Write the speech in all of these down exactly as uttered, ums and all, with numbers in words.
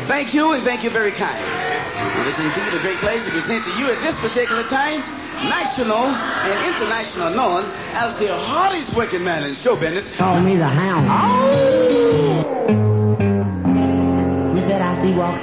Thank you, and thank you very kind. It is indeed a great pleasure to present to you at this particular time, national and international known as the hardest working man in show business. Call me the Hound. Oh! Who's that I see walk?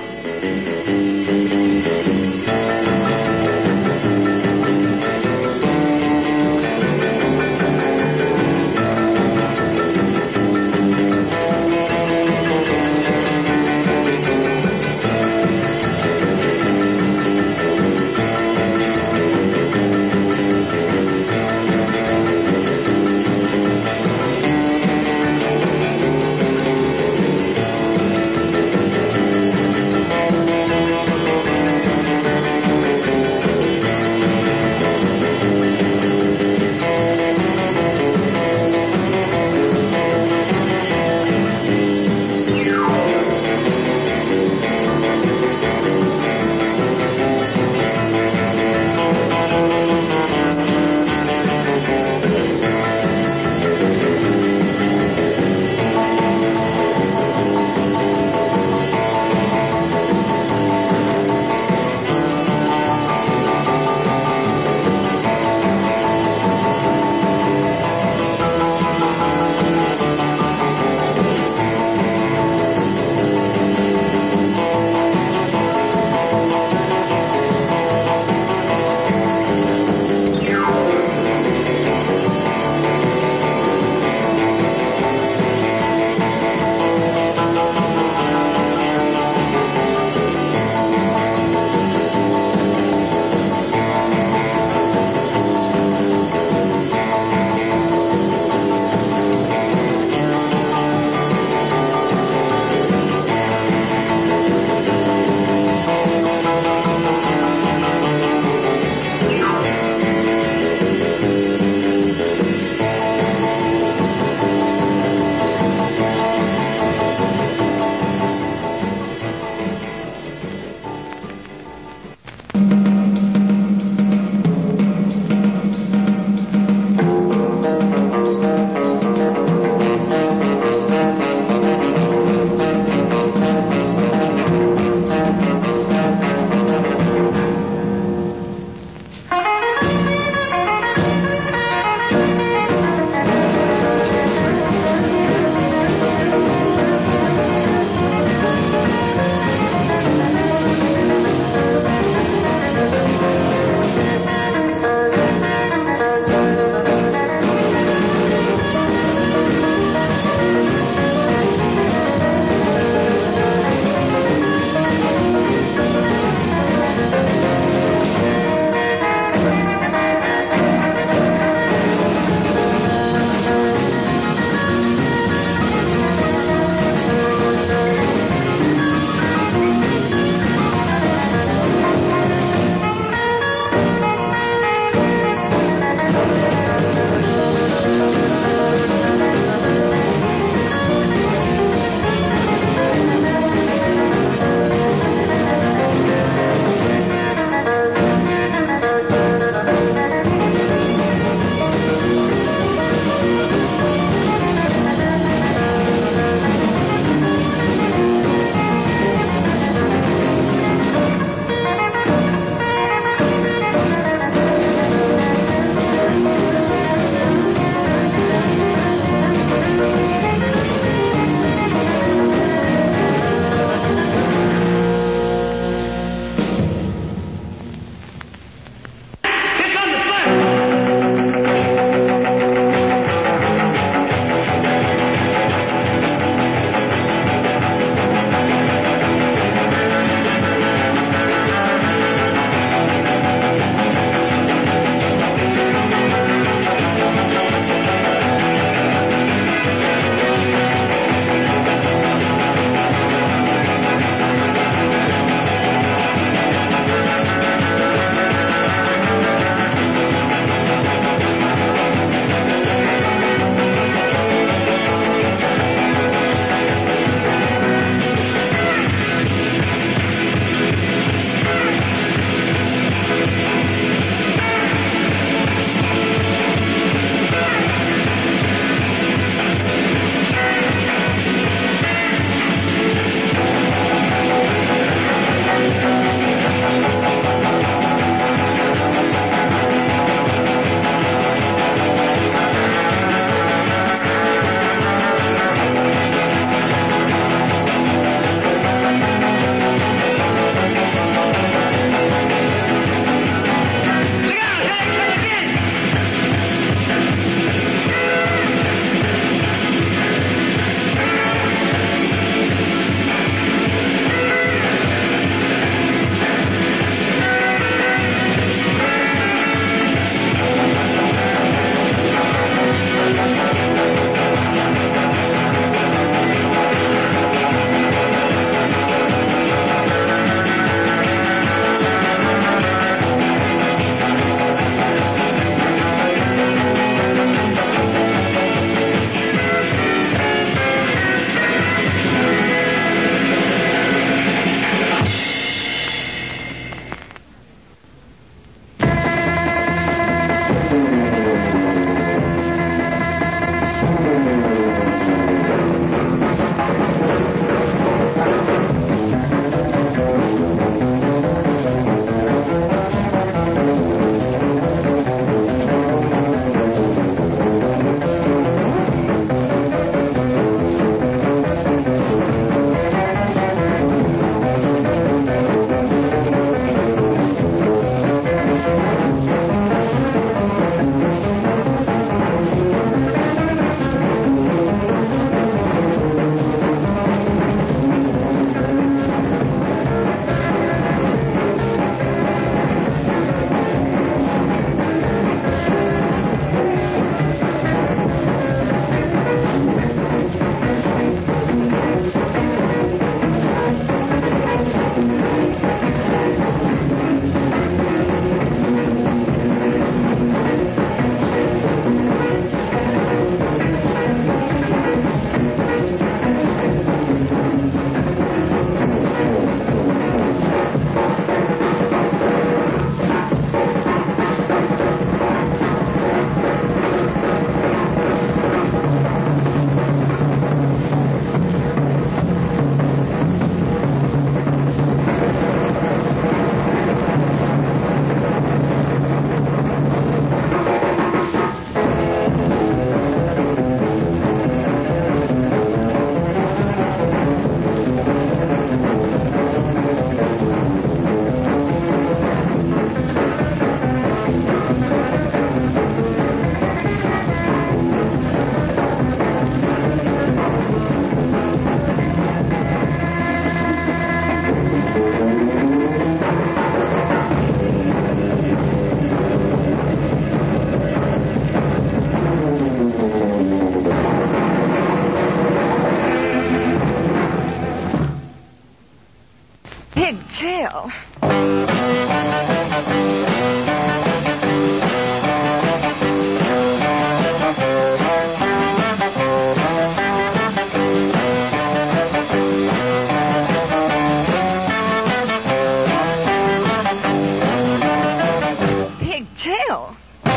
tail. Pigtail.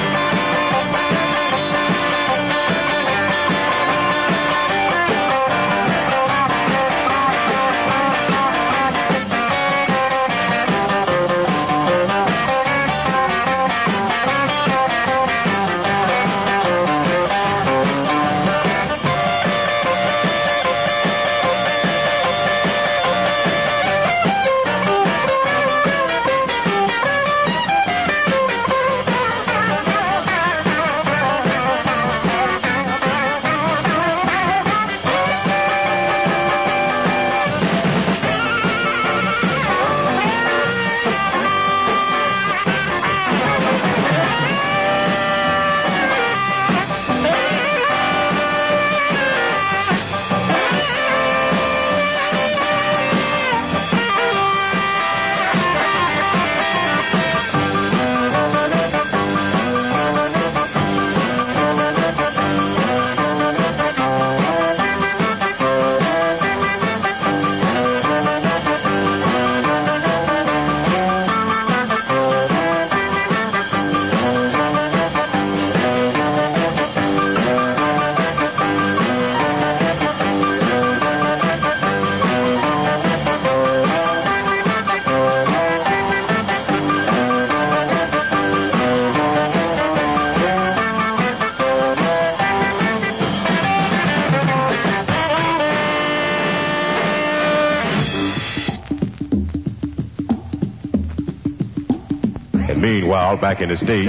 Meanwhile, back in the States.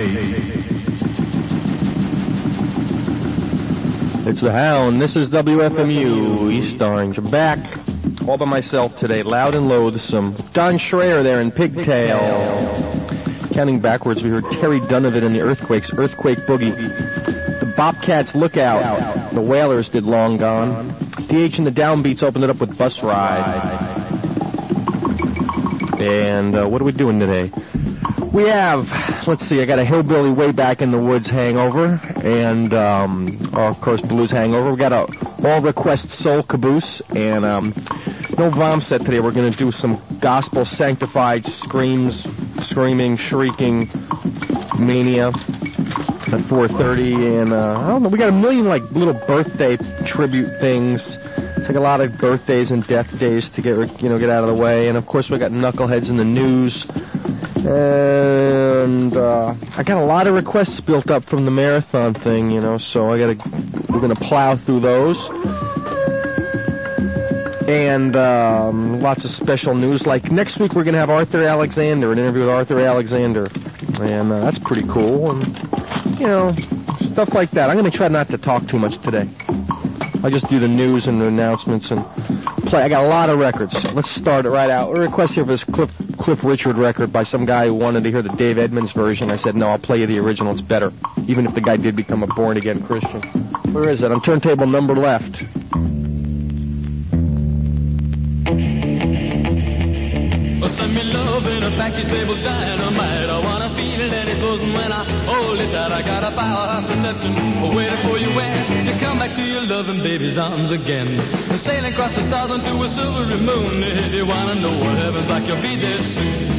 It's the Hound. This is W F M U, East Orange. I'm back all by myself today, loud and loathsome. Don Schrayer there in Pigtail. Counting backwards, we heard Terry Donovan and the Earthquakes, Earthquake Boogie. The Bobcats Lookout. The Whalers did Long Gone. D H and the Downbeats opened it up with Bus Ride. And uh, what are we doing today? We have, let's see, I got a Hillbilly Way Back in the Woods hangover, and, um, oh, of course, Blues hangover. We got a All Request Soul Caboose, and um, no Vom set today. We're going to do some gospel sanctified screams, screaming, shrieking mania at four thirty, and uh, I don't know, we got a million, like, little birthday tribute things. It's like a lot of birthdays and death days to get, you know, get out of the way, and, of course, we got Knuckleheads in the news. And uh, I got a lot of requests built up from the marathon thing, you know, so I gotta, we're gonna plow through those. And um, lots of special news. Like next week, we're gonna have Arthur Alexander, an interview with Arthur Alexander, and uh, that's pretty cool. And you know, stuff like that. I'm gonna try not to talk too much today. I'll just do the news and the announcements and play. I got a lot of records. Let's start it right out. A request here for this Cliff Cliff Richard record by some guy who wanted to hear the Dave Edmunds version. I said, no, I'll play you the original. It's better, even if the guy did become a born-again Christian. Where is it? On turntable number left. Well, send me love in a package labeled dynamite. I want to feel it and it goes when I hold it tight. I got a powerhouse perception waiting for you when you come back to your loving baby's arms again. Sailing across the stars onto a silvery moon. If you want to know what heaven's like, you'll be there soon.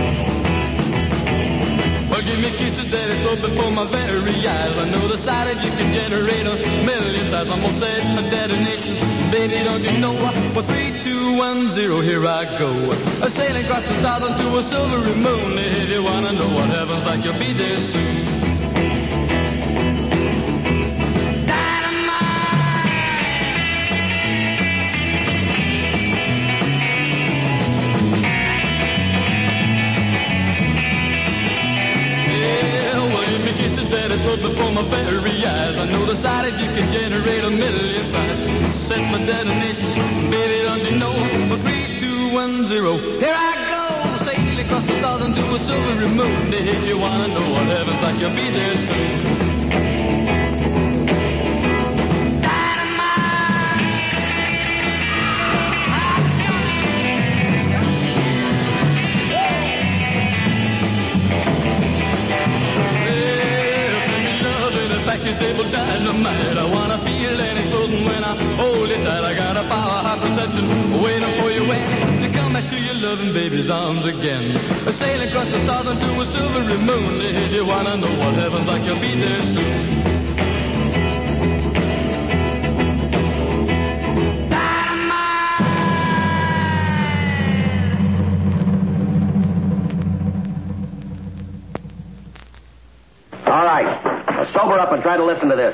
Well, give me kisses that is open before my very eyes. I know the sight that you can generate a million sides. I'm gonna set a detonation. Baby, don't you know? For three, two, one, zero, here I go. Sailing across the stars onto a silvery moon. If you want to know what heaven's like, you'll be there soon. Before my very eyes, I know the sight that you can generate a million sides. Set my detonation, baby, don't you know? For three, two, one, zero, here I go. Sail across the stars into a silvery moon. If you wanna know what heaven's like, you'll be there soon. searching, waiting for you when you come back to your loving baby's arms again. Sailing across the stars onto a silvery moon. If you wanna know what heaven's like, you'll be there soon. All right. Now sober up and try to listen to this.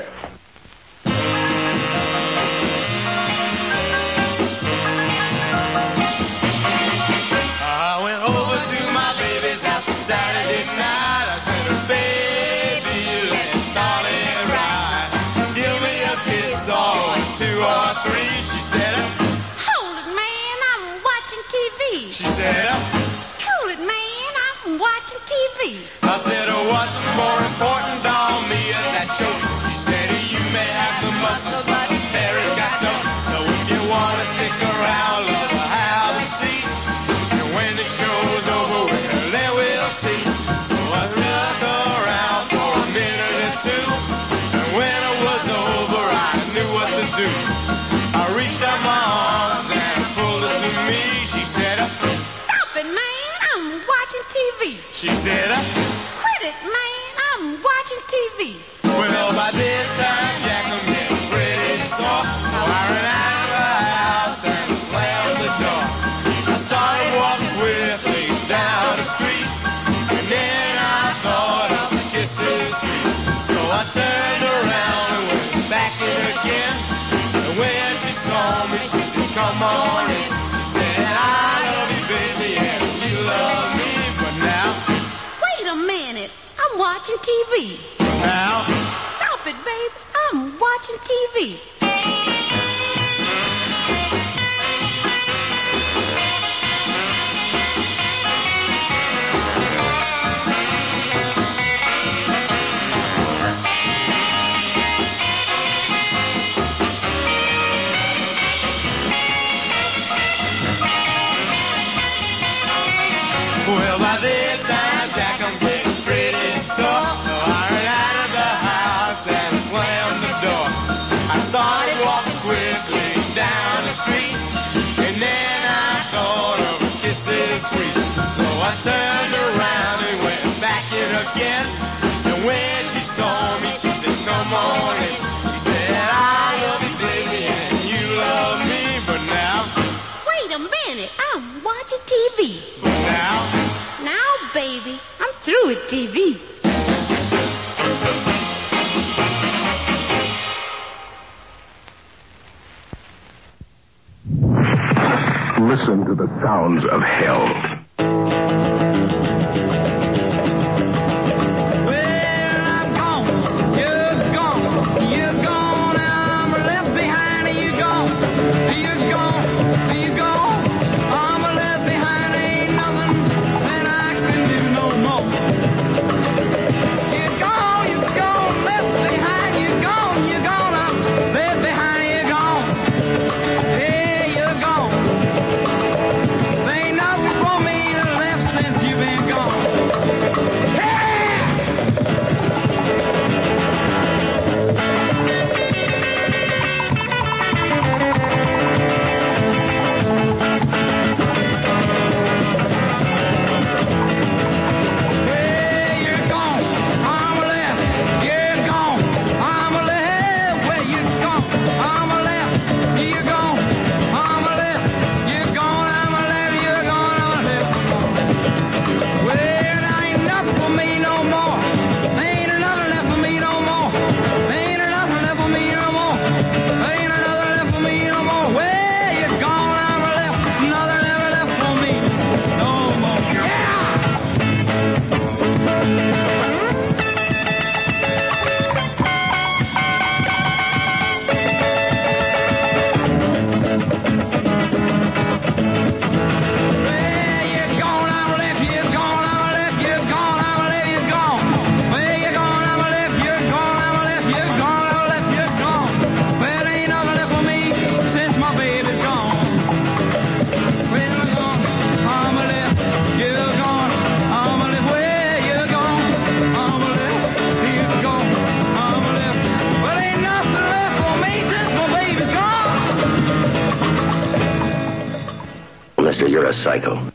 I went over to my baby's house Saturday night. I said, baby, let's start it right. Give me a kiss or two or three. She said, hold it, man, I'm watching T V. She said, cool it, man, I'm watching T V. I said, oh, what's more important on me is that choke. She said, you may have the muscle, but Terry's got no. So if you want to stick around, love, I'll have a seat. And when the show's over, well, then we'll see. So I stuck around for a minute or two. And when it was over, I knew what to do. I reached out my arms and pulled her to me. She said, stop it, man, I'm watching T V. She said, quit it, man, I'm watching T V. well, by this time, Jack, I'm getting pretty sore. So I ran out of the house and slammed the door. I started walking quickly down the street, and then I thought of the kisses sweet. So I turned around and went back in again. And when she saw me, she said, come on in. She said, I love you, baby, and you love me. But now, Wait a minute, I'm watching T V. now, Stop it, babe, I'm watching T V. well, by this time, Jack, I'm getting pretty sore. So I ran out of the house and slammed the door. I started walking quickly down the street, and then I thought of a kisses sweet. So I turned around and went back in again. And when she saw me, she said, come on in. She said, I love you, baby, and you love me. But now, Wait a minute, I'm watching T V. but now, Now, baby, I'm through with T V. Listen to the sounds of hell. well, I'm gone, you're gone, you're gone, I'm left behind, and you're gone, you're gone, you're gone, I'm left behind, ain't nothing that I can do no more. You're gone, you're gone, left behind, you're gone, you're gone, I'm left behind, you're gone, hey, you're gone, there ain't nothing for me mister, you're a psycho.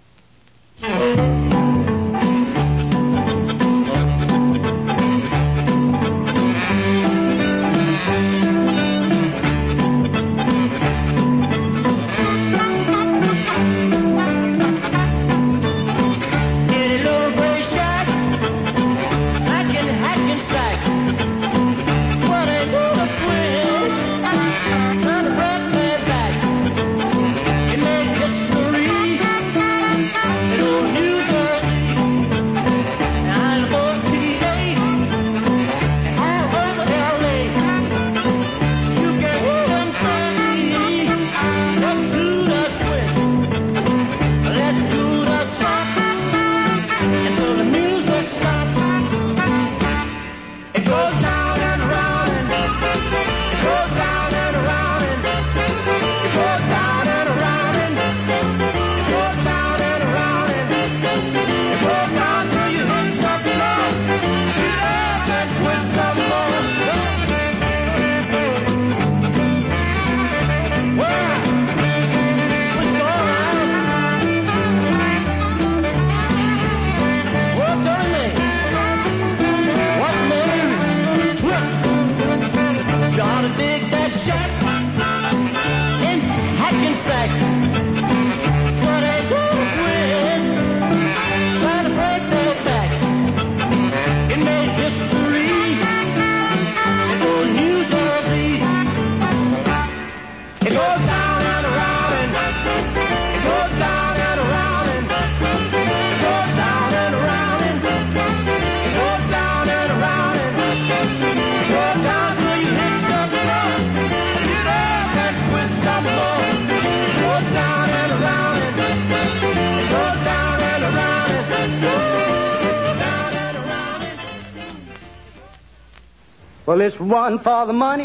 Well, it's one for the money,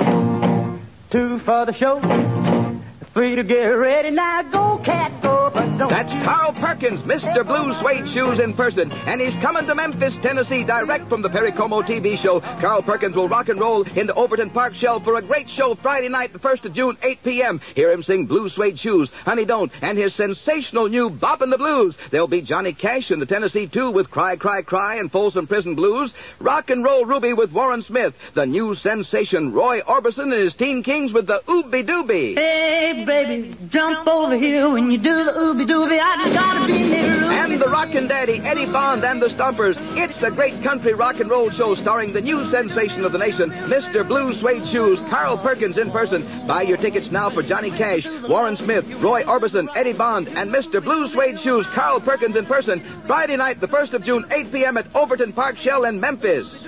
two for the show, three to get ready. Now go, cat, go, but don't. That's Carl Perkins, Mister Blue Suede Shoes in person, and he's coming to Memphis, Tennessee, direct from the Perry Como T V show. Carl Perkins will rock and roll in the Overton Park Shell for a great show Friday night, the first of June, eight p.m. Hear him sing Blue Suede Shoes, Honey Don't, and his sensational new Boppin' the Blues. There'll be Johnny Cash in the Tennessee two with Cry, Cry, Cry and Folsom Prison Blues. Rock and Roll Ruby with Warren Smith. The new sensation Roy Orbison and his Teen Kings with the Ooby Dooby. Hey, baby, jump over here when you do the ooby dooby. I just gotta be near Ruby. And the Rockin' Daddy, Eddie Bond and the Stompers. It's a great country rock and roll show starring the new sensation of the nation, Mister Blue Suede Shoes, Carl Perkins in person. Buy your tickets now for Johnny Cash, Warren Smith, Roy Orbison, Eddie Bond, and Mister Blue Suede Shoes, Carl Perkins in person. Friday night, the first of June, eight p.m. at Overton Park Shell in Memphis.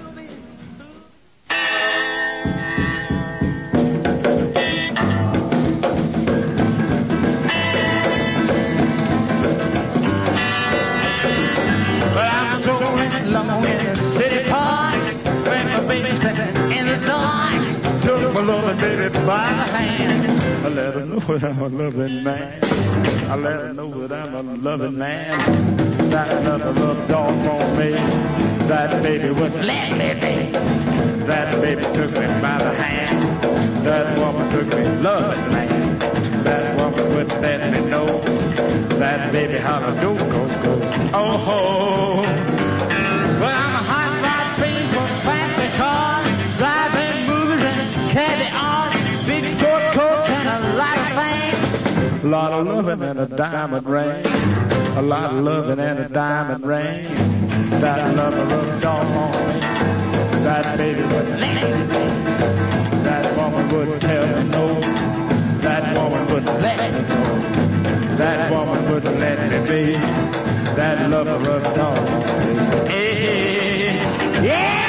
Along in the city park, when my baby stepped in the door, took my loving baby by the hand. I let her know that I'm a loving man. I let her know that I'm a loving man. That another little dog on me. That baby wouldn't let me be. That baby took me by the hand. That woman took me loving man. That woman wouldn't let me know. That baby hollered, go, go, go. Oh, ho. Well, I'm a hot rod train for fancy cars, driving movies and carry on, big sport coat and a lot of things. A lot of loving and a diamond ring. A lot of loving and a diamond ring. That lover little dog on me. That baby would let me be. That woman would tell me no. That woman wouldn't let me go. That woman wouldn't let me be. That lover of dog on me. Hey, yeah!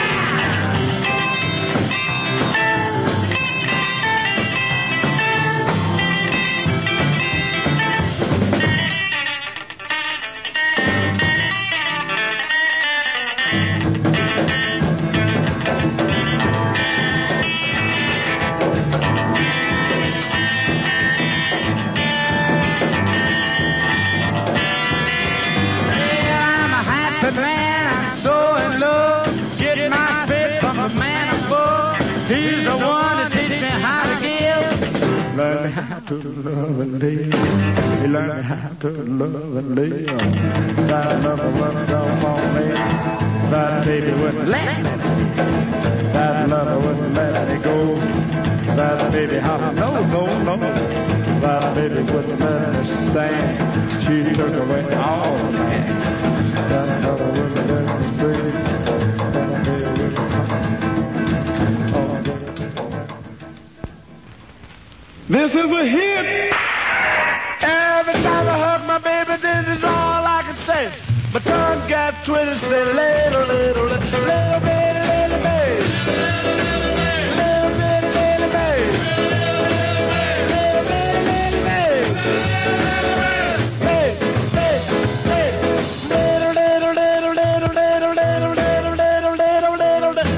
how to love and live. He learned how to love and live. That lover wouldn't go on me. That baby wouldn't let me. That lover wouldn't let me go. That baby hollered, no, no, no. That baby wouldn't let me stand. She took away all the man. That lover wouldn't let me sing. That baby wouldn't come. This is a hit. Every time I hug my baby, this is all I can say. My tongue got twisted, little, little, little, little baby, little baby. Little baby, little baby. Little baby, little baby. Hey, hey, hey. Little, little, little, little, little, little, little, little, little, little, little.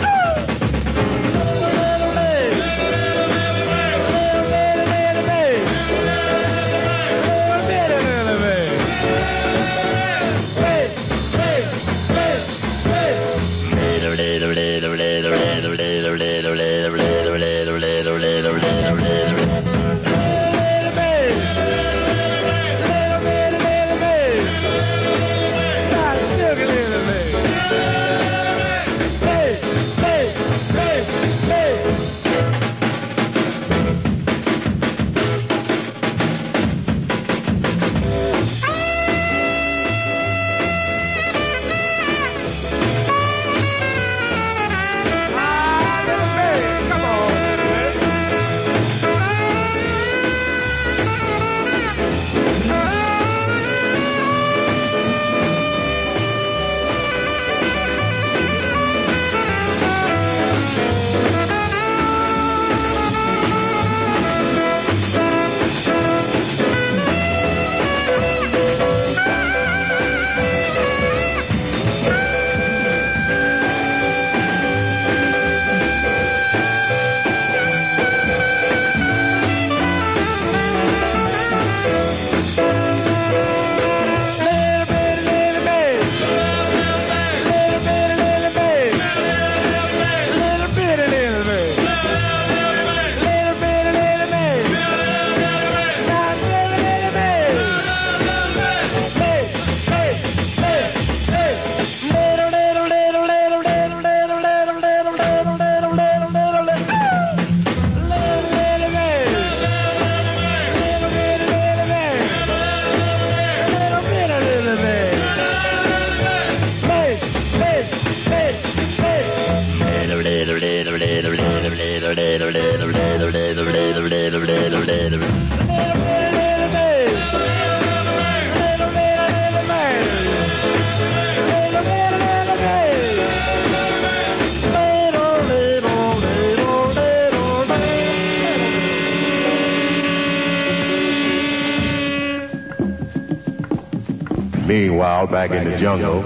Meanwhile, back in the jungle.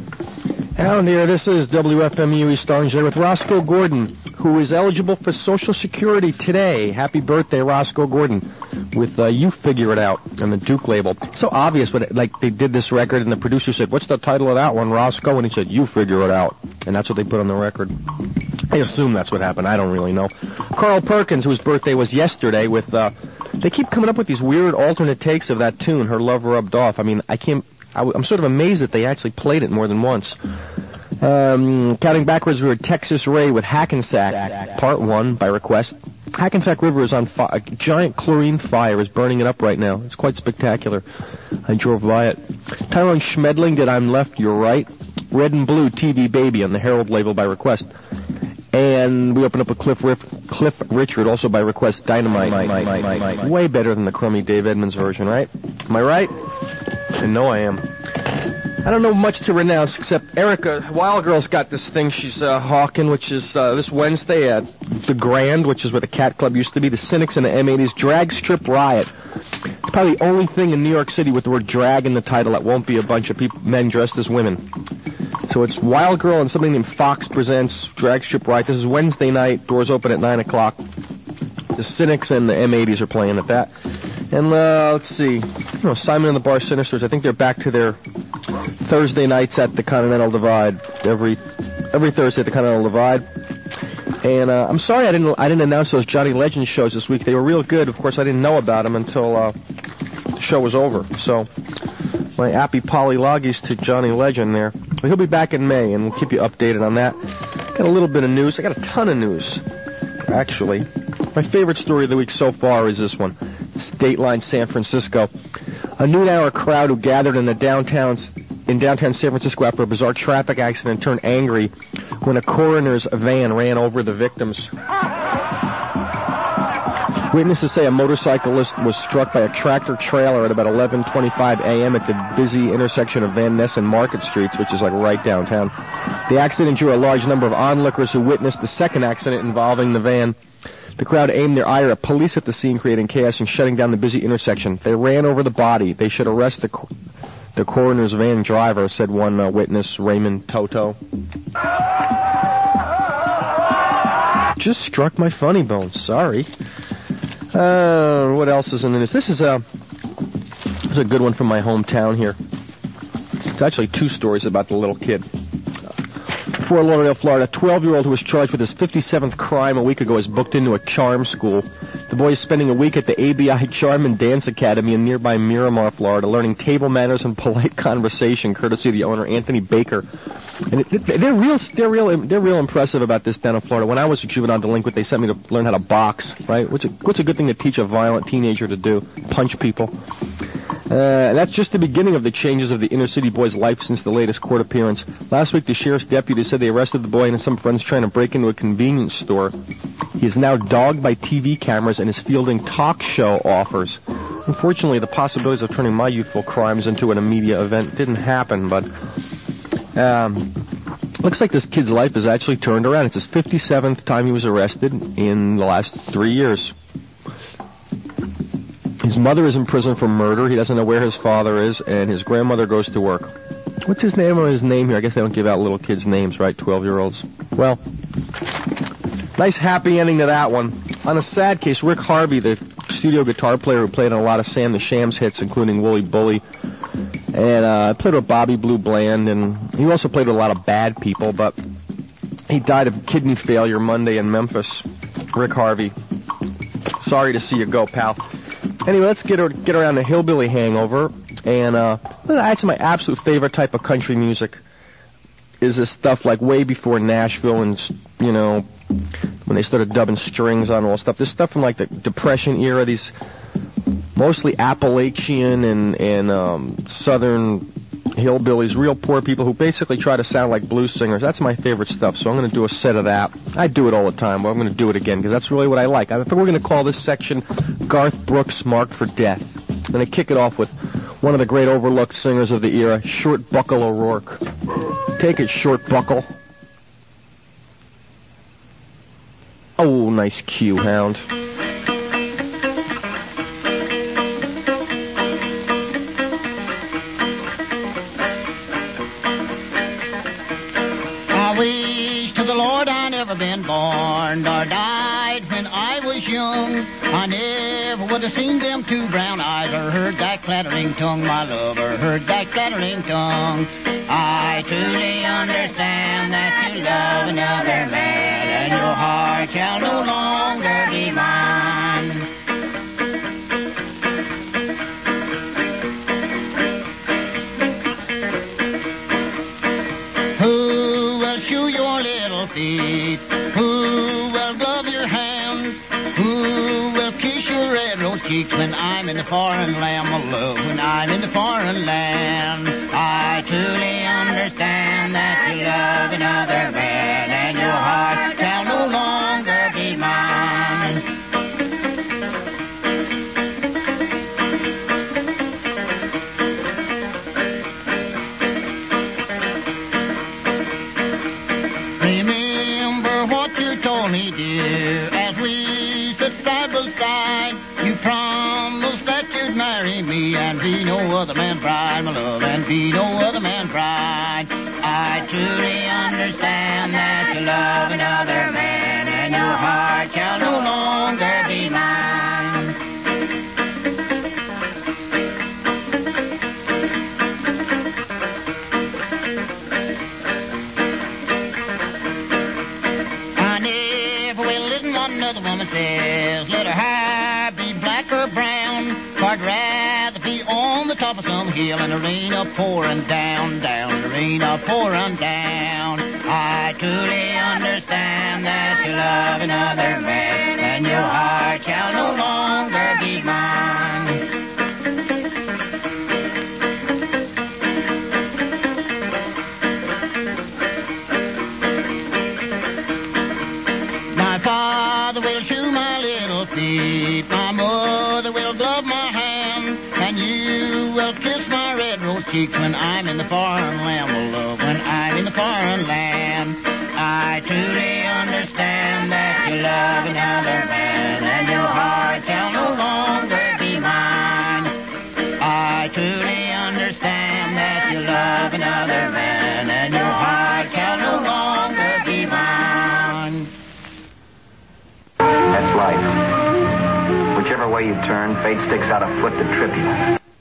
Alan here, this is W F M U East Orange with Roscoe Gordon, who is eligible for Social Security today. Happy birthday, Roscoe Gordon, with uh, You Figure It Out on the Duke label. So obvious, but it, like they did this record, and the producer said, "What's the title of that one, Roscoe?" And he said, "You Figure It Out," and that's what they put on the record. I assume that's what happened. I don't really know. Carl Perkins, whose birthday was yesterday, with uh, they keep coming up with these weird alternate takes of that tune, Her Love Rubbed Off. I mean, I can't. I, I'm sort of amazed that they actually played it more than once. Um, counting backwards, we were Texas Ray with Hackensack, Part one, by request. Hackensack River is on fire. A giant chlorine fire is burning it up right now. It's quite spectacular. I drove by it. Tyrone Schmedling did I'm Left, You're Right. Red and Blue, T V Baby on the Herald label by request. And we open up with Cliff, Riff, Cliff Richard, also by request, Dynamite. Way better than the crummy Dave Edmunds version, right? Am I right? I know I am. I don't know much to renounce except Erica Wild Girl's got this thing she's uh, hawking, which is uh, this Wednesday at the Grand, which is where the Cat Club used to be. The Cynics and the M eighties Drag Strip Riot. It's probably the only thing in New York City with the word drag in the title that won't be a bunch of people, men dressed as women. So it's Wild Girl and somebody named Fox presents Drag Strip Riot. This is Wednesday night. Doors open at nine o'clock. The Cynics and the M eighties are playing at that. And uh, let's see, you know, Simon and the Bar Sinisters, I think they're back to their Thursday nights at the Continental Divide, every every Thursday at the Continental Divide. And uh, I'm sorry I didn't I didn't announce those Johnny Legend shows this week. They were real good. Of course, I didn't know about them until uh, the show was over. So my appy polyloggies to Johnny Legend there. But he'll be back in May, and we'll keep you updated on that. Got a little bit of news. I got a ton of news, actually. My favorite story of the week so far is this one. Dateline San Francisco. A noon hour crowd who gathered in the downtown in downtown San Francisco after a bizarre traffic accident turned angry when a coroner's van ran over the victims. Witnesses say a motorcyclist was struck by a tractor trailer at about eleven twenty-five a.m. at the busy intersection of Van Ness and Market Streets, which is like right downtown. The accident drew a large number of onlookers who witnessed the second accident involving the van. The crowd aimed their ire at police at the scene, creating chaos and shutting down the busy intersection. They ran over the body. They should arrest the co- the coroner's van driver, said one uh, witness, Raymond Toto. Just struck my funny bone. Sorry. Uh, what else is in the news? This is a, this is a good one from my hometown here. It's actually two stories about the little kid. Fort Lauderdale, Florida, a twelve-year-old who was charged with his fifty-seventh crime a week ago is booked into a charm school. The boy is spending a week at the A B I Charm and Dance Academy in nearby Miramar, Florida, learning table manners and polite conversation, courtesy of the owner, Anthony Baker. And it, it, they're real, they're real, they're real impressive about this down in Florida. When I was a juvenile delinquent, they sent me to learn how to box, right? What's a, what's a good thing to teach a violent teenager to do? Punch people. Uh, that's just the beginning of the changes of the inner-city boy's life since the latest court appearance. Last week, the sheriff's deputy said they arrested the boy and some friends trying to break into a convenience store. He is now dogged by T V cameras and is fielding talk show offers. Unfortunately, the possibilities of turning my youthful crimes into an media event didn't happen, but um, looks like this kid's life has actually turned around. It's his fifty-seventh time he was arrested in the last three years. His mother is in prison for murder. He doesn't know where his father is, and his grandmother goes to work. What's his name or his name here? I guess they don't give out little kids' names, right? twelve-year-olds. Well, nice happy ending to that one. On a sad case, Rick Harvey, the studio guitar player who played on a lot of Sam the Shams hits, including Wooly Bully, and uh, played with Bobby Blue Bland, and he also played with a lot of bad people, but he died of kidney failure Monday in Memphis. Rick Harvey. Sorry to see you go, pal. Anyway, let's get get around the hillbilly hangover, and uh, actually my absolute favorite type of country music is this stuff like way before Nashville and, you know, when they started dubbing strings on all stuff. This stuff from like the Depression era, these mostly Appalachian and, and um, Southern hillbillies, real poor people who basically try to sound like blues singers. That's my favorite stuff, so I'm going to do a set of that. I do it all the time, but I'm going to do it again because that's really what I like. I think we're going to call this section Garth Brooks Marked for Death. I'm going to kick it off with one of the great overlooked singers of the era, Short Buckle O'Rourke. Take it, Short Buckle. Oh, nice cue, hound. Been born or died when I was young. I never would have seen them two brown eyes or heard that clattering tongue, my love, or heard that clattering tongue. I truly understand that you love another man and your heart shall no longer be mine. Who will shoe your little feet? Who will glove your hands? Who will kiss your red rose cheeks when I'm in the foreign land, my love, when I'm in the foreign land? I truly understand that you love another man and your heart shall no longer be mine. Me, dear, as we sit side by side, you promised that you'd marry me and be no other man's bride, my love, and be no other man's bride. I truly understand that you love another man and your heart shall no longer be mine. I need the top of some hill, and the rain a pouring down, down, the rain a pouring down. I truly understand that you love another man, and your heart shall no longer be mine. My father will shoe my little feet, my mother will glove my hand, and you will kiss my red rose cheeks when I'm in the foreign land. Well, love, when I'm in the foreign land, I truly understand that you love another man, and your heart shall no longer be mine. I truly understand that you love another man, and your heart shall no longer be mine. That's life. Whichever way you turn, fate sticks out a foot to trip you.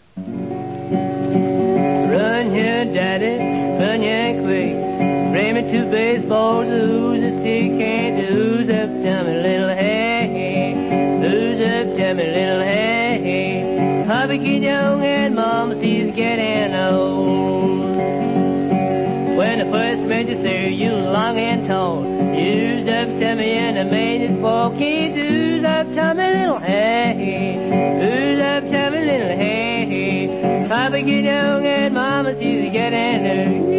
Run here, daddy, run here quick. Bring me two baseballs, who's a stick, can't who's up, tell me little hey, who's up, tell me little hey. Hubby get young and mama sees getting old. When the first register, you long and tall. Who's up, tell me, and the main is for kids. Who's up, tell me little hey, who's up, tell me little hey. Papa get young and mama sees getting old.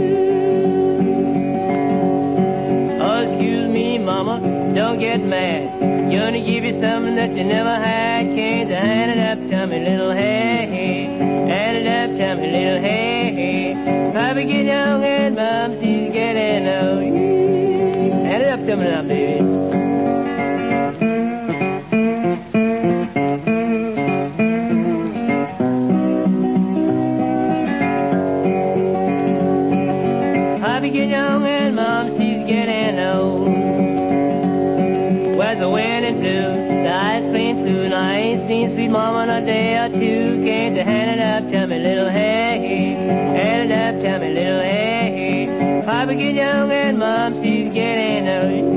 Oh, excuse me, mama, don't get mad. Gonna give you something that you never had. Can't you hand it up, tell me little hey, hand it up, tell me little hey. Papa get young and mama sees getting old. Hand it up to me now, baby. Papa get young and mom, she's getting old. Where's the wind and blue, the ice cream too, and I ain't seen sweet mama in a day or two. Can't you hand it up, tell me little hey, hand it up, tell me little hey. Papa get young and mom, she's getting old.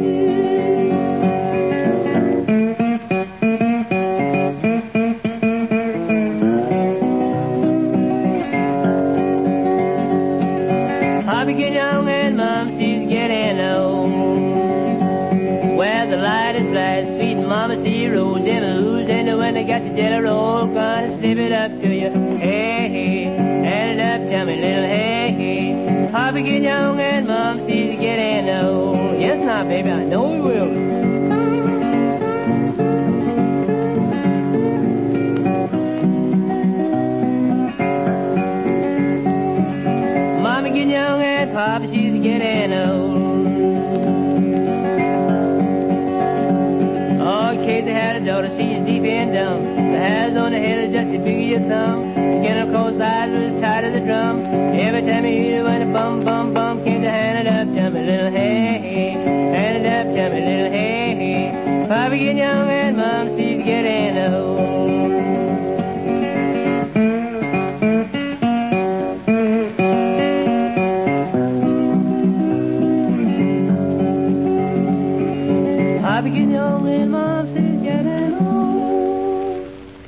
Papa get young and mom, she's getting old. Where the light is bright, sweet mama, see road, then who's in the when they got the jelly roll, gonna slip it up to you. Hey, hey, hand it up, tell me little hey, hey. Papa get young and mom, she's getting old. Yes, now, baby, I know we will. Mama get young and Papa, she's getting old. Oh, Casey had a daughter, she's deep and dumb. The hairs on the head are just as big as your thumb. Skin of cold sides was as tight as a drum. Every time you hear it when a bum, bum, bum, can't you hand it up, tell me little hey, hey. Hand it up, tell me little hey, hey. Papa get young and mom, she's getting old. Papa get young and mom, she's getting old.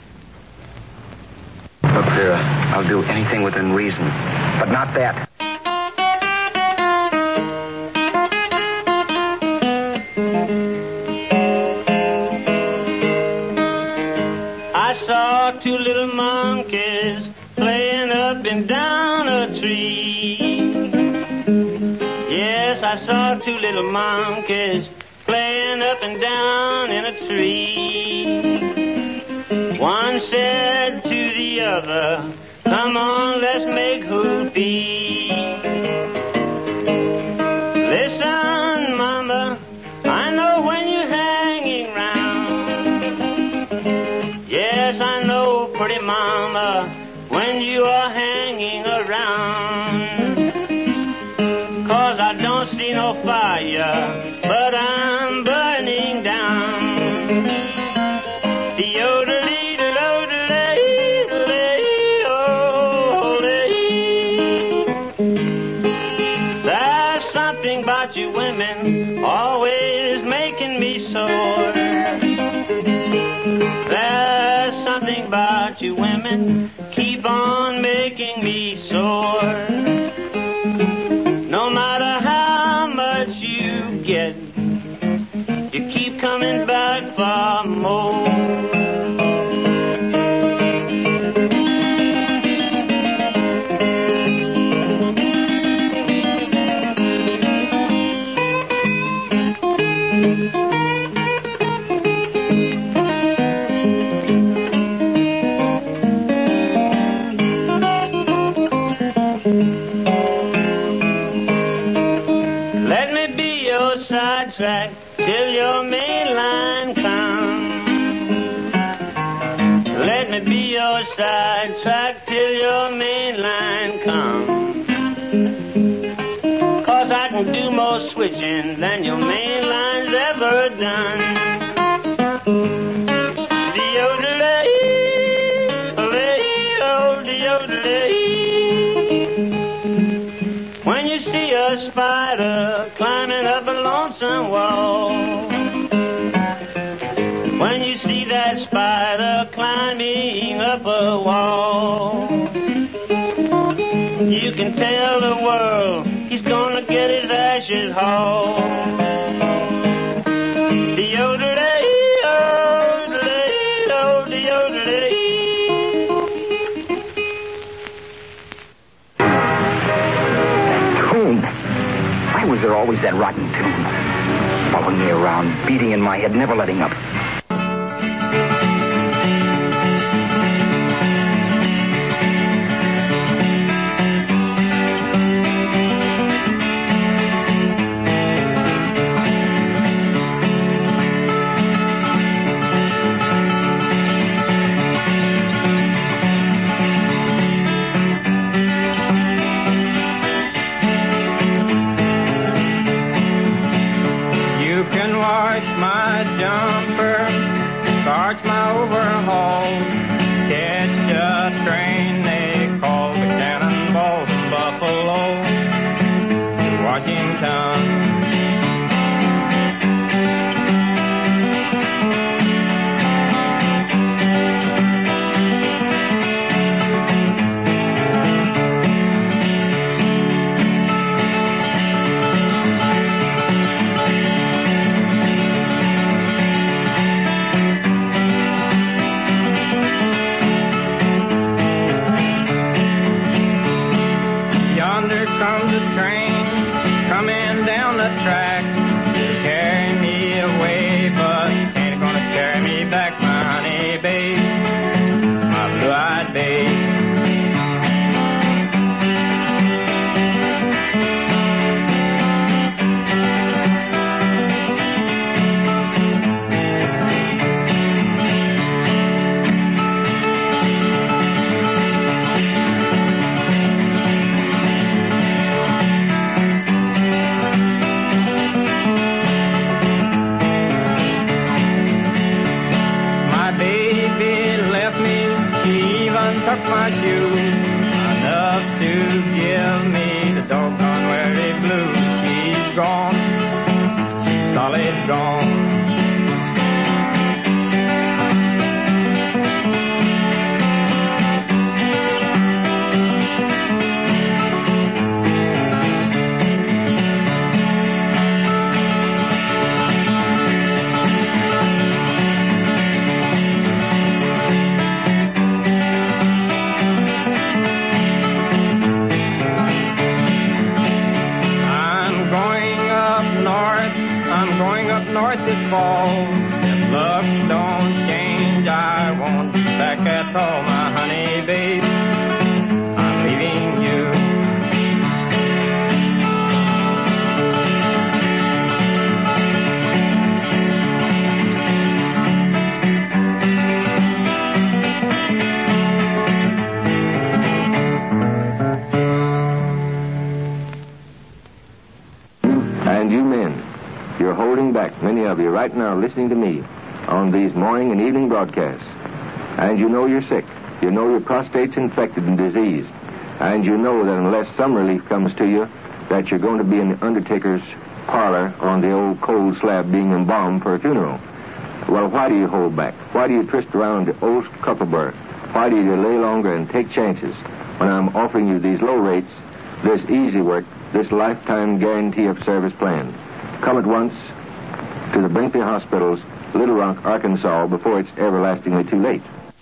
Look, Vera, I'll do anything within reason, but not that. I saw two little monkeys playing up and down a tree. Yes, I saw two little monkeys playing up and down in a tree. One said to the other, come on, let's make whoopee. Listen, mama, I know when you're hanging round. Yes, I know, pretty mama, when you are hanging around. 'Cause I don't see no fire, but I'm burning down. There's something about you women always making me sore. There's something about you women keep keep on making me sore. No matter how much you get, you keep coming back for more. Sidetrack till your main line comes. Let me be your sidetrack till your main line comes. Cause I can do more switching than your main line's ever done. When you see a spider climbing up a lonesome wall, when you see that spider climbing up a wall, you can tell the world he's gonna get his ashes hauled. Was there always that rotten tune following me around, beating in my head, never letting up? Starch my overhaul, catch a train they call the Cannonball from Buffalo to Washington. Comes a train coming down the track to carry me away, but ain't gonna carry me back, my honey babe, my blue-eyed babe. Tuck my shoes enough to give me the doggone weary blues. She's gone, solid gone. North this fall, if luck don't change, I won't be back at all, my honey babe, I'm leaving you. And you men, you're holding back, many of you right now listening to me on these morning and evening broadcasts. And you know you're sick. You know your prostate's infected and diseased. And you know that unless some relief comes to you, that you're going to be in the undertaker's parlor on the old cold slab being embalmed for a funeral. Well, why do you hold back? Why do you twist around the old Cuthbert Why do you delay longer and take chances when I'm offering you these low rates, this easy work, this lifetime guarantee of service plan? Come at once to the Brinkley Hospital's Little Rock, Arkansas, before it's everlastingly too late.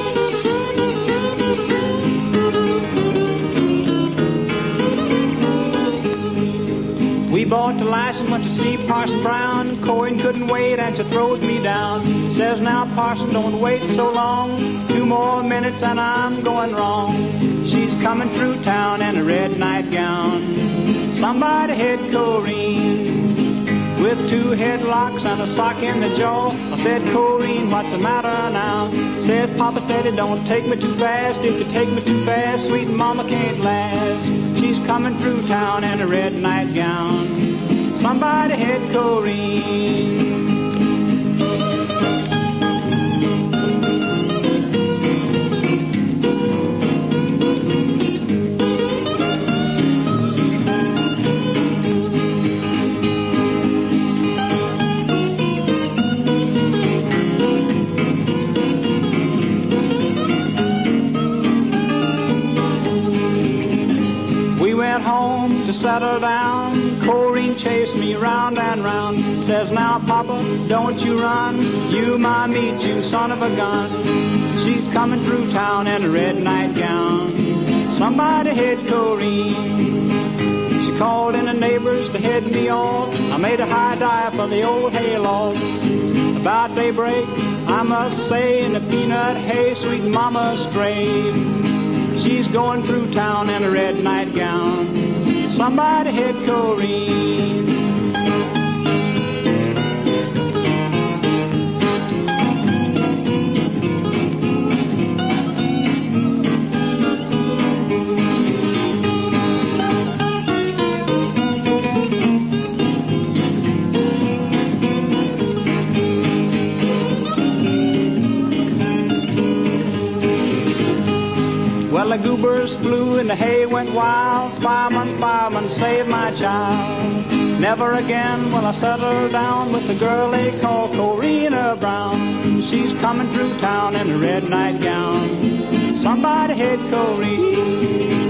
We bought the license, went to see Parson Brown. Corinne couldn't wait and she throws me down. Says, now, Parson, don't wait so long. Two more minutes and I'm going wrong. She's coming through town in a red nightgown. Somebody hit Corinne with two headlocks and a sock in the jaw. I said, Corinne, what's the matter now? Said, Papa Steady, don't take me too fast. If you take me too fast, sweet mama can't last. She's coming through town in a red nightgown. Somebody hit Corinne. Home to settle down. Corinne chased me round and round. Says, now, Papa, don't you run. You might meet you, son of a gun. She's coming through town in a red nightgown. Somebody hit Corinne. She called in the neighbors to head me off. I made a high dive for the old hayloft. About daybreak, I must say, in the peanut hay, sweet mama strayed. She's going through town in a red nightgown. Somebody hit Corinne. Well, the goobers flew and the hay went wild. Fireman, fireman, save my child. Never again will I settle down with the girl they call Corina Brown. She's coming through town in a red nightgown. Somebody hit Corina.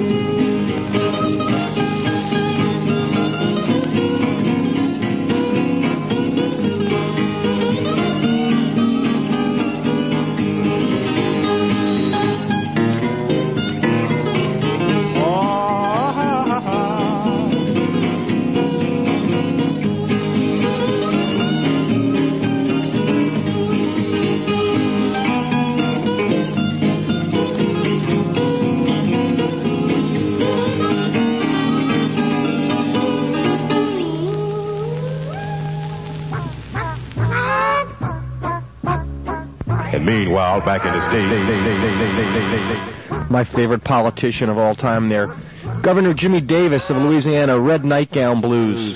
Meanwhile, back in the States. My favorite politician of all time there, Governor Jimmy Davis of Louisiana, Red Nightgown Blues.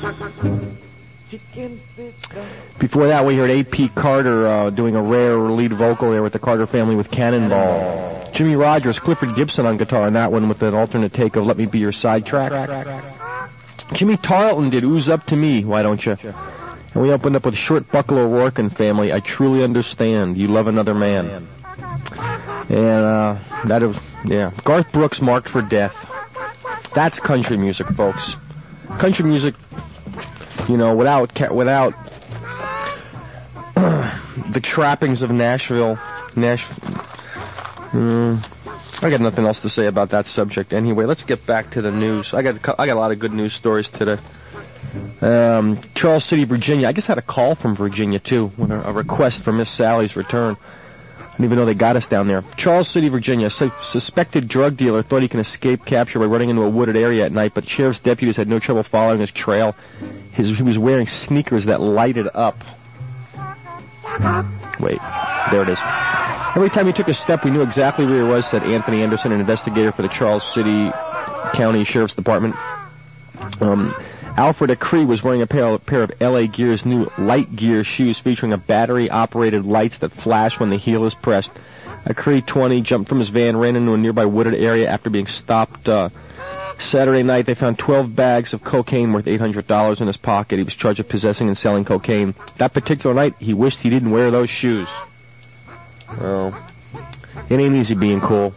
Before that, we heard A P Carter uh, doing a rare lead vocal there with the Carter Family with Cannonball. Jimmy Rogers, Clifford Gibson on guitar on that one with an alternate take of Let Me Be Your Sidetrack. Jimmy Tarleton did Ooze Up to Me, Why Don't You? And we opened up with Short Buckle O'Rourke and Family, I Truly Understand, You Love Another Man. And, uh, that was, yeah. Garth Brooks, Marked for Death. That's country music, folks. Country music, you know, without, without the trappings of Nashville, Nash, mm, I got nothing else to say about that subject. Anyway, let's get back to the news. I got, I got a lot of good news stories today. Um, Charles City, Virginia. I guess I had a call from Virginia, too, with a, a request for Miss Sally's return. I didn't even know they got us down there. Charles City, Virginia. Su- suspected drug dealer thought he can escape capture by running into a wooded area at night, but sheriff's deputies had no trouble following his trail. His, he was wearing sneakers that lighted up. Wait, there it is. Every time he took a step, we knew exactly where he was, said Anthony Anderson, an investigator for the Charles City County Sheriff's Department. Um... Alfred Acree was wearing a pair of, pair of L A Gear's new Light Gear shoes featuring a battery-operated lights that flash when the heel is pressed. Acree, twenty, jumped from his van, ran into a nearby wooded area after being stopped. Uh, Saturday night, they found twelve bags of cocaine worth eight hundred dollars in his pocket. He was charged with possessing and selling cocaine. That particular night, he wished he didn't wear those shoes. Well, It ain't easy being cool.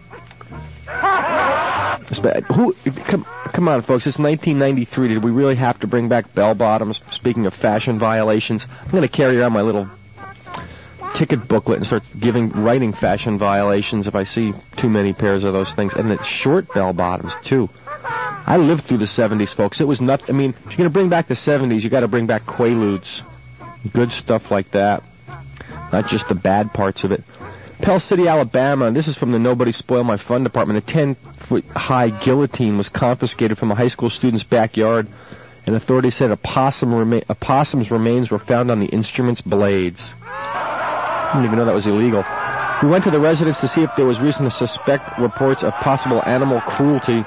Who? Come, come on, folks. It's nineteen ninety-three. Did we really have to bring back bell-bottoms? Speaking of fashion violations, I'm going to carry around my little ticket booklet and start giving, writing fashion violations if I see too many pairs of those things. And it's short bell-bottoms, too. I lived through the seventies, folks. It was not, I mean, if you're going to bring back the seventies, you got to bring back Quaaludes. Good stuff like that. Not just the bad parts of it. Pell City, Alabama, and this is from the Nobody Spoil My Fun department. A ten-foot high guillotine was confiscated from a high school student's backyard, and authorities said a, possum rema- a possum's remains were found on the instrument's blades. I didn't even know that was illegal. We went to the residence to see if there was reason to suspect reports of possible animal cruelty.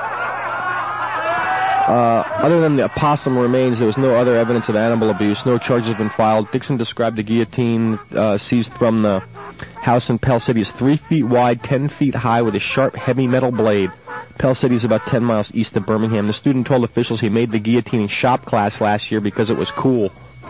Uh, other than the opossum remains, there was no other evidence of animal abuse. No charges have been filed. Dixon described the guillotine uh, seized from the house in Pell City as three feet wide, ten feet high, with a sharp, heavy metal blade. Pell City is about ten miles east of Birmingham. The student told officials he made the guillotine in shop class last year because it was cool.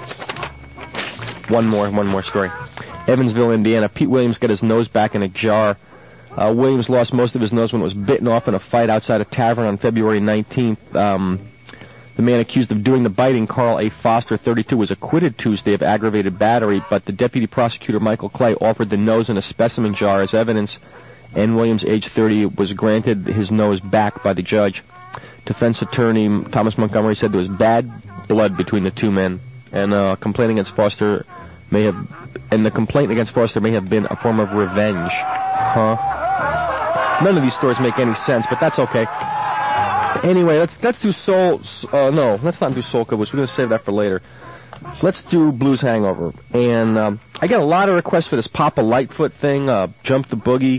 One more, one more story. Evansville, Indiana. Pete Williams got his nose back in a jar. Uh, Williams lost most of his nose when it was bitten off in a fight outside a tavern on February nineteenth. Um, the man accused of doing the biting, Carl A. Foster, thirty-two, was acquitted Tuesday of aggravated battery, but the deputy prosecutor, Michael Clay, offered the nose in a specimen jar as evidence, and Williams, age thirty, was granted his nose back by the judge. Defense attorney Thomas Montgomery said there was bad blood between the two men, and uh, complaint against Foster may have, and the complaint against Foster may have been a form of revenge. Huh? None of these stories make any sense, but that's okay. Anyway, let's let's do soul. Uh, no, let's not do soul caboose. We're going to save that for later. Let's do Blues Hangover. And um, I got a lot of requests for this Papa Lightfoot thing, uh, Jump the Boogie.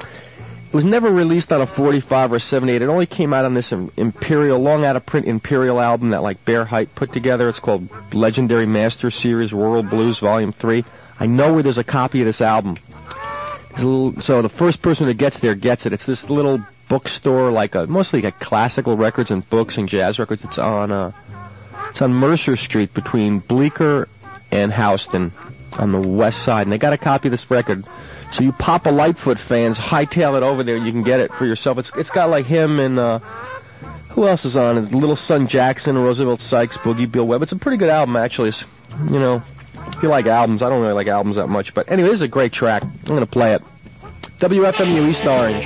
It was never released on a forty-five or seventy-eight. It only came out on this Imperial, long out of print Imperial album that like Bear Height put together. It's called Legendary Master Series Rural Blues Volume three. I know where there's a copy of this album. So the first person that gets there gets it. It's this little bookstore, like a, mostly like classical records and books and jazz records. It's on uh, it's on Mercer Street between Bleecker and Houston on the west side. And they got a copy of this record. So you Papa Lightfoot fans, hightail it over there. You can get it for yourself. It's it's got like him and uh, who else is on it? Little Son Jackson, Roosevelt Sykes, Boogie Bill Webb. It's a pretty good album, actually. It's, you know. If you like albums, I don't really like albums that much, but anyway, this is a great track. I'm going to play it. W F M U East Orange.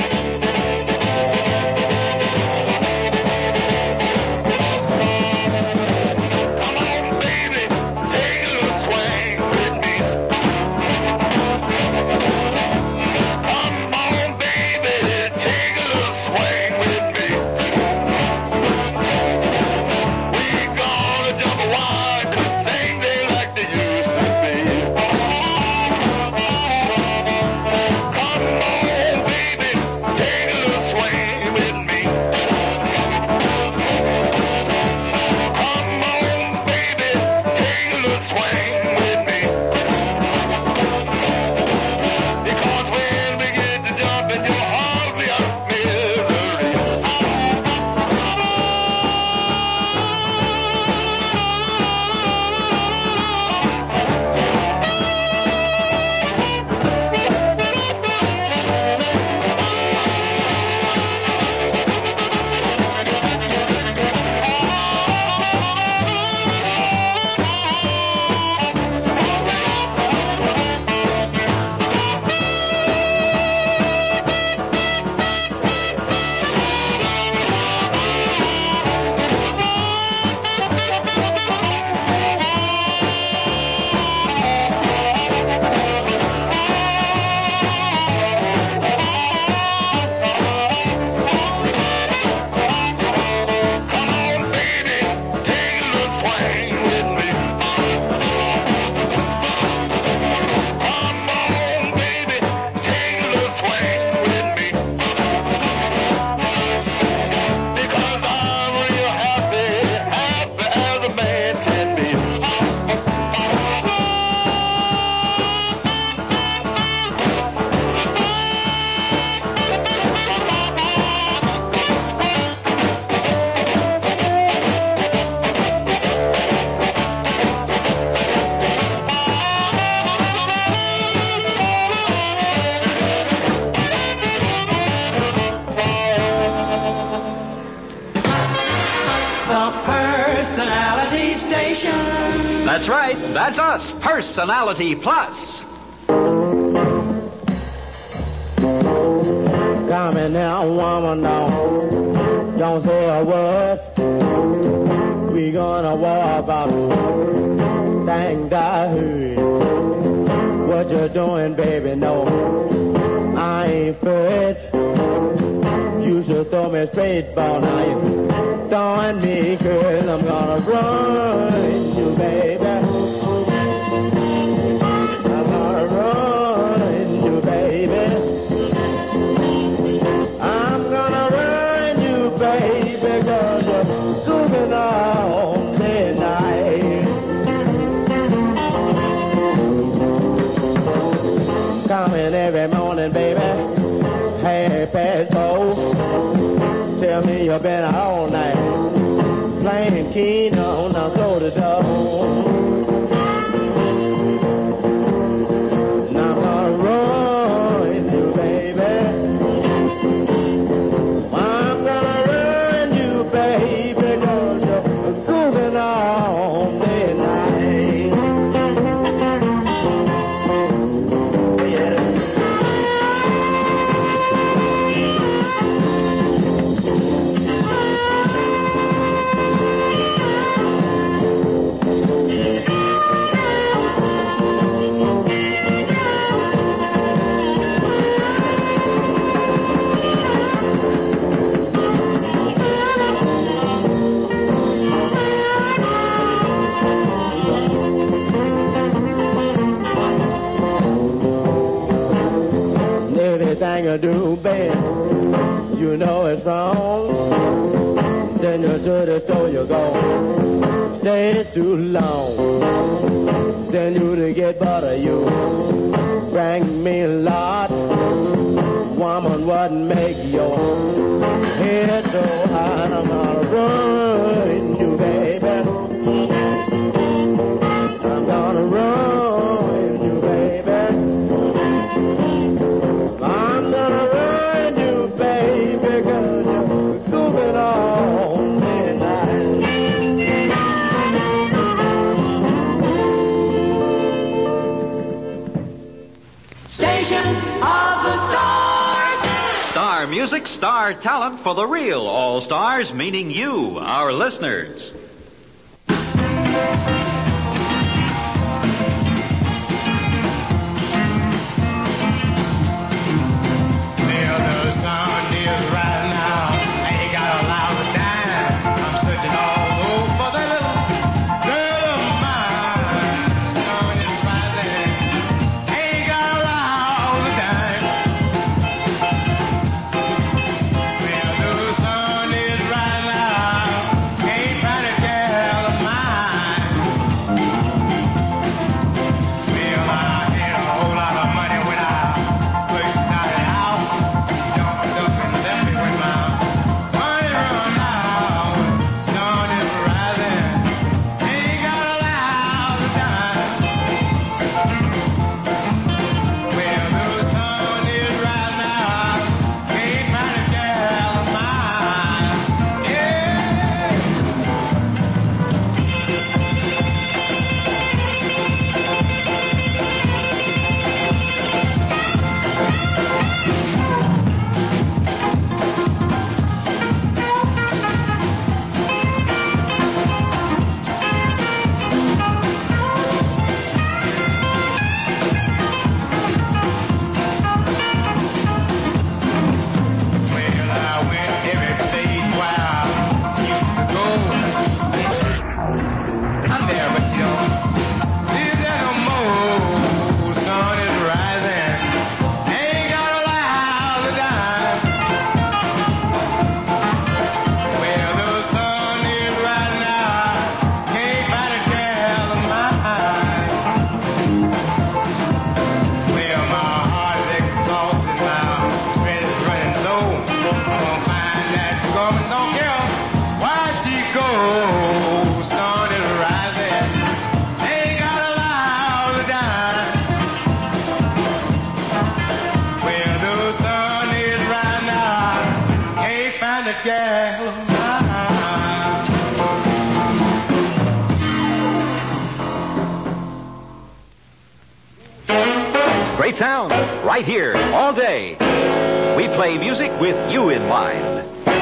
Come on, baby. That's right. That's us. Personality Plus. Come in now, woman, don't, don't say a word. We gonna walk about. Thank I heard what you're doing, baby. No, I ain't afraid. You should throw me a straight ball. Now you throwing me, girl. I'm gonna run you, baby. I'm gonna run you, baby. I'm gonna run you, baby, 'cause you're zooming on midnight. Coming every morning, baby, half past four. Tell me you've been out all night, playing keen on the floor to door. Now I'm gonna run you, baby. I'm gonna run you, baby, 'cause you're grooving all day and night. Yeah. Everything you do, babe, you know it's wrong. Then you to the store you go. Stay too long. Then you to get butter, you bring me a lot. Woman, what make your head so high? I'm gonna run you, baby. I'm gonna run you, baby. I'm gonna run you, baby, 'cause you're moving on midnight. Station of the Stars. Star music, star talent for the real all-stars, meaning you, our listeners. Great sounds, right here, all day. We play music with you in mind.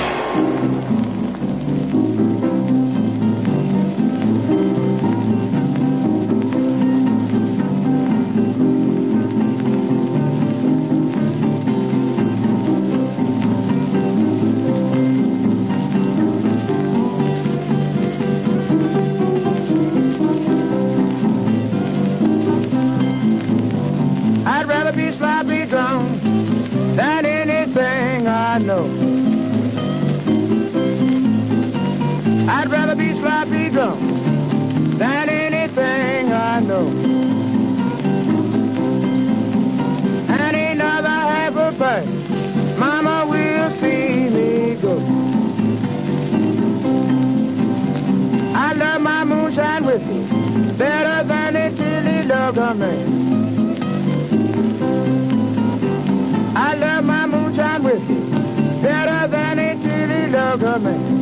I'd rather be sloppy drunk than anything I know. I'd rather be sloppy drunk than anything I know. And another half a pint, Mama will see me go. I love my moonshine whiskey better than a chili lager man. I love my moonshine whiskey better than a chili lager man.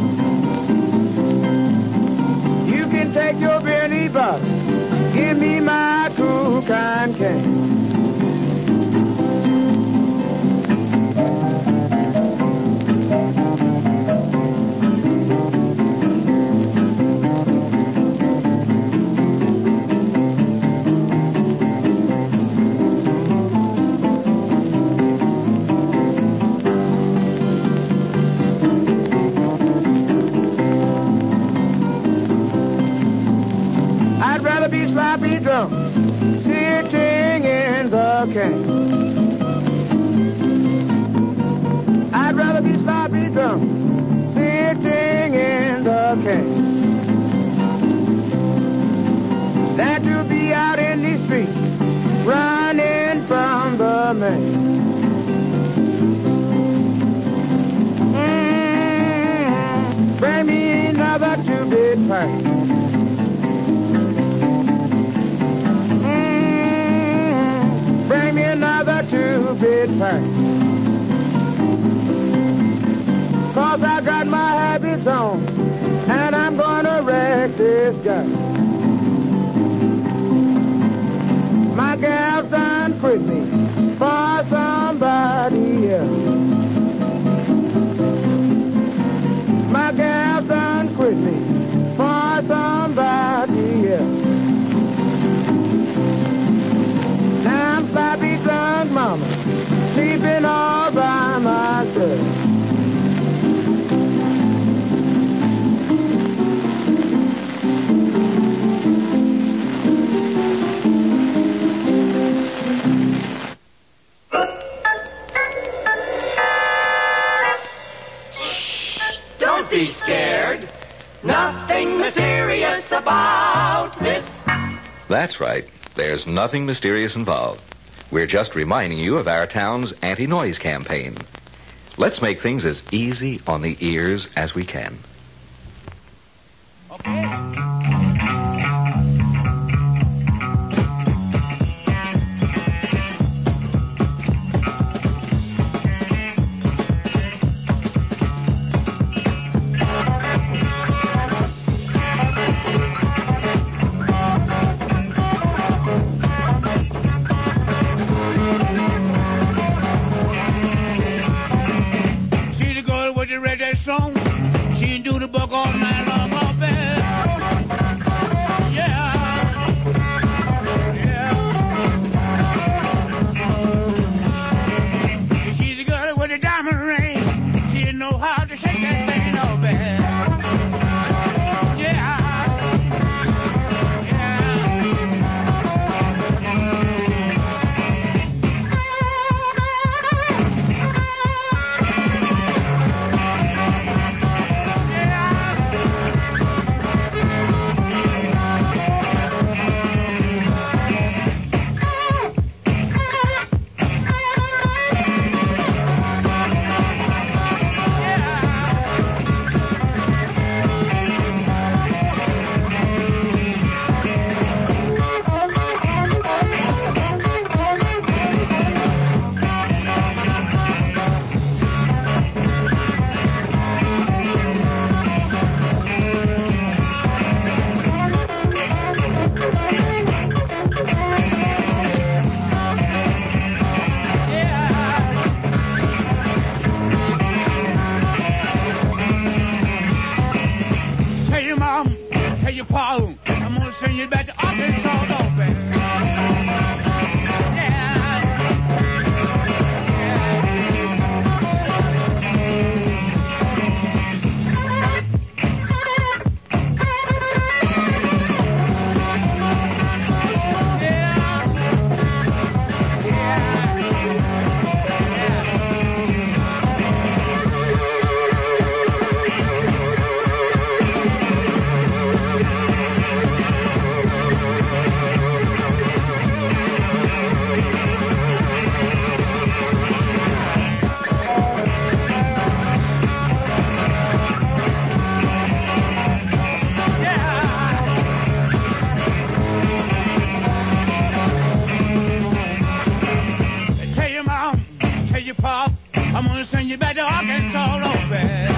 You can take your Benny bottle, give me my cool kind can. I'd rather be sloppy drunk, sitting in the can. I'd rather be sloppy drunk, sitting in the can, than to be out in the street, running from the man. Mm, bring me another two-bit pipe. Bring me another two-bit pipe. Cause I got my habits on, and I'm gonna wreck this guy. My gal's done quit me for somebody else. My gal's done quit me for somebody else. I'm sloppy drunk, mama, sleeping all by myself. Don't be scared. Nothing mysterious about this. That's right. There's nothing mysterious involved. We're just reminding you of our town's anti-noise campaign. Let's make things as easy on the ears as we can. Song. She do the book all night long, oh, baby. Yeah. Yeah. She's a girl with a diamond ring. She know how to shake that thing, oh, baby. send you back to Arkansas, though, baby. I'm gonna send you back to Arkansas, though, baby.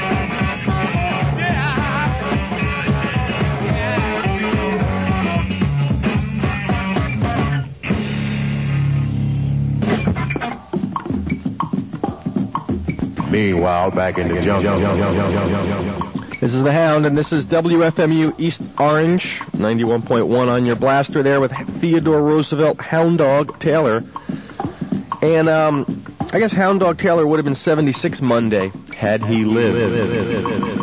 Meanwhile, back in the jungle. This is the Hound, and this is W F M U East Orange, ninety-one point one on your blaster there with Theodore Roosevelt Hound Dog Taylor. And, um... I guess Hound Dog Taylor would have been seventy-six Monday had he lived.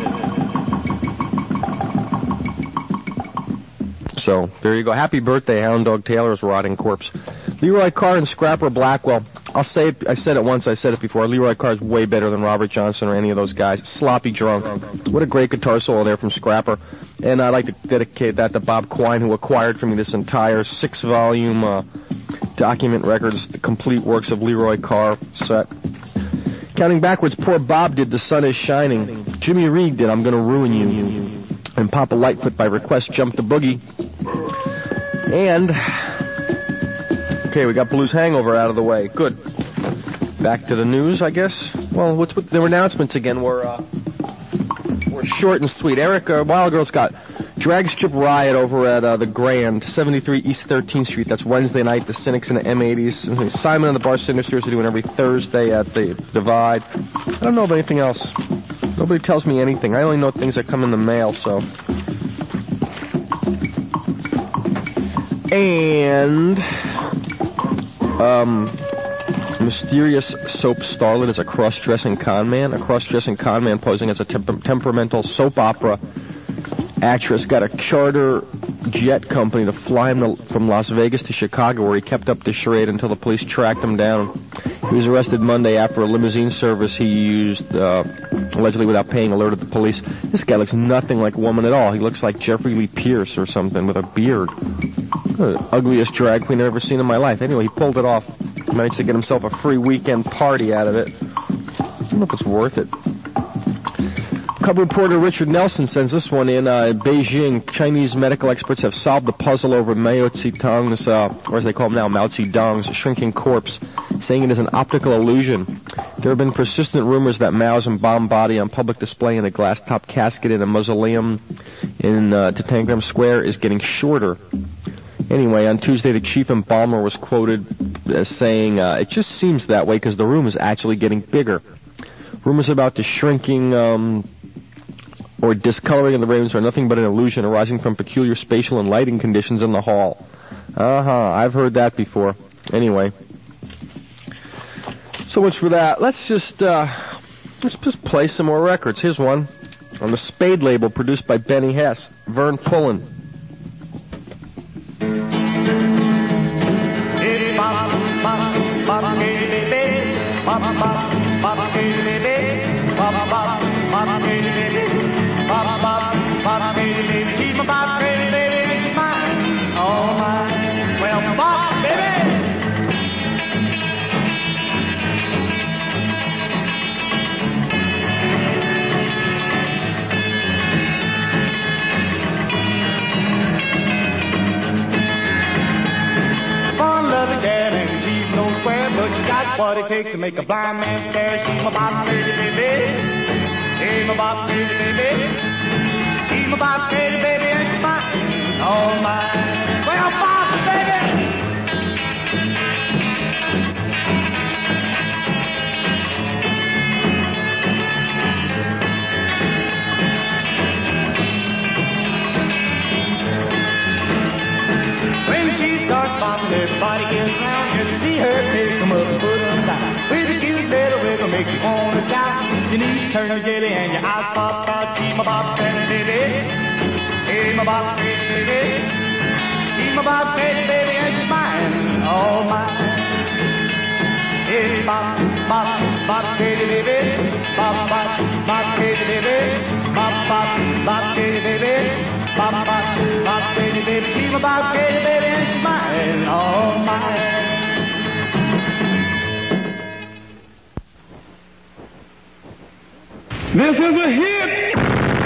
So, there you go. Happy birthday, Hound Dog Taylor's rotting corpse. Leroy Carr and Scrapper Blackwell. I'll say it, I said it once, I said it before. Leroy Carr's way better than Robert Johnson or any of those guys. Sloppy drunk. What a great guitar solo there from Scrapper. And I'd like to dedicate that to Bob Quine, who acquired from me this entire six-volume... Uh, Document Records, the complete works of Leroy Carr set. Counting backwards, poor Bob did The Sun Is Shining. Jimmy Reed did I'm Gonna Ruin You. And Papa Lightfoot by request jumped the boogie. And, okay, we got Blues Hangover out of the way. Good. Back to the news, I guess. Well, what's with the announcements again were, uh, were short and sweet. Eric, uh, Wild Girl's got Drag Strip Riot over at uh, the Grand, seventy-three East thirteenth Street. That's Wednesday night. The Cynics and the M eighties. Simon and the Bar Sinisters are doing every Thursday at the Divide. I don't know of anything else. Nobody tells me anything. I only know things that come in the mail, so. And, um, mysterious soap starlet is a cross-dressing con man. A cross-dressing con man posing as a temp- temperamental soap opera actress got a charter jet company to fly him to, from Las Vegas to Chicago, where he kept up the charade until the police tracked him down. He was arrested Monday after a limousine service he used, uh, allegedly without paying, alerted the police. This guy looks nothing like a woman at all. He looks like Jeffrey Lee Pierce or something with a beard. The ugliest drag queen I've ever seen in my life. Anyway, he pulled it off. Managed to get himself a free weekend party out of it. I don't know if it's worth it. Cub reporter Richard Nelson sends this one in. Uh, Beijing, Chinese medical experts have solved the puzzle over Mao Zedong's, uh, or as they call him now, Mao Zedong's shrinking corpse, saying it is an optical illusion. There have been persistent rumors that Mao's embalmed body on public display in a glass-top casket in a mausoleum in uh, Tatangram Square is getting shorter. Anyway, on Tuesday, the chief embalmer was quoted as saying, uh, it just seems that way because the room is actually getting bigger. Rumors about the shrinking um, or discoloring of the rooms are nothing but an illusion arising from peculiar spatial and lighting conditions in the hall. Uh-huh, I've heard that before. Anyway. So much for that. Let's just, uh, let's just play some more records. Here's one on the Spade label, produced by Benny Hess, Vern Pullen. What it takes to make a blind man stare. She's my boss lady, baby. She's my boss lady, baby. She's my boss lady, baby, and she's mine. All mine. Well, boss, baby. your jelly and your eyes pop out. Keep my bobcat, baby. Keep my bobcat, baby. Keep my bobcat, baby, and she's mine, all mine. Hey, bop, bop, bop, baby, baby. Bop, bop, bop, baby, baby. Bop, bop, bop, baby, baby. Bop, bop, bop, baby, baby. Keep my bobcat, baby, and she's mine, all mine. This is a hit.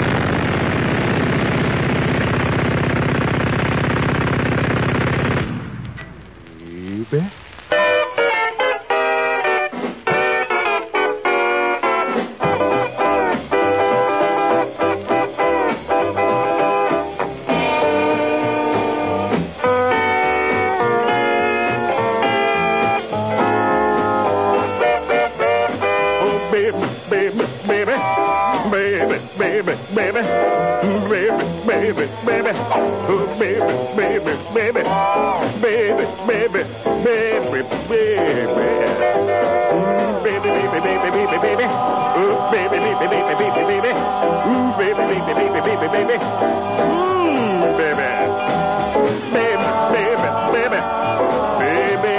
Baby. Baby, baby, baby, oh baby, baby, baby, baby, baby, baby, baby, baby, baby, baby, baby, baby, oh baby, baby, baby, baby, baby, ooh baby, baby, baby, baby, baby, mmm, baby, baby, baby, baby, baby.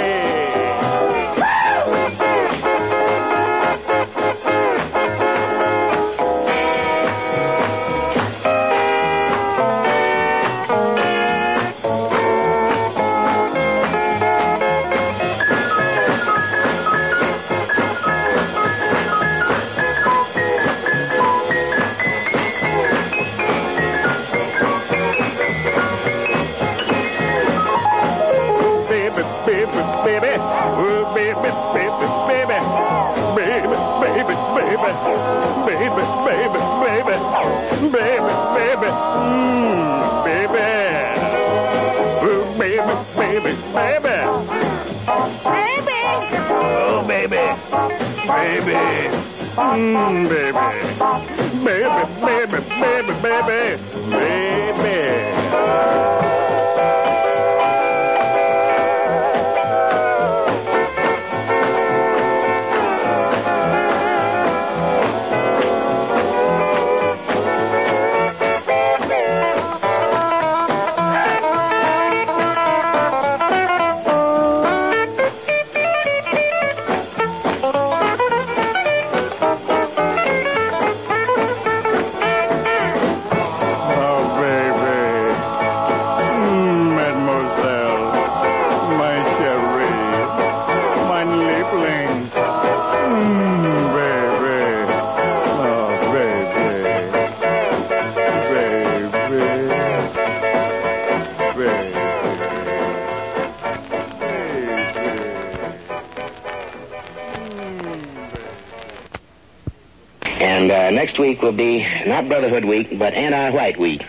And uh, next week will be not Brotherhood Week, but Anti-White Week.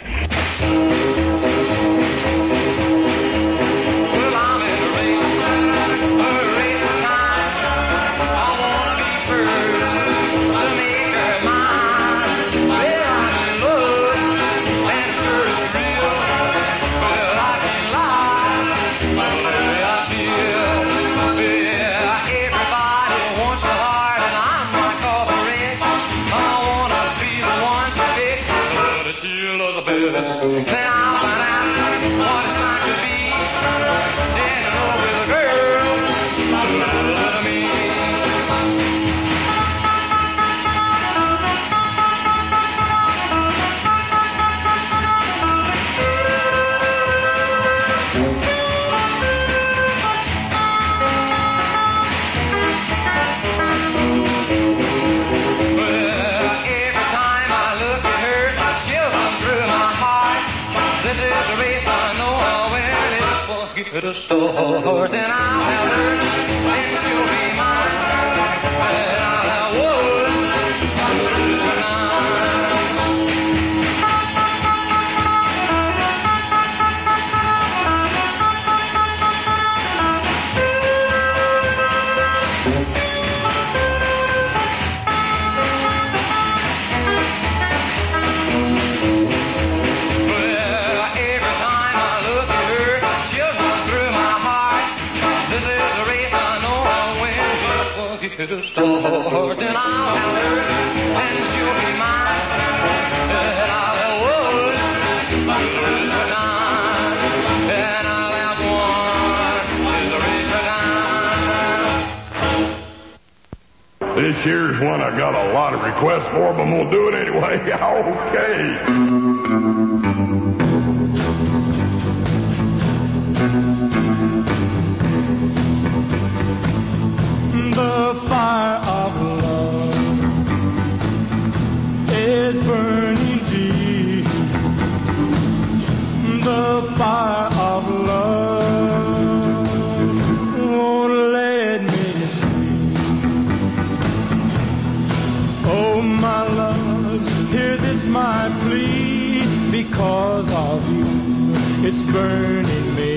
To the store, then I'll have her, and she'll be mine, and I'll have wood through the to the store, to the store. Then I'll have her, and she'll be mine. And I'll have wood, but raise her down. And I'll have one, is raise her down. This here's one I got a lot of requests for, but I'm going to do it anyway. Okay. The fire of love is burning deep. The fire of love won't let me sleep. Oh, my love, hear this my plea. Because of you, it's burning me.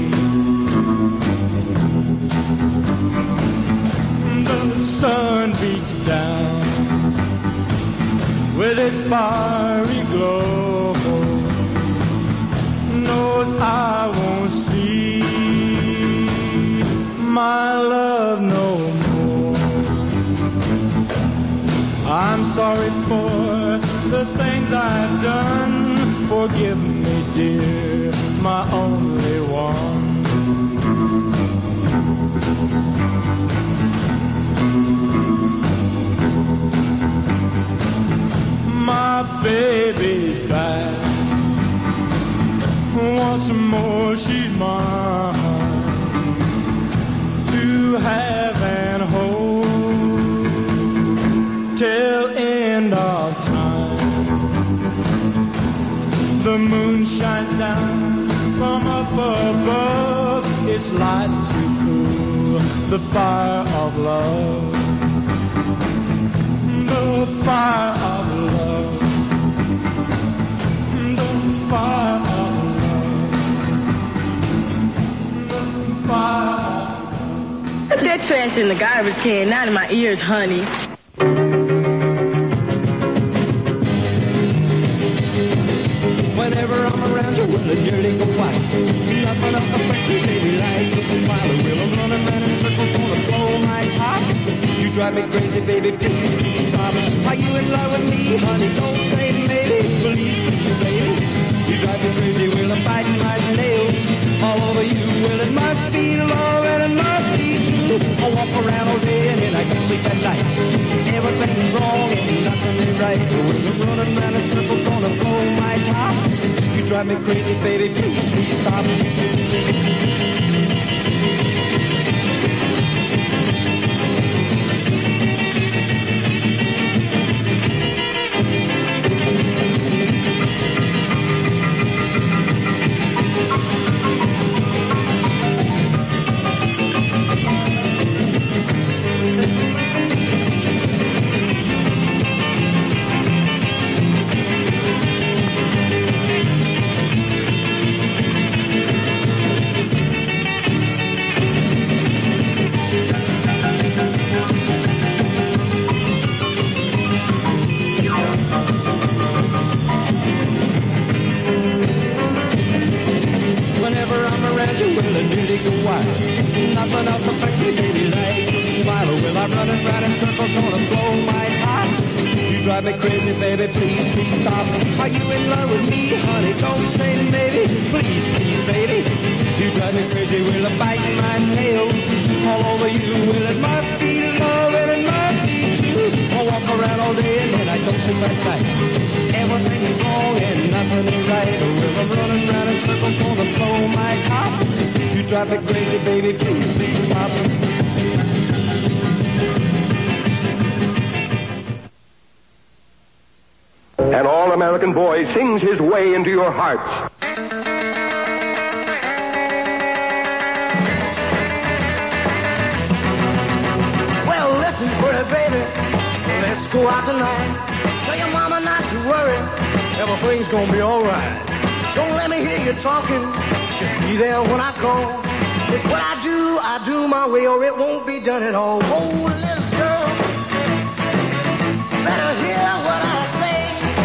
The sun beats down with its fiery glow, knows I won't see my love no more. I'm sorry for the things I've done. Forgive me, dear, my only one. My baby's back. Once more she's mine to have and hold till end of time. The moon shines down from up above. Its light to cool the fire of love. The fire of love. The fire of love. The fire. Put that trash in the garbage can, not in my ears, honey. Whenever I'm around you, well, you're like a white. Nothing else affects me, baby, like a while. The wheel I'm running round in circles on the floor, my top. You drive me crazy, baby, please, please stop. Are you in love with me, honey? Don't say maybe, please, please, baby. You drive me crazy, well, I'm biting my nails all over you. Well, it must be love and it must be true. I walk around all day and then I can sleep at night. Everything's wrong and nothing is right. The wheels are running round in circles on the floor, my top. You drive me crazy, baby, please, please stop. An all-American boy sings his way into your hearts. Well, listen, pretty baby, let's go out tonight. Tell your mama not to worry, everything's gonna be alright. Don't let me hear you talking, just be there when I call. It's what I do, I do my way, or it won't be done at all. Oh, little girl, better hear what I say.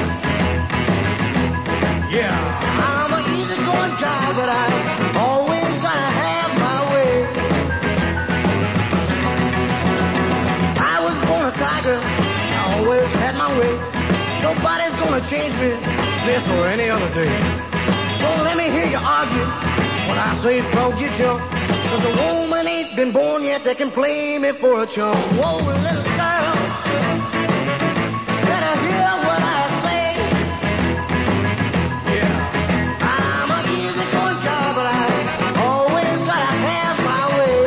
Yeah, I'm an easygoing guy, but I always gotta have my way. Nobody's gonna change me this or any other day. Don't let me hear you argue when I say don't get you. Cause a woman ain't been born yet that can play me for a chum. Whoa, little girl, better hear what I say. Yeah, I'm a easy going guy, but I always gotta have my way.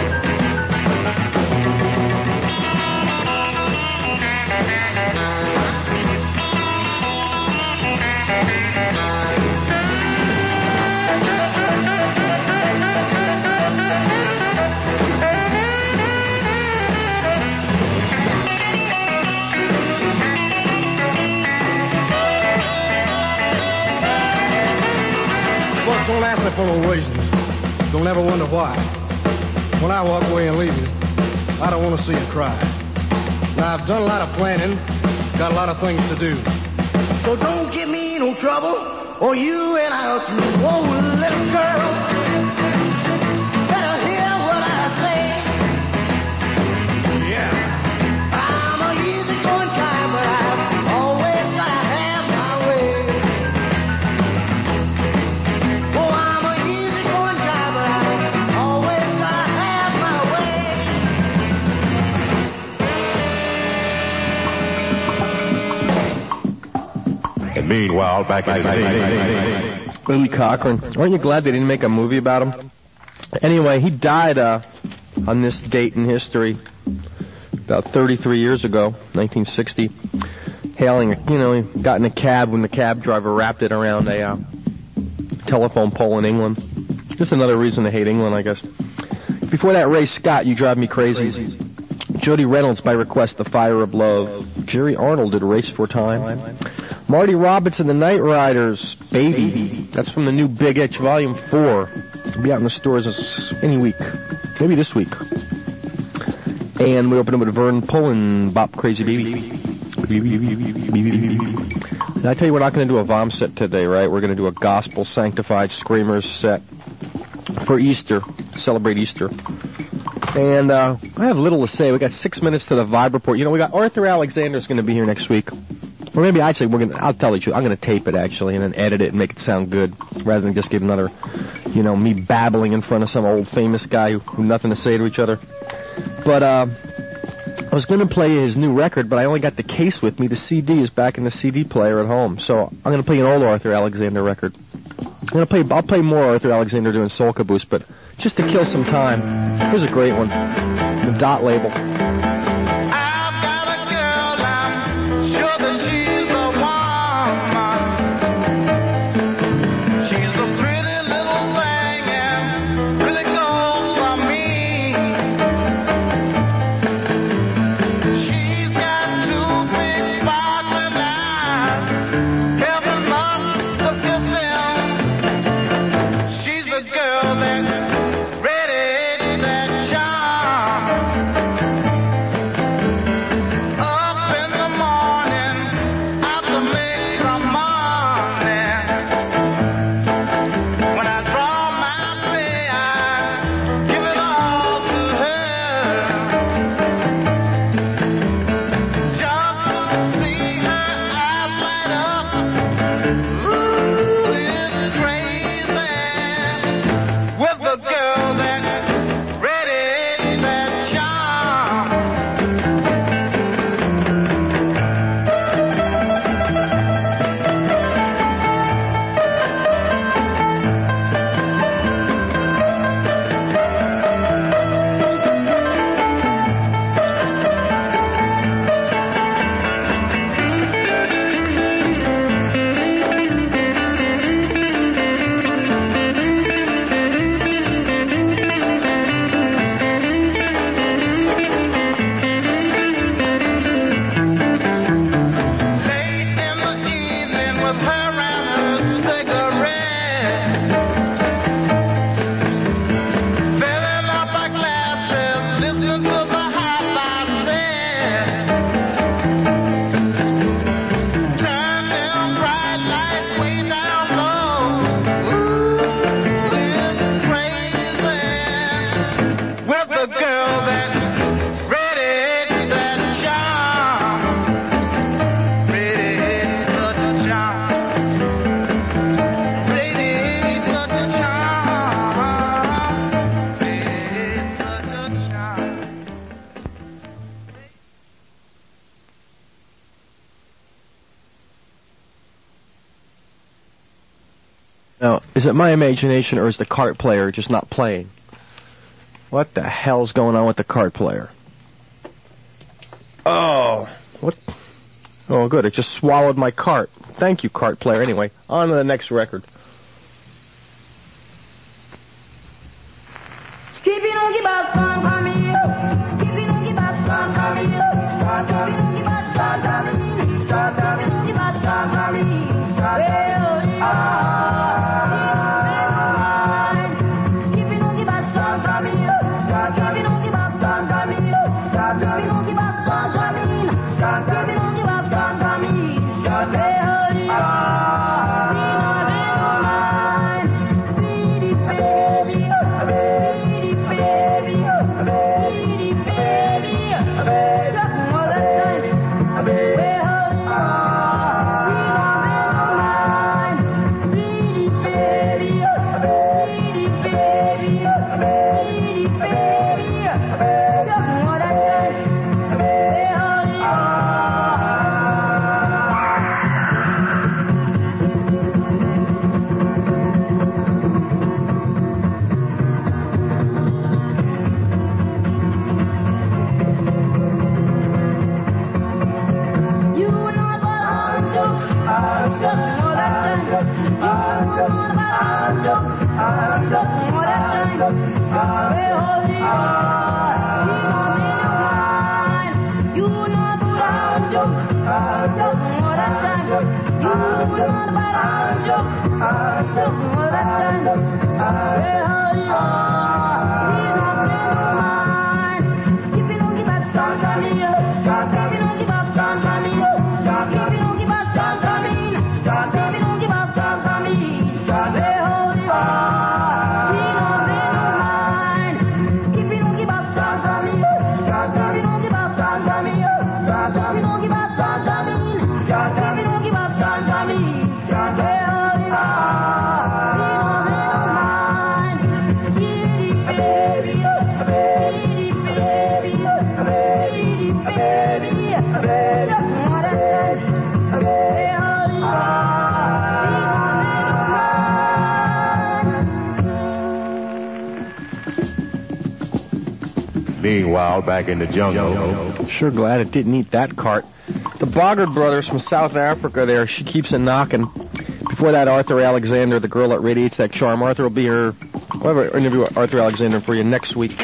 Don't ask me for no reasons. Don't ever wonder why. When I walk away and leave you, I don't want to see you cry. Now, I've done a lot of planning, got a lot of things to do. So don't give me no trouble, or you and I'll through. Whoa, little girl, better hear what I say. Yeah, I'm a easy-going guy, but I've always gotta have my way. Meanwhile, back in his day. Billy Cochran. Aren't you glad they didn't make a movie about him? Anyway, he died uh, on this date in history about thirty-three years ago, nineteen sixty. Hailing, you know, he got in a cab when the cab driver wrapped it around a uh, telephone pole in England. Just another reason to hate England, I guess. Before that, Ray Scott, You Drive Me Crazy. Jody Reynolds, By Request, The Fire of Love. Jerry Arnold did Race for Time. Marty Roberts and the Night Riders, Baby. That's from the new Big Itch, Volume four. It'll be out in the stores this, any week. Maybe this week. And we open up with Vern Pullen, Bop Crazy Baby. And I tell you, we're not going to do a Vom set today, right? We're going to do a Gospel Sanctified Screamers set for Easter, celebrate Easter. And uh, I have little to say. We got six minutes to the Vibe Report. You know, we got Arthur Alexander's going to be here next week. Or maybe actually we're gonna, I'll tell you, I'm gonna tape it actually and then edit it and make it sound good rather than just give another, you know, me babbling in front of some old famous guy who, who nothing to say to each other. But, uh, I was gonna play his new record, but I only got the case with me. The C D is back in the C D player at home. So I'm gonna play an old Arthur Alexander record. I'm gonna play, I'll play more Arthur Alexander doing Soul Caboose, but just to kill some time, here's a great one. The Dot label. Girl that's ready to charm. Now, is it my imagination or is the cart player just not playing? What the hell's going on with the cart player? Oh, what? Oh, good. It just swallowed my cart. Thank you, cart player. Anyway, on to the next record. Meanwhile, back in the jungle. Sure glad it didn't eat that cart. The Bogard brothers from South Africa there, she keeps it knocking. Before that, Arthur Alexander, the girl that radiates that charm. Arthur will be here. We'll have an interview with Arthur Alexander for you next week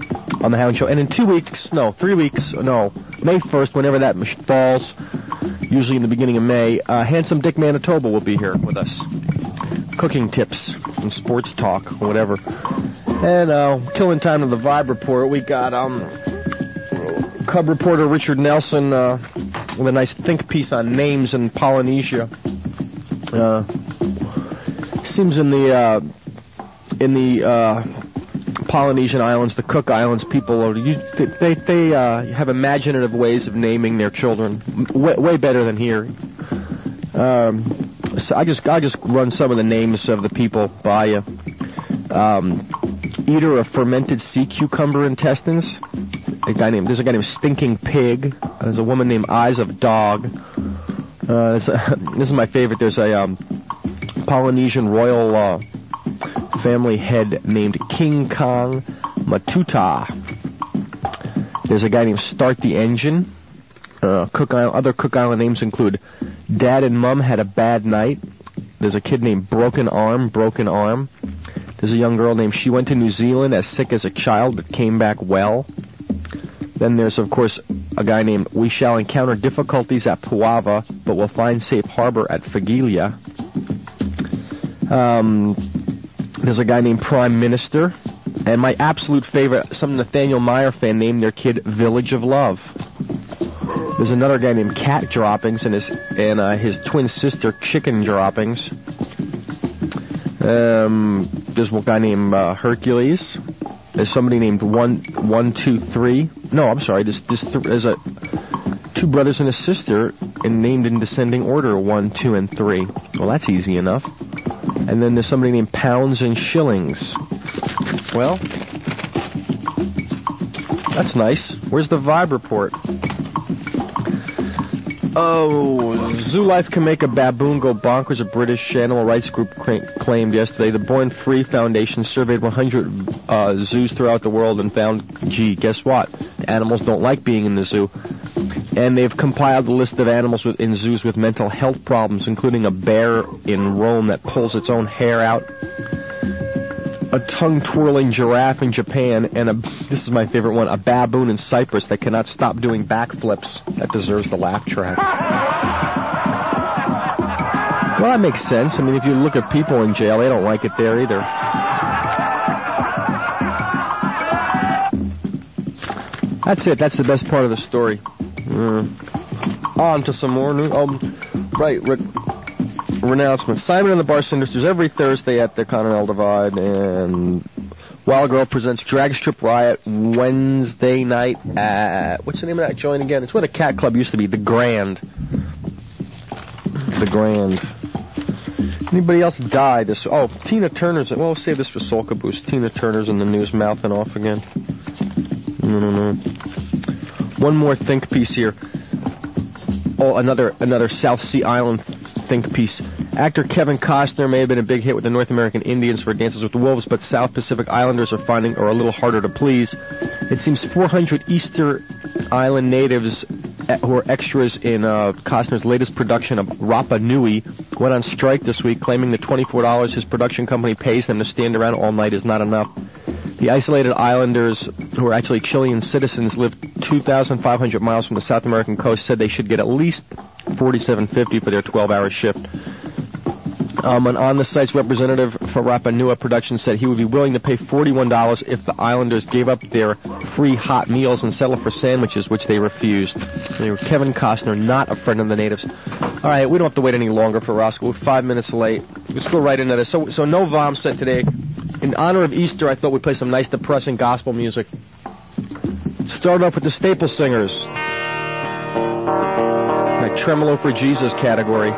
on the Hound Show. And in two weeks, no, three weeks, no, May first, whenever that falls, usually in the beginning of May, uh, Handsome Dick Manitoba will be here with us. Cooking tips and sports talk or whatever. And uh, killing time to the Vibe Report, we got um, Cub reporter Richard Nelson uh, with a nice think piece on names in Polynesia. Uh, seems in the uh, in the uh, Polynesian islands, the Cook Islands, people are, they they uh, have imaginative ways of naming their children, way, way better than here. Um, so I just I just run some of the names of the people by you. Um, eater of fermented sea cucumber intestines. A guy named there's a guy named Stinking Pig. There's a woman named Eyes of Dog. Uh, a, this is my favorite. There's a um, Polynesian royal uh, family head named King Kong Matuta. There's a guy named Start the Engine. Uh, Cook Island, other Cook Island names include Dad and Mum Had a Bad Night. There's a kid named Broken Arm, Broken Arm. There's a young girl named She Went to New Zealand as sick as a child but came back well. Then there's, of course, a guy named We Shall Encounter Difficulties at Puava, but We'll Find Safe Harbor at Fagilia. Um, there's a guy named Prime Minister. And my absolute favorite, some Nathaniel Meyer fan named their kid Village of Love. There's another guy named Cat Droppings and his and uh, his twin sister Chicken Droppings. Um, there's one guy named uh, Hercules. There's somebody named One One Two Three. No, I'm sorry. There's there's, th- there's a two brothers and a sister, and named in descending order One, Two, and Three. Well, that's easy enough. And then there's somebody named Pounds and Shillings. Well, that's nice. Where's the Vibe Report? Oh, Zoo Life can make a baboon go bonkers, a British animal rights group cra- claimed yesterday. The Born Free Foundation surveyed one hundred uh, zoos throughout the world and found, gee, guess what? The animals don't like being in the zoo. And they've compiled a list of animals with, in zoos with mental health problems, including a bear in Rome that pulls its own hair out, a tongue-twirling giraffe in Japan, and a, this is my favorite one, a baboon in Cyprus that cannot stop doing backflips. That deserves the laugh track. Well, that makes sense. I mean, if you look at people in jail, they don't like it there either. That's it. That's the best part of the story. Uh, on to some more news. Oh, right, Rick. Renouncement. Simon and the Barcinders every Thursday at the Continental Divide, and Wild Girl presents Drag Strip Riot Wednesday night at, what's the name of that joint again? It's where the Cat Club used to be, the Grand. The Grand. Anybody else die this, oh, Tina Turner's, well, we'll save this for Soul Caboose. Tina Turner's in the news mouthing off again. No, no, no. One more think piece here. Oh, another, another South Sea Island think piece. Actor Kevin Costner may have been a big hit with the North American Indians for Dances with the Wolves, but South Pacific Islanders are finding are a little harder to please. It seems four hundred Easter Island natives who are extras in uh, Costner's latest production of Rapa Nui went on strike this week, claiming the twenty-four dollars his production company pays them to stand around all night is not enough. The isolated islanders, who are actually Chilean citizens, live two thousand five hundred miles from the South American coast, said they should get at least forty-seven fifty for their twelve-hour shift. Um, an on-the-site's representative for Rapa Nui Productions said he would be willing to pay forty-one dollars if the islanders gave up their free hot meals and settled for sandwiches, which they refused. They were Kevin Costner, not a friend of the natives. All right, we don't have to wait any longer for Roscoe. We're five minutes late. Let's go right into this. So, so no Vom set today. In honor of Easter, I thought we'd play some nice, depressing gospel music. Start off with the Staple Singers. My Tremolo for Jesus category.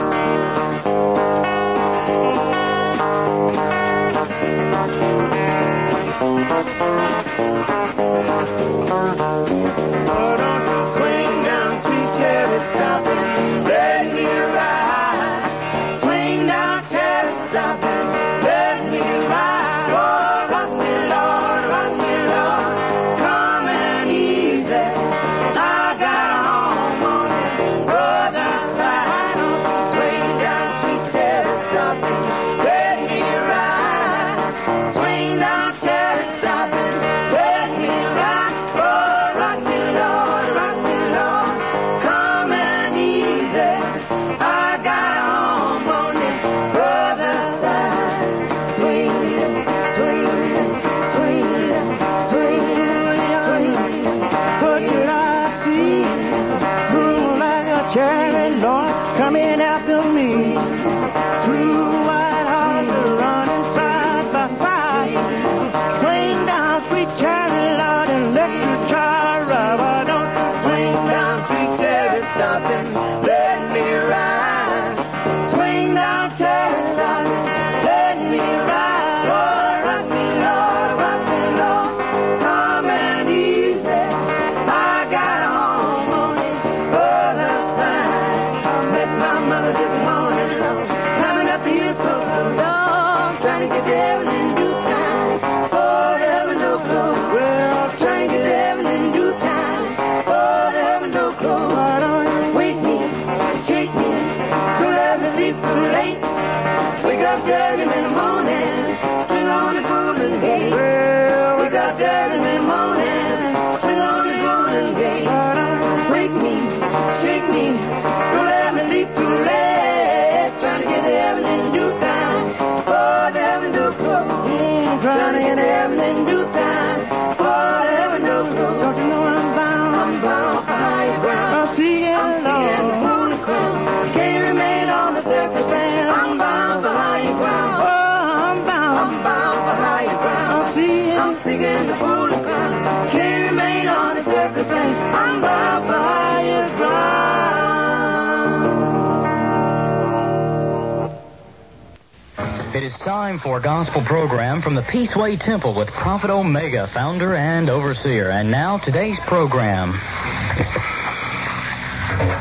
It is time for a gospel program from the Peaceway Temple with Prophet Omega, founder and overseer. And now, today's program.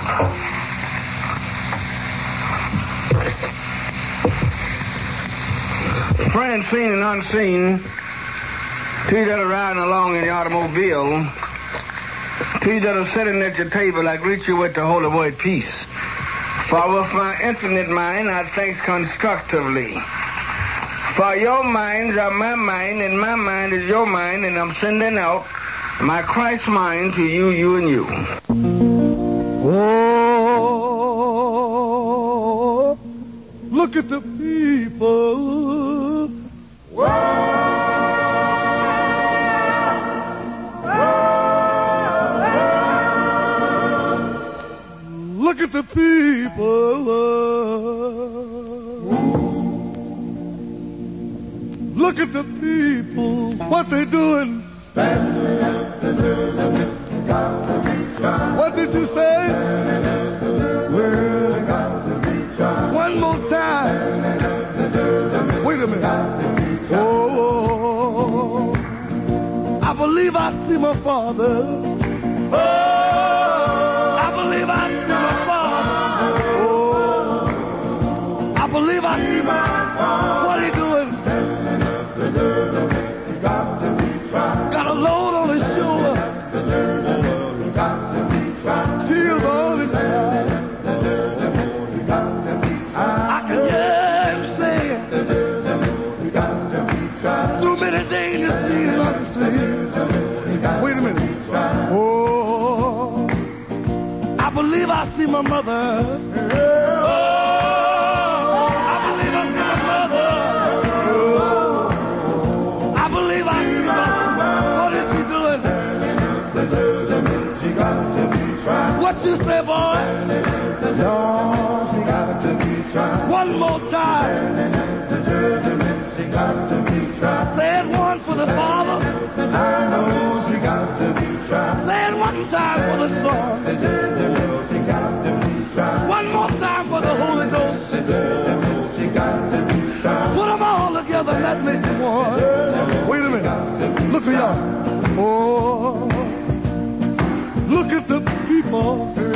Friends seen and unseen, to you that are riding along in your automobile, to you that are sitting at your table, I greet you with the holy word peace. For with my infinite mind I think constructively. For your minds are my mind, and my mind is your mind, and I'm sending out my Christ mind to you, you, and you. Oh, look at the people. Look at the people. Look at the people. What they doing? What did you say? One more time. Wait a minute. Oh, I believe I see my father. Oh, I believe I see my father. Oh, I believe I see my father. What are you doing? Got a load on his shoulder. Tears on his eyes. I can hear him saying, too many dangers seen and unseen. Wait a minute. Oh, I believe I see my mother. Oh, I believe I see my mother. Oh, I believe I see my mother. What is he doing? What you say, boy? One more time. Say it one for the Father. Say it one time for the Son. One more time for the Holy Ghost. Put them all together and that makes one. Wait a minute. Look at y'all. Oh, look at the people. Oh,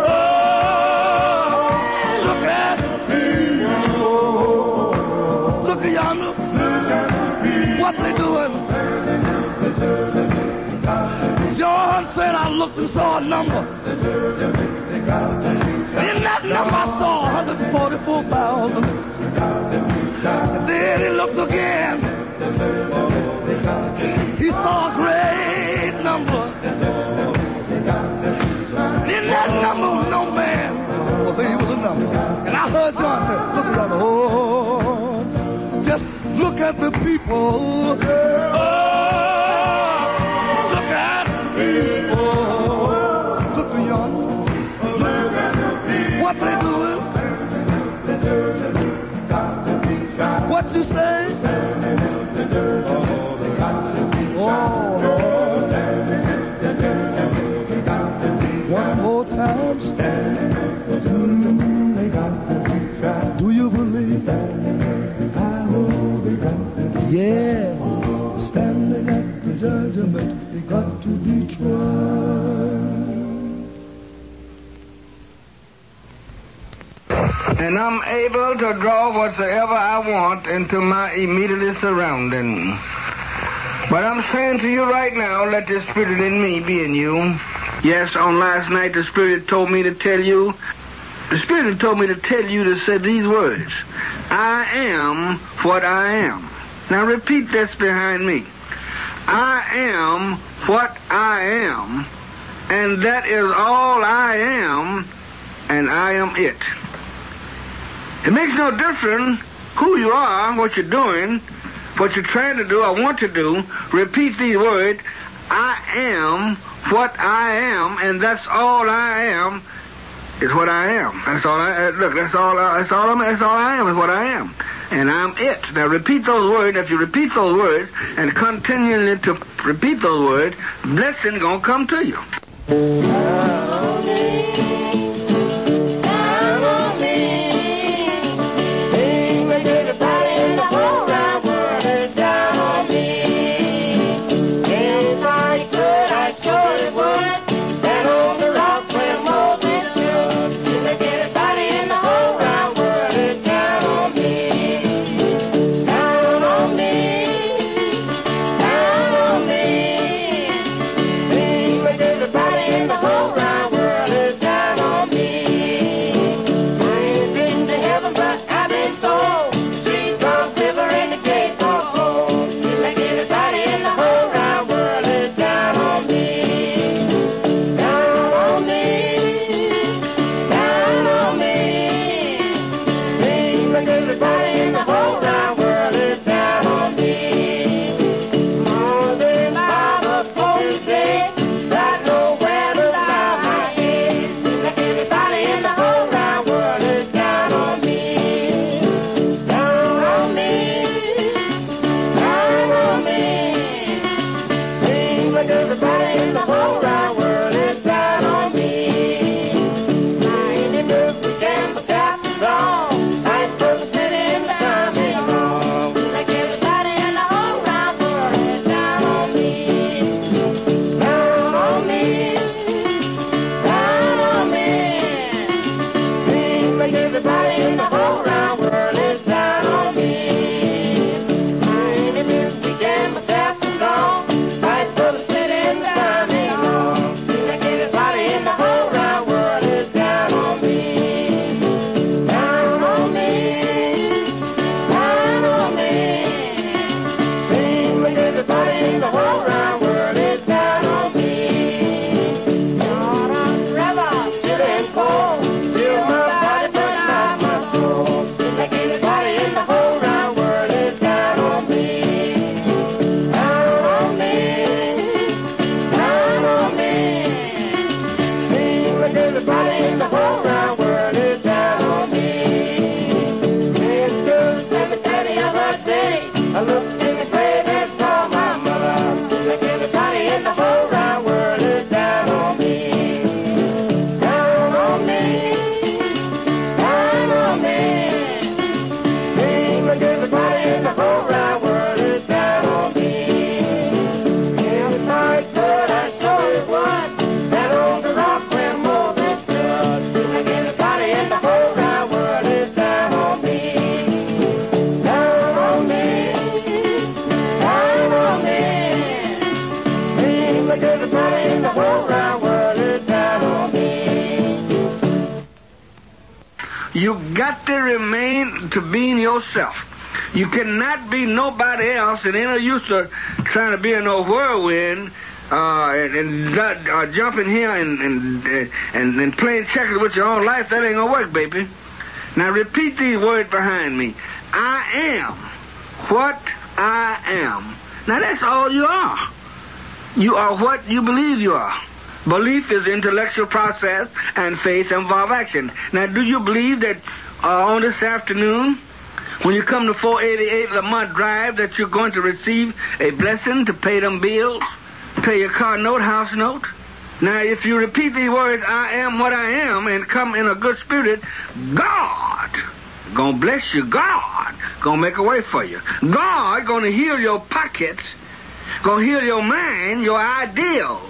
look at the people. Look at yonder. What they doing? John said I looked and saw a number. In that number I saw one hundred forty-four thousand. And then he looked again. He saw a great number. In that number was no man. Well, see, he was a number. And I heard John say, look at that. Oh, just look at the people. Oh, look at the people. Look at y'all. What they doing? What you say? Oh, one more time. Mm, do you believe? Yeah, standing at the judgment, they got to be tried. And I'm able to draw whatsoever I want into my immediate surrounding. But I'm saying to you right now, let the Spirit in me be in you. Yes, on last night the Spirit told me to tell you, the Spirit told me to tell you to say these words. I am what I am. Now repeat this behind me. I am what I am, and that is all I am, and I am it. It makes no difference who you are, what you're doing, what you're trying to do, or want to do. Repeat these words. I am what I am, and that's all I am is what I am. That's all I, uh, look, that's all, uh, that's all, I'm, that's all I am is what I am. And I'm it. Now repeat those words. If you repeat those words and continually to repeat those words, blessing gonna come to you. Stand on the rock where Moses stood. You got to remain to being yourself. You cannot be nobody else, and ain't no use to trying to be in no whirlwind uh, and, and uh, jumping here and and, and and playing checkers with your own life. That ain't gonna work, baby. Now repeat these words behind me. I am what I am. Now that's all you are. You are what you believe you are. Belief is intellectual process, and faith involves action. Now, do you believe that uh, on this afternoon, when you come to four eighty-eight Lamont Drive, that you're going to receive a blessing to pay them bills, pay your car note, house note? Now, if you repeat these words, I am what I am, and come in a good spirit, God gonna bless you. God gonna make a way for you. God gonna heal your pockets, gonna heal your mind, your ideals.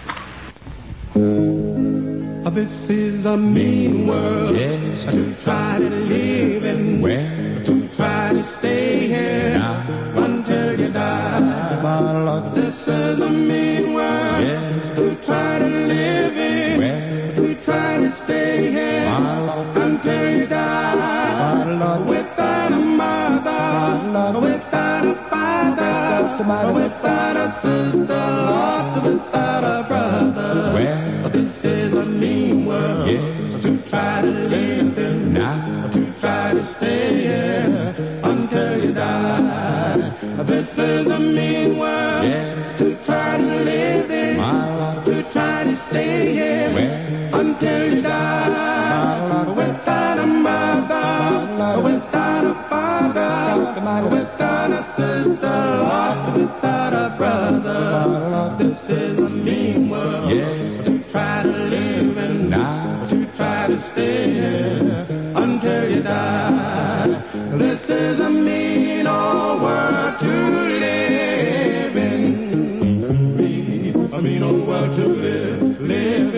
This is a mean world, yes, to try to live in, where to try to stay here now, until you die. This is a mean world, yes, to try to live in, where to try to stay here until you die. Without a mother, without a father, without a sister, without a brother. Where this is a mean world, yes, to try to live in, now to try to stay here until you die. This is a mean world, yes, to try to live in, to try to stay here until you die. Without a mother, without a father, without a sister, without a brother. This is a mean world, yes, to try to live in, now to try to stay here until you die. This is a mean old world to live in. Mean, a mean old world to live, live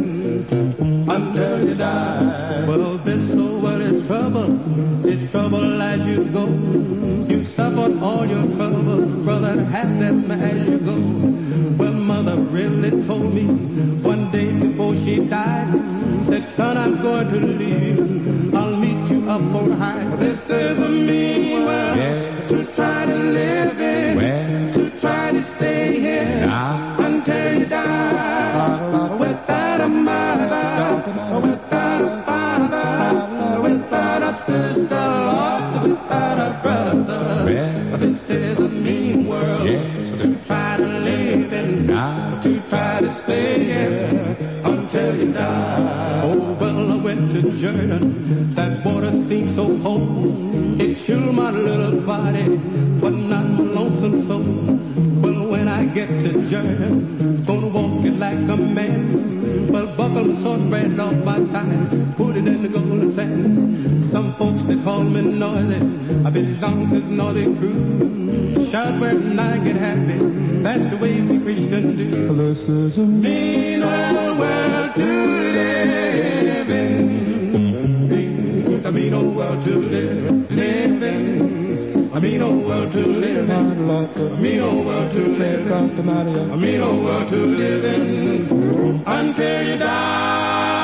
in until you die. Well, this old world is trouble. It's trouble as you go. You suffered all your trouble, brother, have them as you go. Well, mother really told me one day before she died, said, son, I'm going to leave. I'll meet you up on high. This is a mean world, yes, to try to live in, well, to try to stay here now until you die. Without a mother, without a father, without a sister, without a brother. Well, this is a mean world, yes, to try to live in, now to try to stay here until you die. Oh, well, I went to Jordan. That water seemed so cold. It chilled my little body, but not my lonesome soul. Well, when I get to Jordan, gonna walk it like a man. Well, buckle the sword off my side, put it in the golden sand. Some folks, they call me noisy. I belong to the naughty crew. Shout when I get happy. That's the way we Christians do. This is a mean old world to live in. A mean old world to live, live in. A mean old world to live in. A mean old world to live in. A mean old world to live in until you die.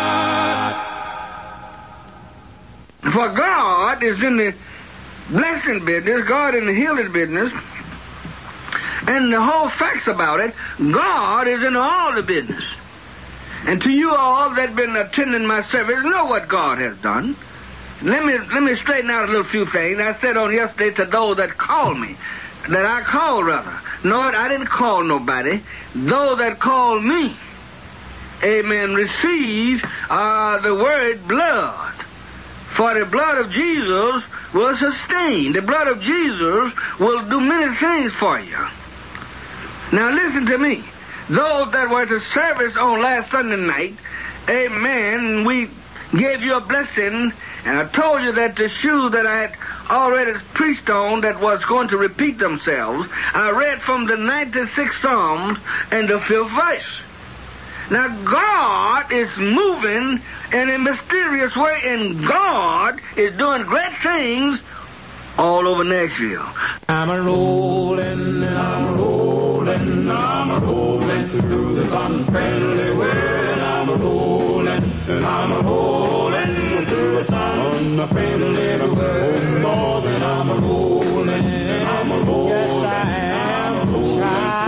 For God is in the blessing business, God in the healing business, and the whole facts about it, God is in all the business. And to you all that been attending my service, know what God has done. Let me let me straighten out a little few things. I said on yesterday to those that called me, that I called rather. No, I didn't call nobody. Those that called me, amen, receive uh, the word blood. For the blood of Jesus will sustain. The blood of Jesus will do many things for you. Now listen to me. Those that were to service on last Sunday night, amen, we gave you a blessing, and I told you that the shoes that I had already preached on that was going to repeat themselves, I read from the ninety-sixth Psalms and the fifth verse. Now, God is moving in a mysterious way, and God is doing great things all over Nashville. I'm a rolling, and I'm a rolling, I'm a rolling through this unfriendly world. I'm a rolling, and I'm a rolling through this I'm a friend everywhere. Oh, more than I'm a rolling. I'm a rolling. Yes, I am. I'm a rolling.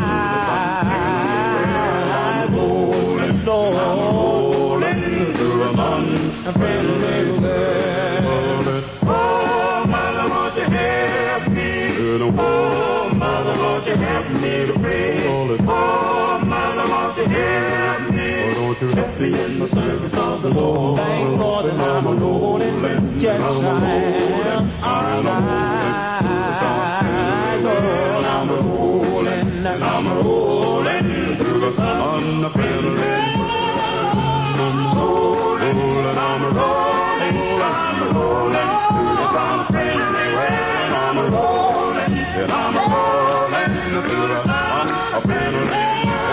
I'm rolling. Lord, I'm rolling through the sun. A friend everywhere. Oh, mother, won't you help me? Oh, mother, won't you help me to pray? Oh, mother, won't you help me? Help me in the service of the Lord. Thank Lord that I'm a rolling. Yes, I am. I'm a rolling. I'm a rolling. I'm a rolling through the sun. I'm a rolling. I'm a rolling. I'm a rolling. I'm a rolling through the sun. I'm a rolling. I'm a rolling through the sun. I'm a rolling.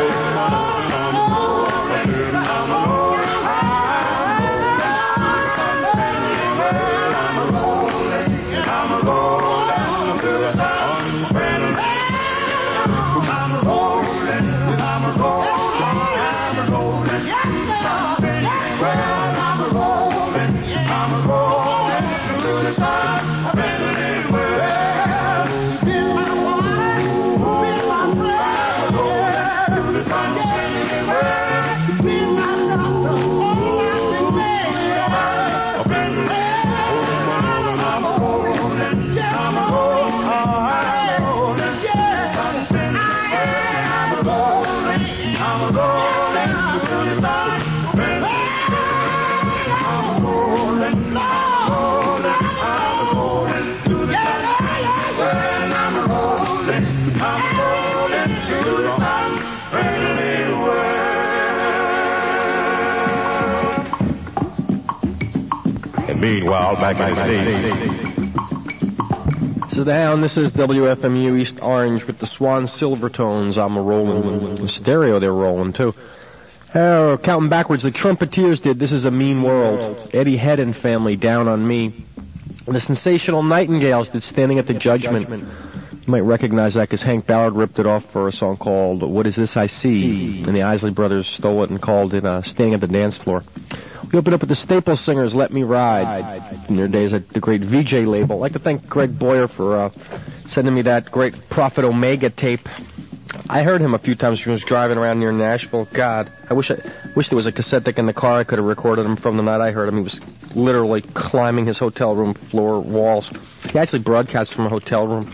Meanwhile, back in the States. This is the Hound. This is W F M U East Orange with the Swan Silvertones. I'm a rolling. In stereo, they're rolling, too. Oh, counting backwards, the Trumpeters did This Is a Mean World. Eddie Head and Family, Down on Me. The Sensational Nightingales did Standing at the Judgment. You might recognize that because Hank Ballard ripped it off for a song called What Is This I See? And the Isley Brothers stole it and called it uh, Standing at the Dance Floor. We opened up with the Staple Singers, Let Me Ride, in their days at the great V J label. I'd like to thank Greg Boyer for uh, sending me that great Prophet Omega tape. I heard him a few times when he was driving around near Nashville. God, I wish I wish there was a cassette deck in the car. I could have recorded him from the night I heard him. He was literally climbing his hotel room floor walls. He actually broadcast from a hotel room.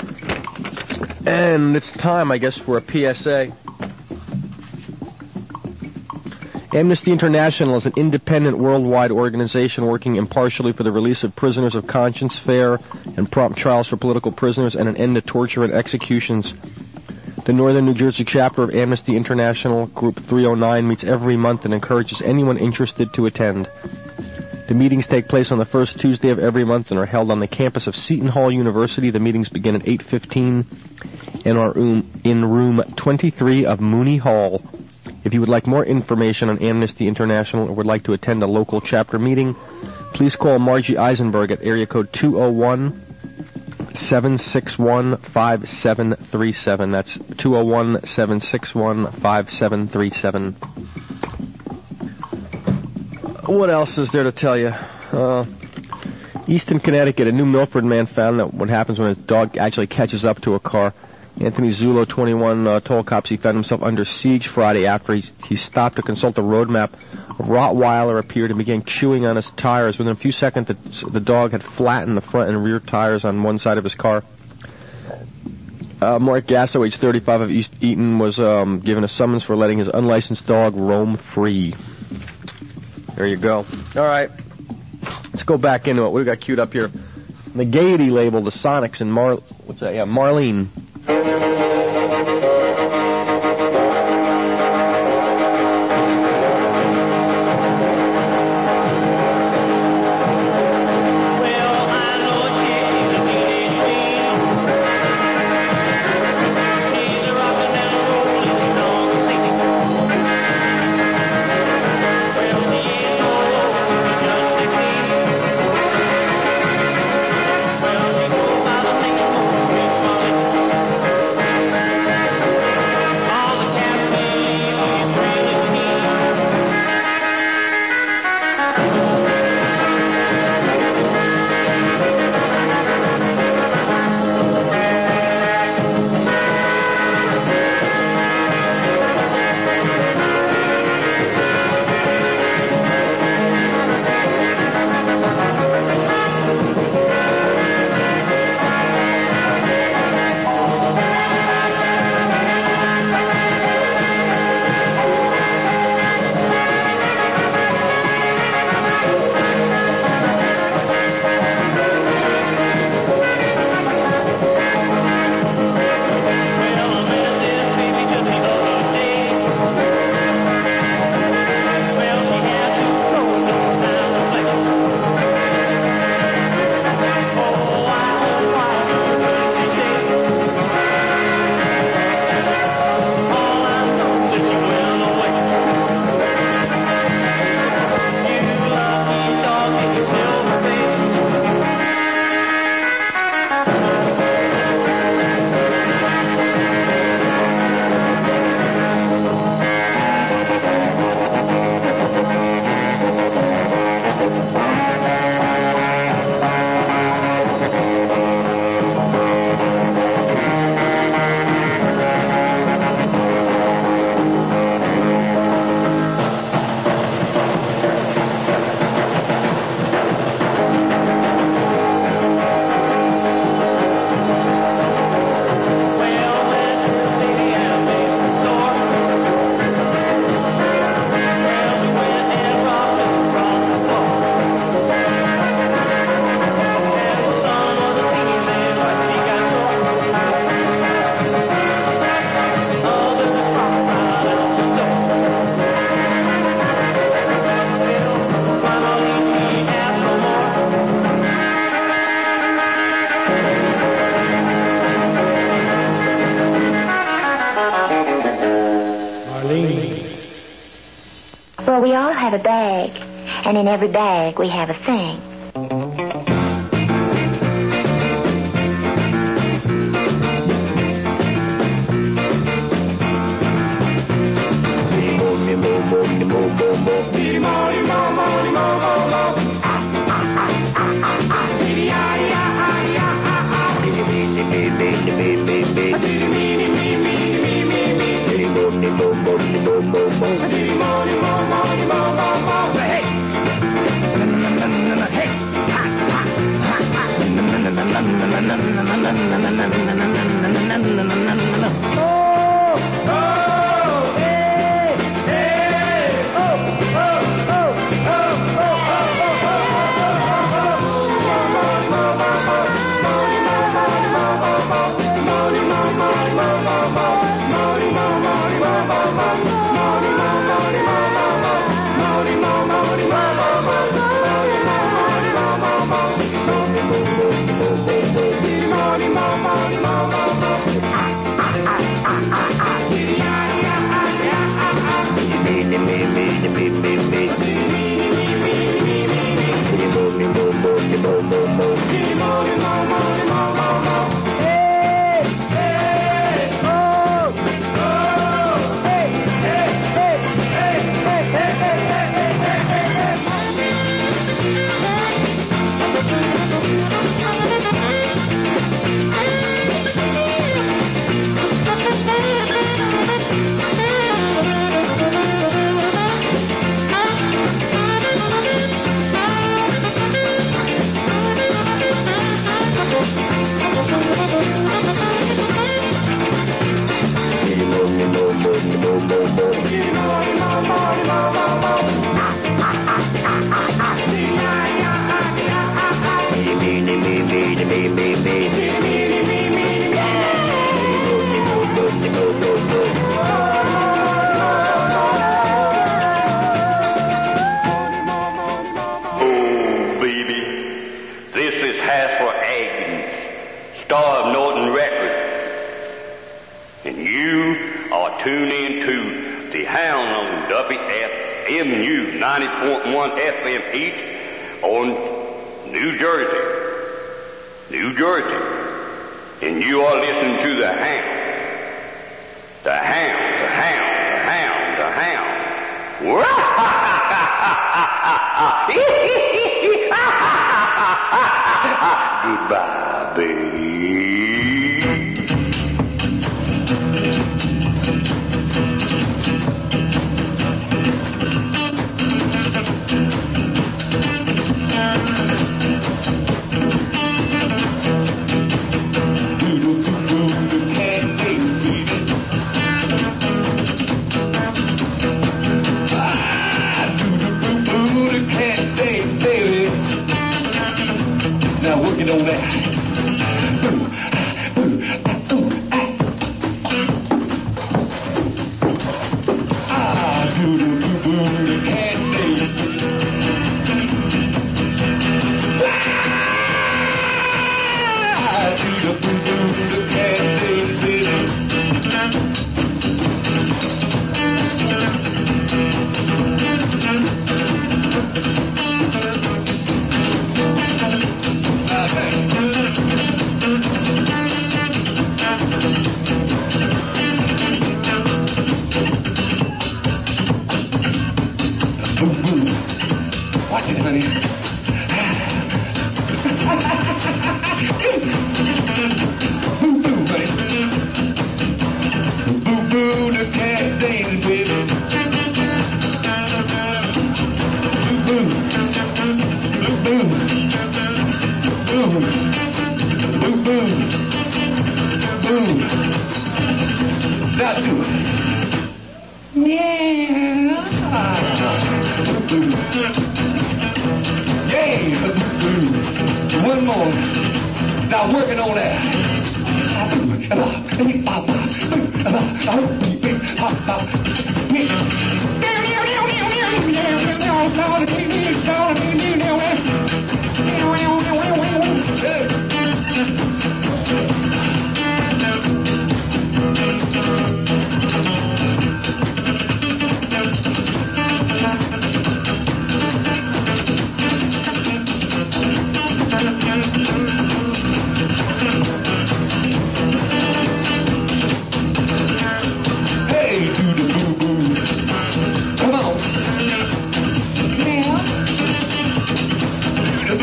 And it's time, I guess, for a P S A. Amnesty International is an independent worldwide organization working impartially for the release of prisoners of conscience, fair and prompt trials for political prisoners, and an end to torture and executions. The Northern New Jersey chapter of Amnesty International, Group three oh nine, meets every month and encourages anyone interested to attend. The meetings take place on the first Tuesday of every month and are held on the campus of Seton Hall University. The meetings begin at eight fifteen and are in room twenty-three of Mooney Hall. If you would like more information on Amnesty International or would like to attend a local chapter meeting, please call Margie Eisenberg at area code two oh one, seven six one, five seven three seven. That's two oh one, seven six one, five seven three seven. What else is there to tell you? Uh, Easton, Connecticut, a New Milford man found that what happens when a dog actually catches up to a car. Anthony Zulo, twenty-one, uh, told cops he found himself under siege Friday after he, he stopped to consult a road map. A Rottweiler appeared and began chewing on his tires. Within a few seconds, the, the dog had flattened the front and rear tires on one side of his car. Uh, Mark Gasso, age thirty-five, of East Eaton, was um, given a summons for letting his unlicensed dog roam free. There you go. All right. Let's go back into it. What do we got queued up here? The Gaiety label, the Sonics, and Mar... What's that? Yeah, Marlene. know, we all have a bag, and in every bag we have a thing. Goodbye, baby. Now work it on that. Ah, do do do do the cat day. Ah, do do do do the cat day, baby. Watch it, honey. Boo-boo, honey. Boo-boo, the cat dance, baby. Boo-boo. Boo-boo. Boo-boo. Boo-boo. Boo. Now do it. Yeah. Boo-boo. Yeah. One more. Now working on that.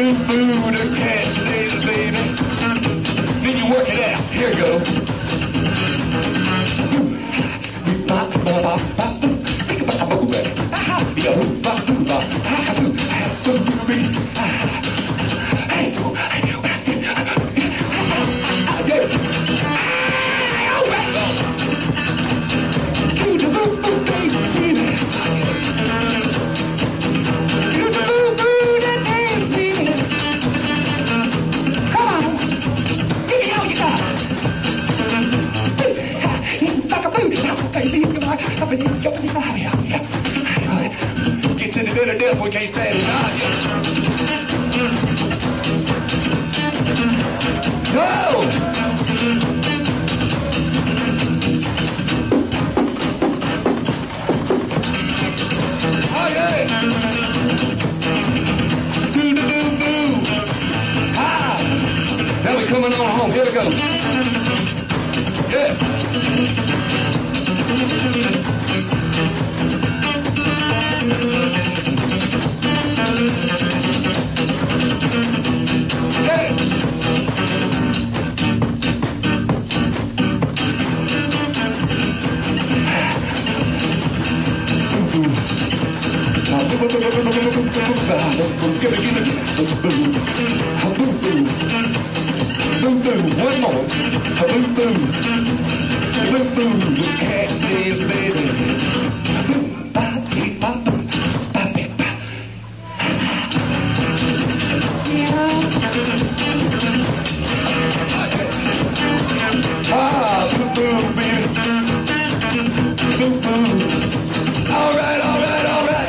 boo, the cat stays, baby. Then you work it out. Here you go. Gets into bed of death, we can't stand it. Go! Oh, yeah! Doo-doo-doo-doo! Ha! Now we're coming on home. Here we go. Yeah. One more. Boom, boom. Boom, boom. The cat says, baby. Boom, bop, beep, bop, boom, bop, beep, bop. Ah, boom, boom, baby. Boom, boom. All right, all right, all right.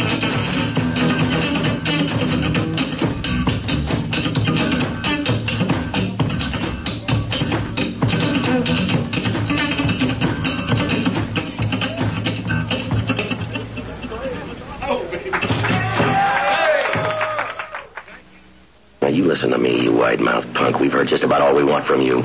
Now, you listen to me, you wide-mouthed punk. We've heard just about all we want from you.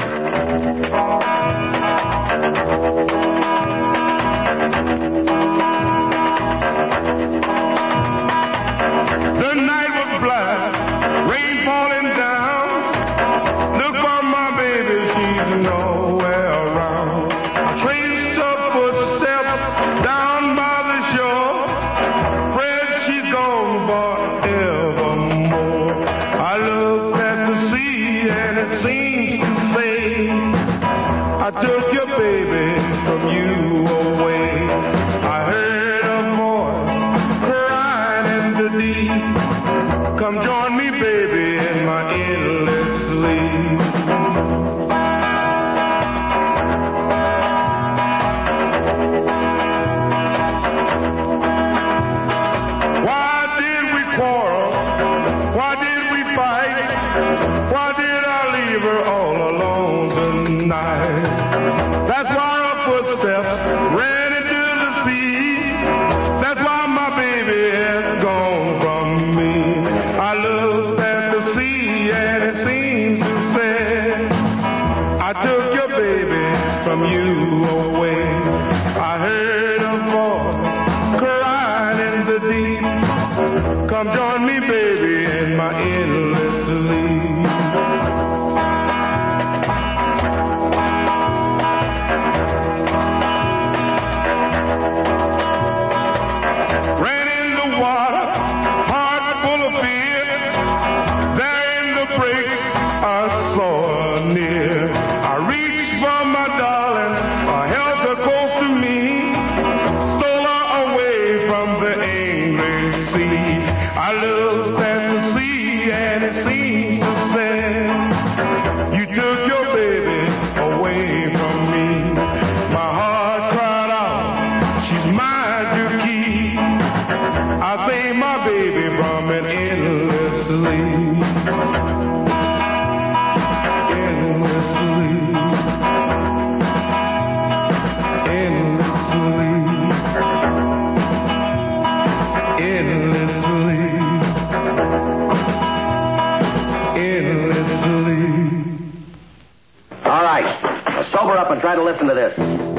The night was black, rain falling down. Look for my baby, she's nowhere around. I traced her footsteps down by the shore. Where she's gone forevermore. I looked at the sea and it seems to say, I took your baby from you away. I heard a voice crying in the deep. Come join me, baby, in my endless sleep. Why did we quarrel? Why did we fight? Why did I leave her all alone tonight? That's why her footsteps ran into the sea. That's why my baby has gone from me. I looked at the sea and it seemed to say, I took your baby from you away. I heard a voice crying in the deep. Come join me, baby, in my endless sleep. Ran in the water, heart full of fear. There in the breaks, I saw her near. I reached for my darling, I held her close to me, stole her away from the angry sea. I looked at the sea and it seemed to say, you took your baby away from me. My heart cried out, she's mine to keep. I saved my baby from an endless sleep. Endless sleep. Endless sleep. Endless sleep. Endless sleep. All right. Now sober up and try to listen to this.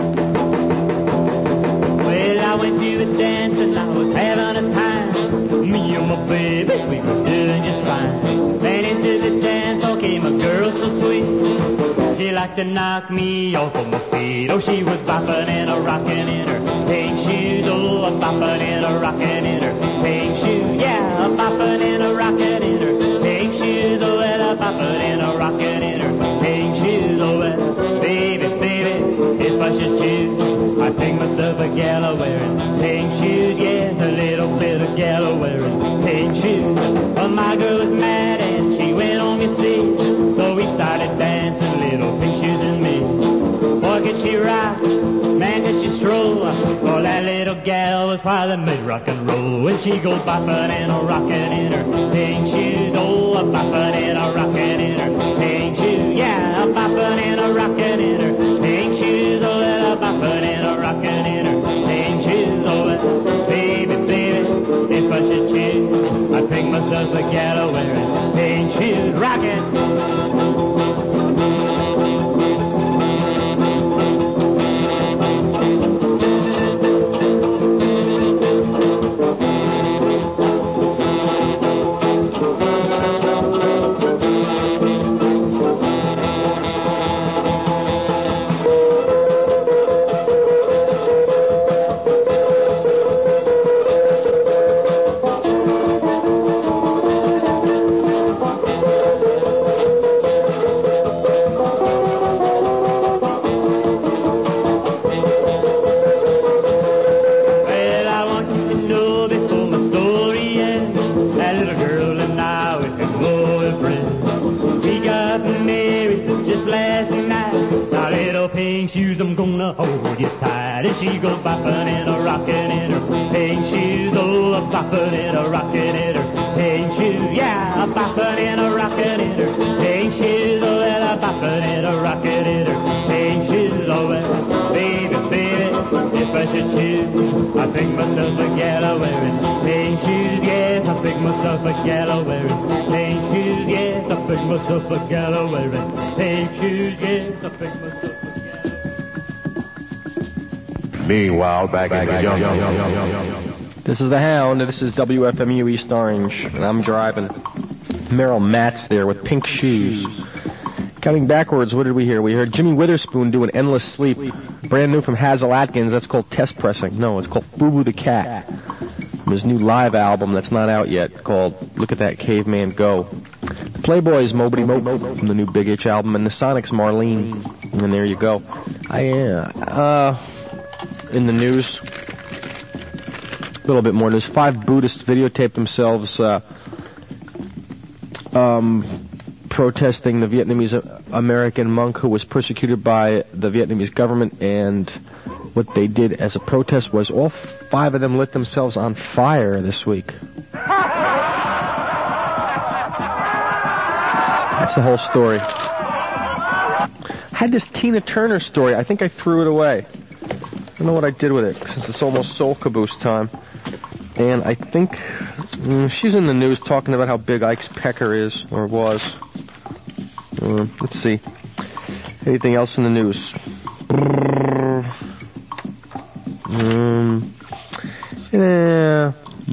Well, I went to a dance and I was having a time. Me and my baby, we were doing just fine. got to knock me off of my feet. Oh, she was bopping and a rocking in her pink shoes. Oh, a bopping and a rocking in her pink shoes. Yeah, a bopping and a rocking in her pink shoes. Oh, and a bopping and a rocking in her pink shoes. Oh, well, baby, baby, if I should choose, I'd pick myself a gal wearing pink shoes. Yes, a little bit of gal wearing pink shoes. Well, my girl was mad and she went on me sleep. So we started dancing, little pink shoes and me. Boy, could she rock, man, could she stroll. Oh, that little gal was why they made rock and roll. When she goes bopping and a rocking in her pink shoes. Oh, a bopping and a rocking in her pink shoes. Yeah, a bopping and a rocking in her pink shoes. Oh, a bopping and a rocking in her pink shoes. Oh, well, baby, baby, if I should choose, I'd pick myself a gal wearing pink shoes. Rockin'. She goes bopping and a rocking in her pink shoes. Oh, a bopping and a rocking in her pink shoes. Yeah, a bopping and a rocking in her pink shoes. Oh, and a bopping and a rocking in her pink shoes. Oh, well, baby, baby, if I should choose, I pick myself a gal wearing pink shoes. Yes, I pick myself a gal wearing pink shoes. Yes, I pick myself a gal wearing pink shoes. Yes, I pick myself a Meanwhile, back, back in the young, young, young, young, young, young. This is the Hound, and this is W F M U East Orange, and I'm driving. Merrill Matz there with pink shoes. Counting backwards, what did we hear? We heard Jimmy Witherspoon doing Endless Sleep. Brand new from Hazel Atkins, that's called Test Pressing. No, it's called Boo Boo the Cat. From his new live album that's not out yet, called Look at That Caveman Go. The Playboys, Mobity Mope from the new Big H album, and the Sonics, Marlene. And there you go. I, uh, uh... in the news, a little bit more news. Five Buddhists videotaped themselves uh, um, protesting the Vietnamese American monk who was persecuted by the Vietnamese government, and what they did as a protest was all five of them lit themselves on fire this week. That's the whole story. I had this Tina Turner story. I think I threw it away. I don't know what I did with it, since it's almost Soul Caboose time. And I think mm, she's in the news talking about how big Ike's pecker is, or was. Uh, let's see. Anything else in the news? Um, yeah.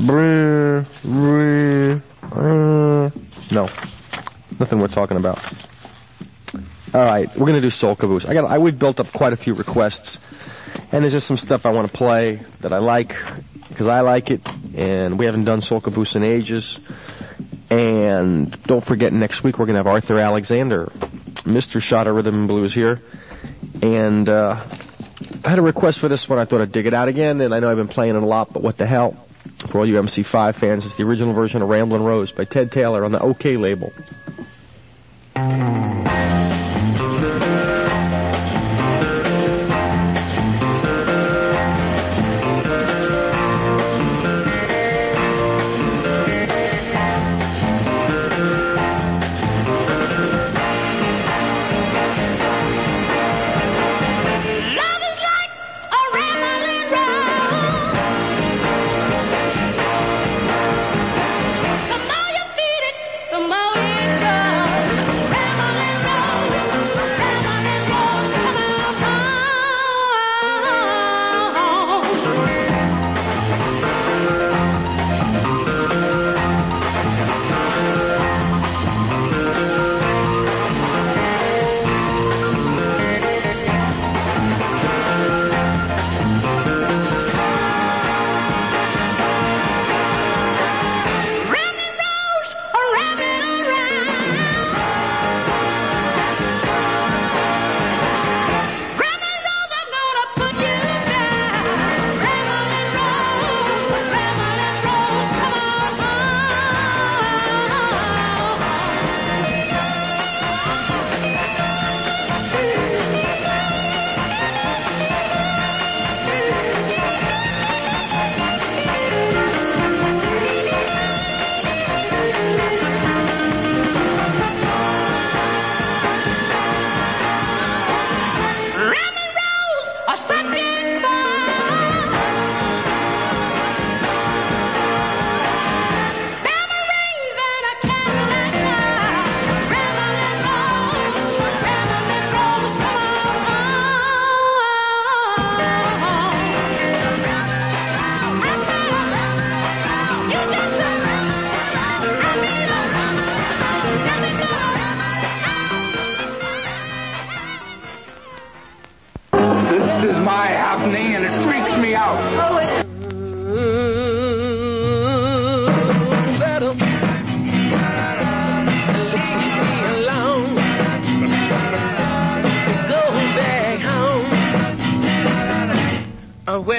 No. Nothing we're talking about. Alright, we're going to do Soul Caboose. I got. I We've built up quite a few requests. And there's just some stuff I want to play that I like, because I like it, and we haven't done Soul Caboose in ages. And don't forget, next week we're going to have Arthur Alexander, Mister Shot of Rhythm and Blues here. And uh, I had a request for this one. I thought I'd dig it out again, and I know I've been playing it a lot, but what the hell. For all you M C five fans, it's the original version of Ramblin' Rose by Ted Taylor on the OK label. The more you go, ramble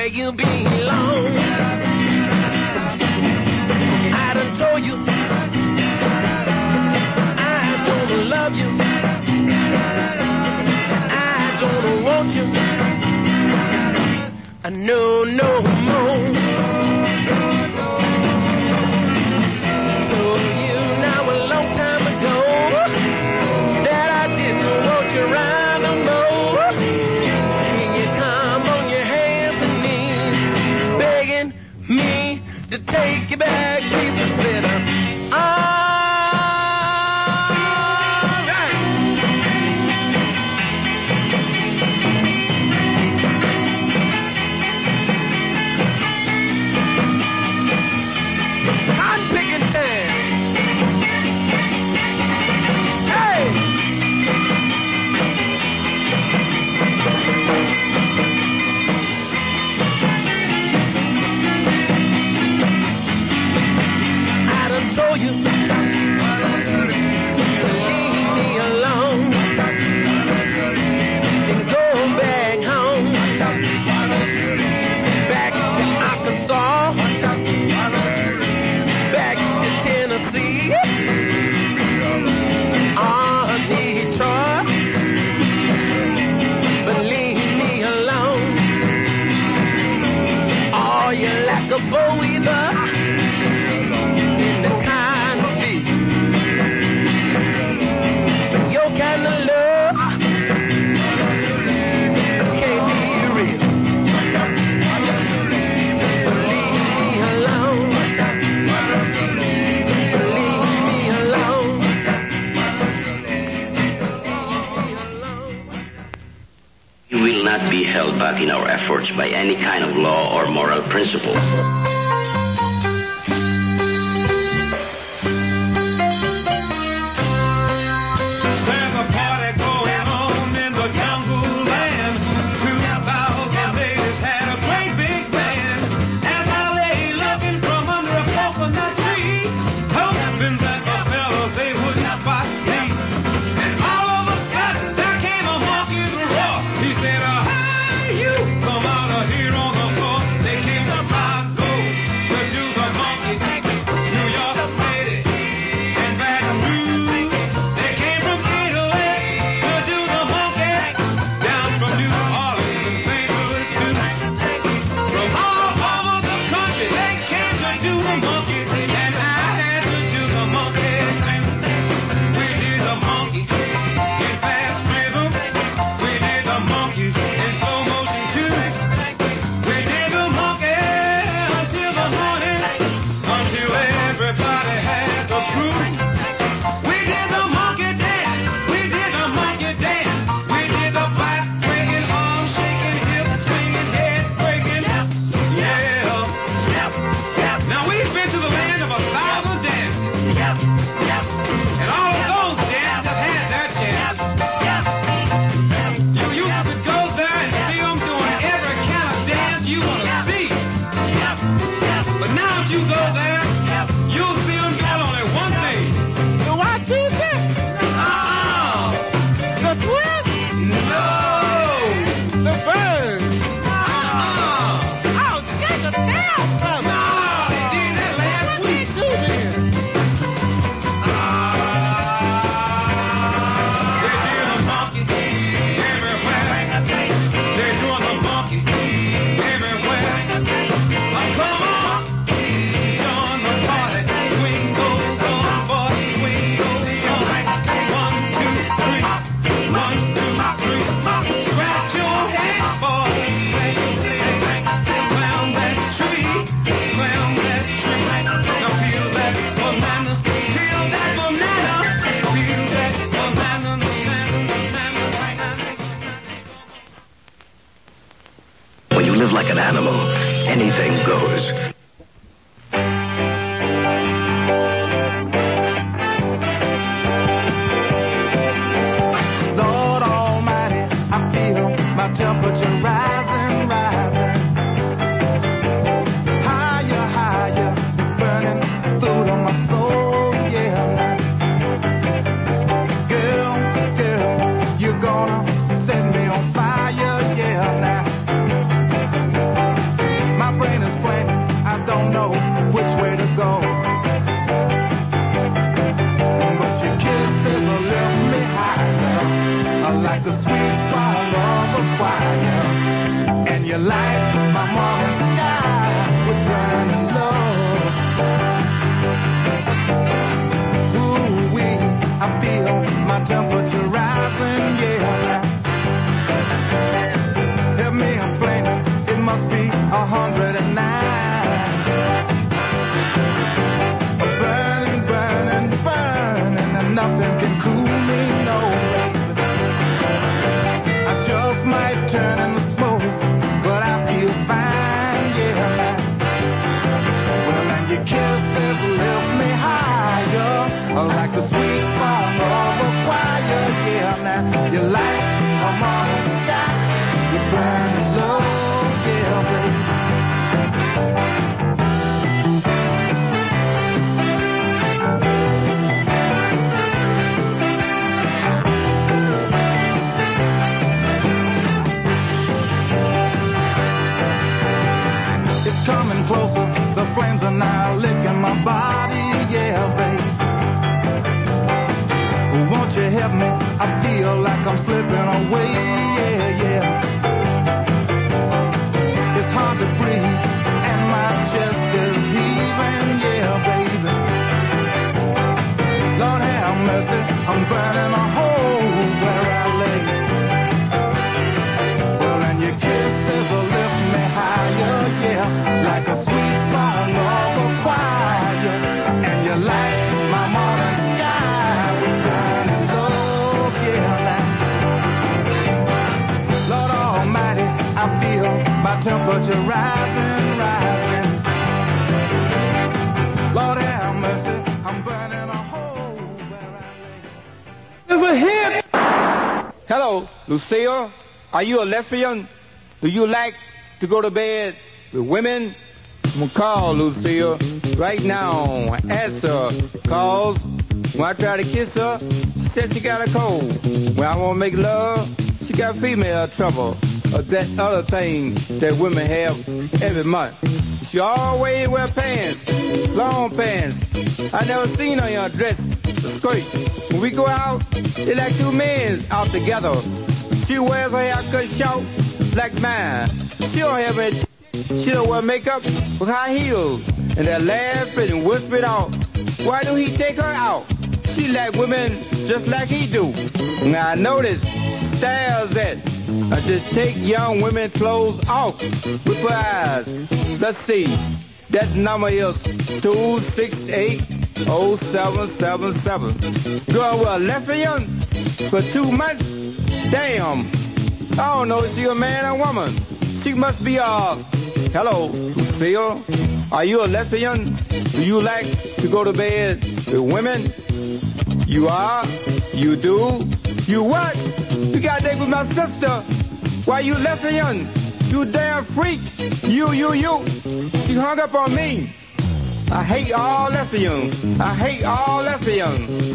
where you belong. I done told you I don't love you. I don't want you. I know no more. Told you now a long time ago that I didn't want you around no more. Can you come on your hands and knees, begging me to take you back, people better. All right. I'm picking time. Hey! I done told you, leave me alone and go back home, back to Arkansas, back to Tennessee, or Detroit, but leave me alone. Or you like a boy either in the kind of beat, but your kind of love can't be real. Leave me alone. Leave me alone. We will not be held back in our efforts by any kind of law or moral principles. There's a party going on in the jungle land. Two thousand ladies had a great big band. As I lay looking from under a coconut tree, hoping that the fellas they would not spot me. And all of a sudden there came a monkey's roar. He said, uh, hey, you come out of here on the floor. They came to Chicago to do the monkey. New York City and Baton Rouge. They came from Italy to do the monkey. Down from New Orleans and Saint Louis too. From all over the country they came to do the monkey. And I had to do the monkey too. We did the monkey in fast rhythm. We did the monkey in slow motion too. We did the monkey until the morning, until everybody had the proof. We did the monkey dance. We did the monkey dance. We did the back swinging, arm shaking, hip swinging, head breaking. Yeah. Now we've been to the land of a thousand dances. And all of those dances had their chance. You used to go there and see them doing every kind of dance you want to see. But now if you go there, you'll see them doing only one thing. The what you say? Uh-uh. The twist? No. The bird? Uh-uh. Oh, shake a down from it. No, they did that last week too, then. They did the monkey everywhere. They're doing the monkey everywhere. Oh, come on, join the party. Swing goes on, boy, swing goes on. One, two, three. One, two, three. Scratch your head, boy. Climb that tree. Climb that tree. Now feel that banana. Feel that banana. Feel that banana. When you live like an animal, anything goes. Lord Almighty, I feel my temperature rising, rising. Higher, higher, burning through to my soul, yeah. Girl, girl, you're gonna set me on fire, yeah, now. you light my morning sky with burning love. Ooh-wee, I feel my temperature rising, yeah. Help me explain it, it must be a hundred and nine. Burning, burning, burning, and nothing can cool me, no. I just might turn in the smoke, but I feel fine, yeah. Well, and your kisses lift me higher, like the sweet song of a choir, yeah. Now you light my morning sky, you burning love, yeah, baby. It's coming closer, the flames are now licking my body, yeah, babe. Won't you help me? I feel like I'm slipping away, yeah, yeah. It's hard to breathe, and my chest is heaving, yeah, baby. Lord have mercy, I'm burning a hole where I lay. Well, and your kisses will lift me higher, yeah, like a sweet song of a choir, and you light my morning sky with burning love, yeah, now. Lord Almighty, I feel my temperature rising, rising. Lord have mercy, I'm burning a hole where I lay. Over here. Hello, Lucille. Are you a lesbian? Do you like to go to bed with women? I'm gonna call Lucille right now. Answer calls. When I try to kiss her, she said she got a cold. When I want to make love, she got female trouble. Or that other thing that women have every month. She always wear pants, long pants. I never seen her in a dress, a skirt. When we go out, they like two men out together. She wears her hair cut short like mine. She don't have any. She don't wear makeup with high heels. And they laugh and whisper it out. Why do he take her out? She like women just like he do. Now I notice styles that I just take young women's clothes off with her eyes. Let's see. That number is two six eight oh seven seven seven. Girl with a lesbian for two months? Damn. I don't know if she a man or woman. She must be a... Hello, Lucille. Are you a lesbian? Do you like to go to bed with women? You are? You do? You what? You got to date with my sister. Why you lesbian? You damn freak. You, you, you. She hung up on me. I hate all lesbians. I hate all lesbians.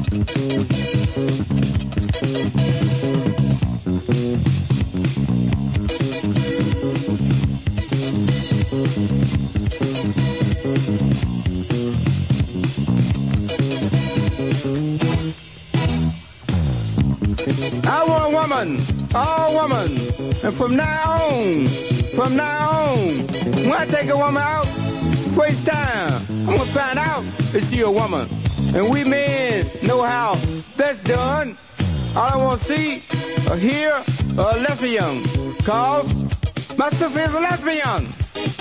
I want a woman, all woman, and from now on, from now on, when I take a woman out, waste time. I'm gonna find out if she a woman, and we men know how that's done. I don't want to see or hear a lesbian, cause my sister is a lesbian.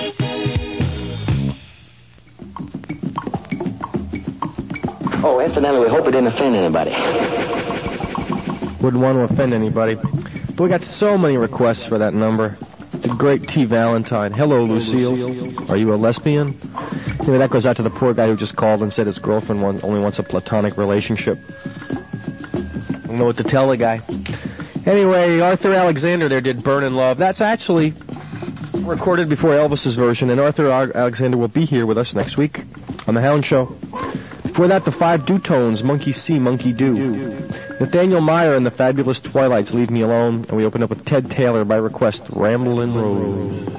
Oh, incidentally, we hope it didn't offend anybody. Wouldn't want to offend anybody. But we got so many requests for that number. The great T. Valentine. Hello, Lucille. Are you a lesbian? Anyway, that goes out to the poor guy who just called and said his girlfriend want, only wants a platonic relationship. I don't know what to tell the guy. Anyway, Arthur Alexander there did Burnin' Love. That's actually recorded before Elvis's version, and Arthur Alexander will be here with us next week on The Hound Show. Before that, the Five Dutones, Monkey See, Monkey Do. Nathaniel Meyer and the Fabulous Twilights, Leave Me Alone. And we open up with Ted Taylor by request, Ramblin' Road.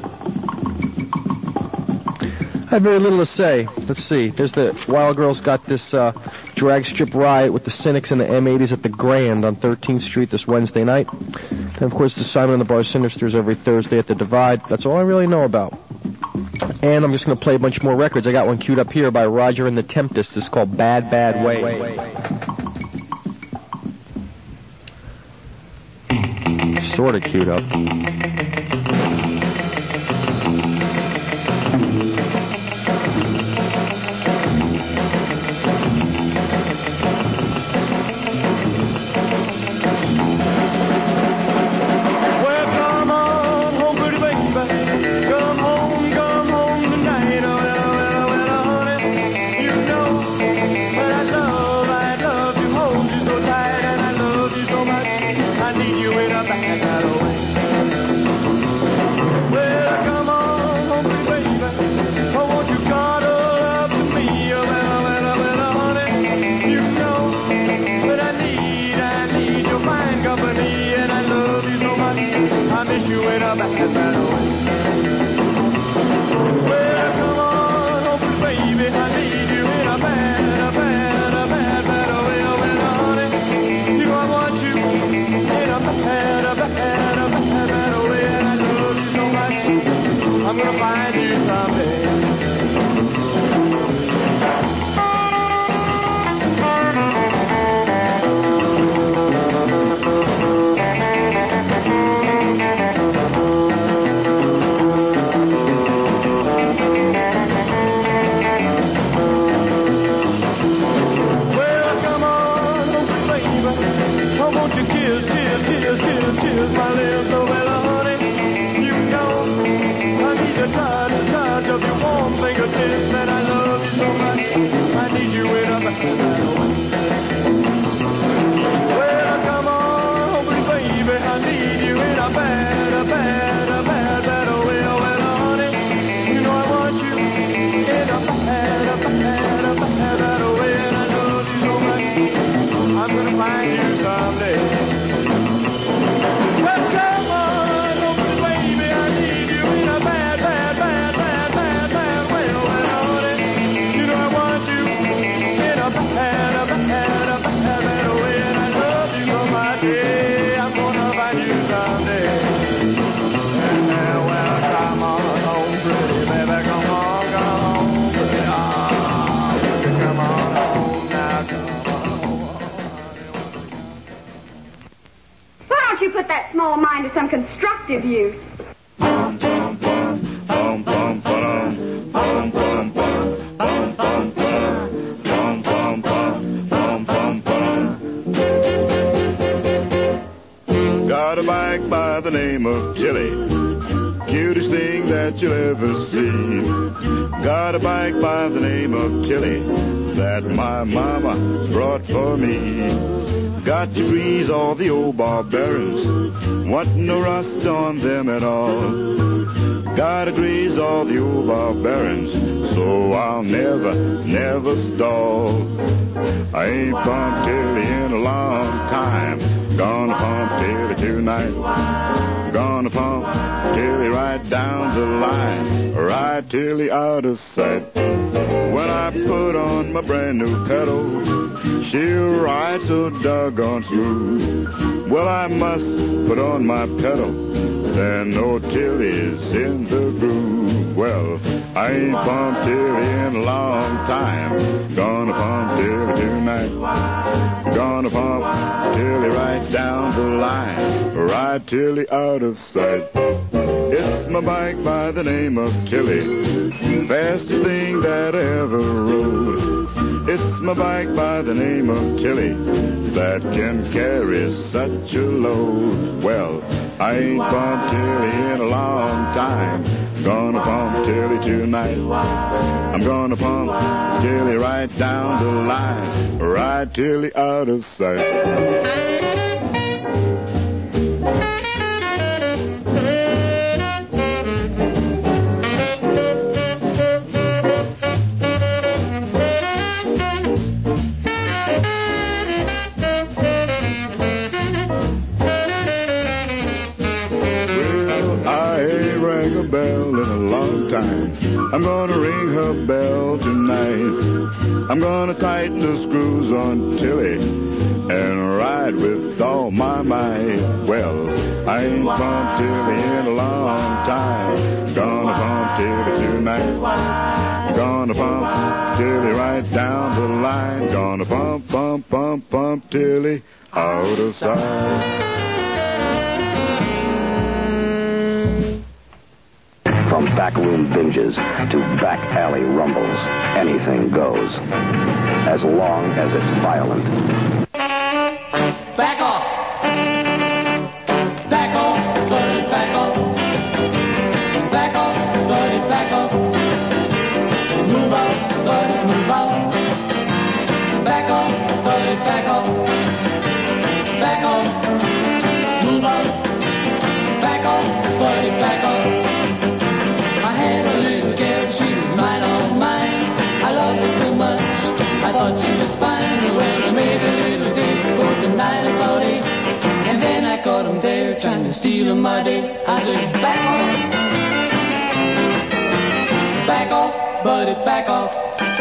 I have very little to say. Let's see. There's the Wild Girls got this uh, Drag Strip Riot with the Cynics and the M eighties at the Grand on thirteenth Street this Wednesday night. And, of course, the Simon and the Bar Sinisters every Thursday at the Divide. That's all I really know about. And I'm just going to play a bunch more records. I got one queued up here by Roger and the Tempests. It's called Bad, Bad Way. Sort of queued up. Some constructive use. Got a bike by the name of Tilly, cutest thing that you'll ever see. Got a bike by the name of Tilly that my mama brought for me. Got to grease all the old barbarians, want no rust on them at all. Gotta grease all the old barbarians, so I'll never, never stall. I ain't pumped Tilly in a long time, gonna pump Tilly tonight. Gonna pump Tilly right down the line, right Tilly out of sight. When I put on my brand new pedal, she'll ride so doggone smooth. Well, I must put on my pedal, then no Tilly's in the groove. Well, I ain't pumped Tilly in a long time, gonna pump Tilly tonight. Gonna pump Tilly right down the line, right Tilly out of sight. It's my bike by the name of Tilly, fastest thing that I ever rode. It's my bike by the name of Tilly that can carry such a load. Well, I ain't pumped Tilly in a long time, gonna pump Tilly tonight. I'm gonna pump Tilly right down the line, right Tilly out of sight. Bell in a long long time. I'm gonna ring her bell tonight. I'm gonna tighten the screws on Tilly and ride with all my might. Well, I ain't bumped Tilly in a long time. Gonna bump Tilly tonight. Gonna bump Tilly right down the line. Gonna bump, bump, bump, bump Tilly out of sight. From backroom binges to back alley rumbles, anything goes, as long as it's violent. Back off. Back off, buddy, back off. Back off, buddy, back off. Move out, buddy, move out. Back off, buddy, back off. Back off, move out. Back off, buddy, back off. I had a little girl, she was mine, all mine. I loved her so much, I thought she was fine. Well, I made a little date for the night about eight, and then I caught him there trying to steal my date. I said, back off, back off, buddy, back off.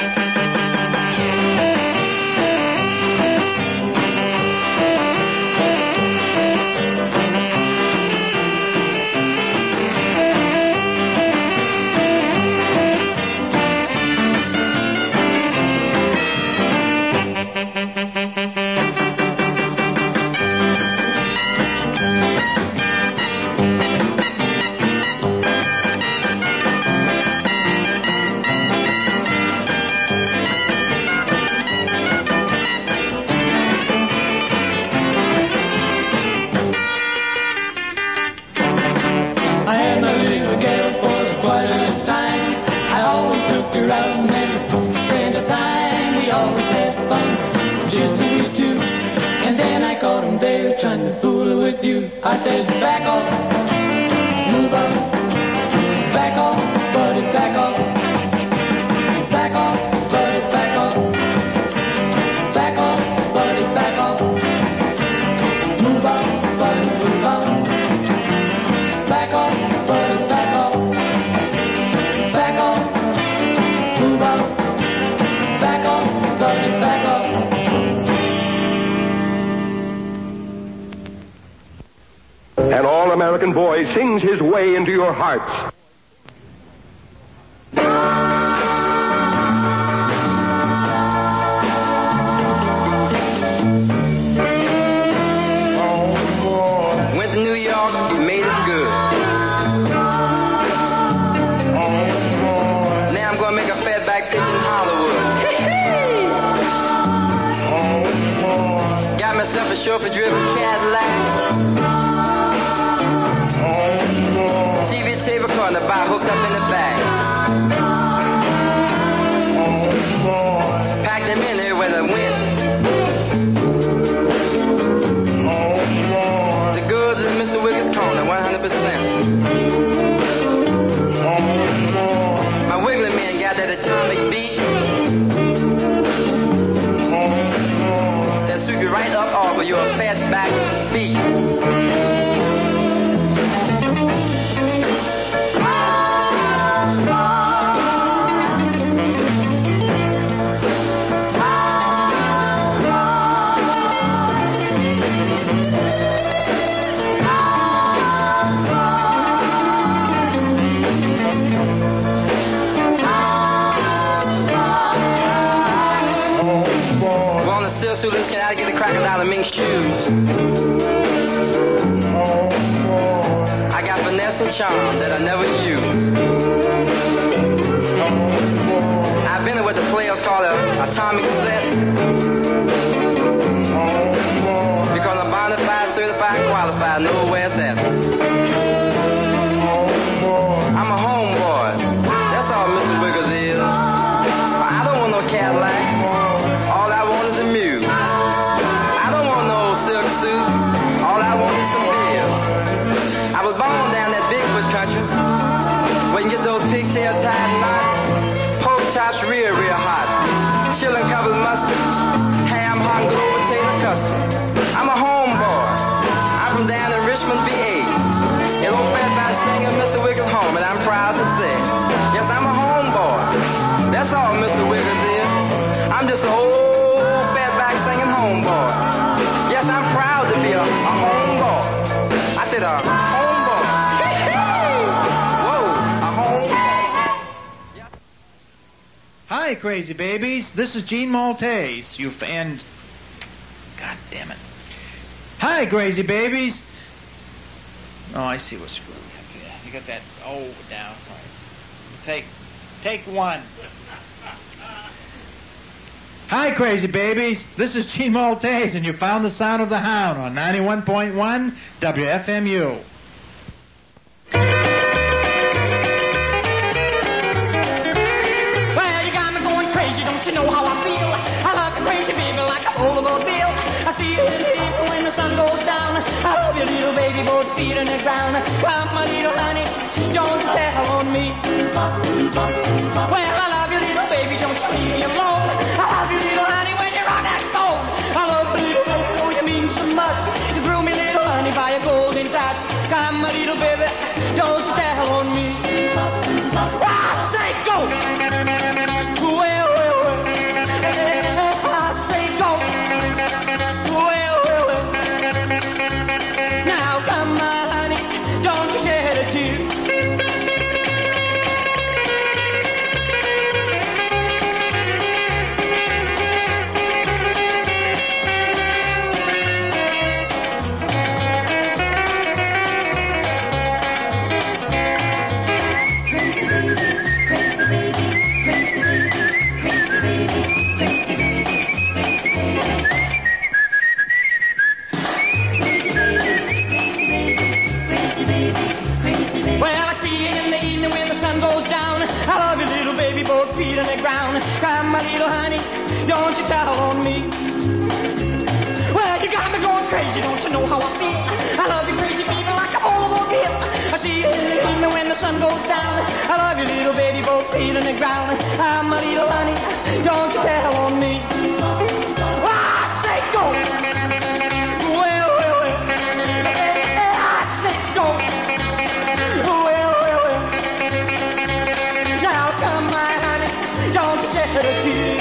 I said, back off, move on, back off, buddy, back off, back off, buddy, back off, back off, buddy, back off, move on, buddy, move on, back off, buddy, back off, back off, move on, back off, buddy, back off. An all-American boy sings his way into your hearts. Went to New York, made it good. Now I'm gonna make a fatback pitch in Hollywood. Got myself a chauffeur-driven Cadillac. Table car in the bar hooked up in the back. Packed them in there with a wind. The goods in Mister Wiggins' corner, one hundred percent. My Wiggly man got that atomic beat that sweep you right up off of your fat back feet. Can I get the crocodile and mink shoes? I got finesse and charm that I never use. I've been with the players called a atomic set. Because I'm bona fide, certified, qualified, know where it's at. I'm a homeboy. That's all Mister Wiggles is. I don't want no Cadillac. All I want is a mule. I don't want no silk suit. All I want is some beer. I was born down that Bigfoot country where you can get those pigtail tied knots, pork chops real, real hot, chillin' covered mustard, ham, hot, glue, potato custard. I'm a homeboy. I'm from down in Richmond. homeboy. Yes, I'm proud to be a, a homeboy. I said a homeboy. Whoa, a homeboy. Hi, crazy babies. This is Gene Maltese. You f- and God damn it. Hi, crazy babies. Oh, I see what's screwed. You got that O down. All right. Take, take one. Hi, crazy babies. This is Gene Maltese, and you found the sound of the hound on ninety-one point one W F M U. Well, you got me going crazy, don't you know how I feel? I love you crazy, baby, like a rollable bill. I see you in the evening when the sun goes down. I love you, little baby, both feet on the ground. Come, my little honey, don't you tell on me. Well, I love you, little baby, don't you leave me alone. I love you, little honey, when you're on that stone. I love you, little baby, oh, you mean so much. You grew me, little honey, by a golden touch. Come, my little baby, don't you tell on me. I say go. Well, well, well. I say go. Well, well, well. Now come, my honey, don't you shed a tear. Feet on the ground. Come, my little honey, don't you tell on me. Well, you got me going crazy, don't you know how I feel? I love you crazy, baby, like a automobile. I see you in the evening when the sun goes down. I love you, little baby, both feet on the ground. Come, my little honey, don't you tell on me. I say go. Well, well, well. I say go. Well, well, well. Now come, my don't you shed a tear.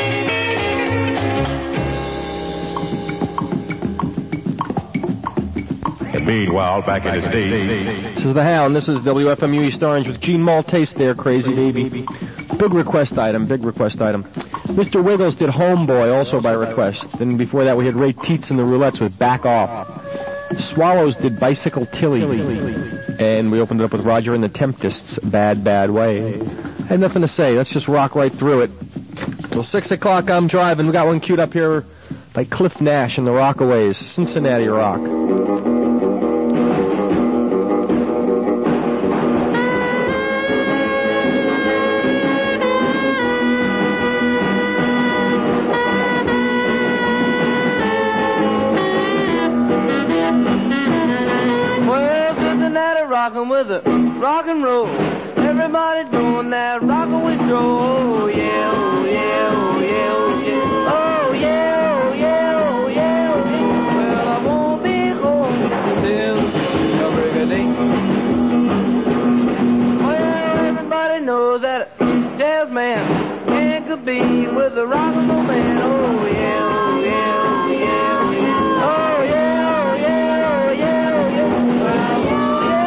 Meanwhile, back in the States. This is the Hound. This is W F M U East Orange with Gene Maltese there, crazy baby. Big request item, big request item. Mister Wiggles did Homeboy, also by request. Then before that, we had Ray Teets and the Roulettes with Back Off. Swallows did Bicycle Tilly. And we opened it up with Roger and the Temptests, Bad, Bad Way. I had nothing to say. Let's just rock right through it. Till six o'clock, I'm driving. We got one queued up here by Cliff Nash and the Rockaways, Cincinnati Rock. Well, Cincinnati rockin' with a rock and roll. Everybody doing that rockaway stroll. Oh yeah, oh yeah, oh yeah, oh yeah. Oh yeah, oh yeah, oh yeah, oh yeah. Well, I won't be home till the break of day. Well, everybody knows that a jazz man can't compete with a rock and roll man. Oh yeah, oh yeah, oh yeah, oh yeah. Oh yeah, oh yeah, oh yeah, oh yeah. Well, I won't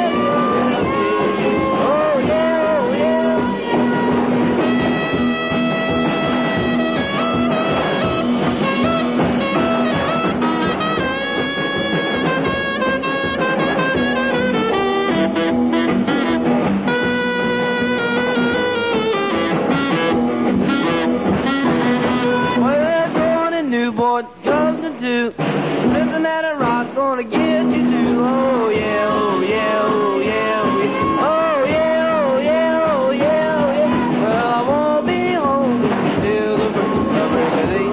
Newport, Justin too. Cincinnati Rock gonna get you too. Oh yeah, oh yeah, oh yeah, oh yeah. Oh yeah, oh yeah, oh yeah, oh yeah. Well, I won't be home till the break of day.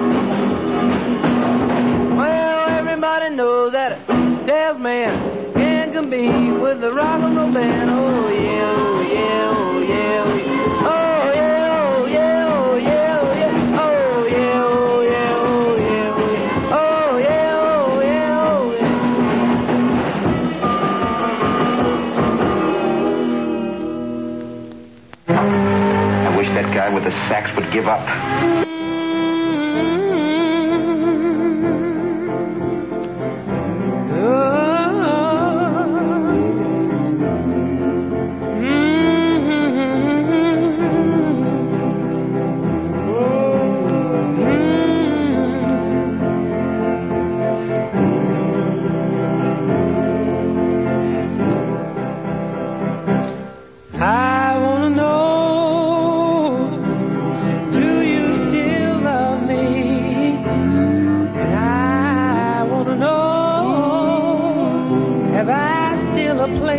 Well, everybody knows that a jazz man can't compete with the rock and roll band. Oh yeah, oh yeah, oh yeah, oh yeah. Oh yeah, oh yeah, oh yeah, oh yeah. Oh yeah, oh yeah, oh yeah, oh yeah. Oh yeah, oh yeah, oh I wish that guy with the sax would give up.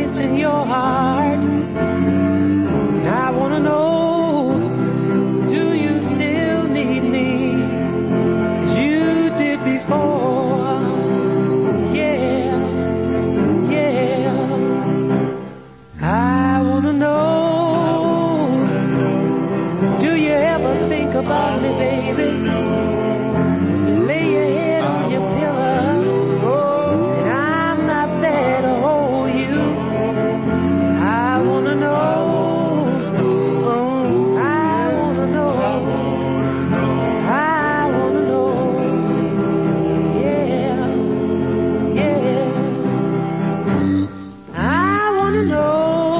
place in your heart. I want to know, do you still need me as you did before? Yeah, yeah. I want to know, do you ever think about me, baby? Lay your head on your pillow, and I'm not there to hold you. I want to know, I want to know, I want to know, yeah, yeah. I want to know,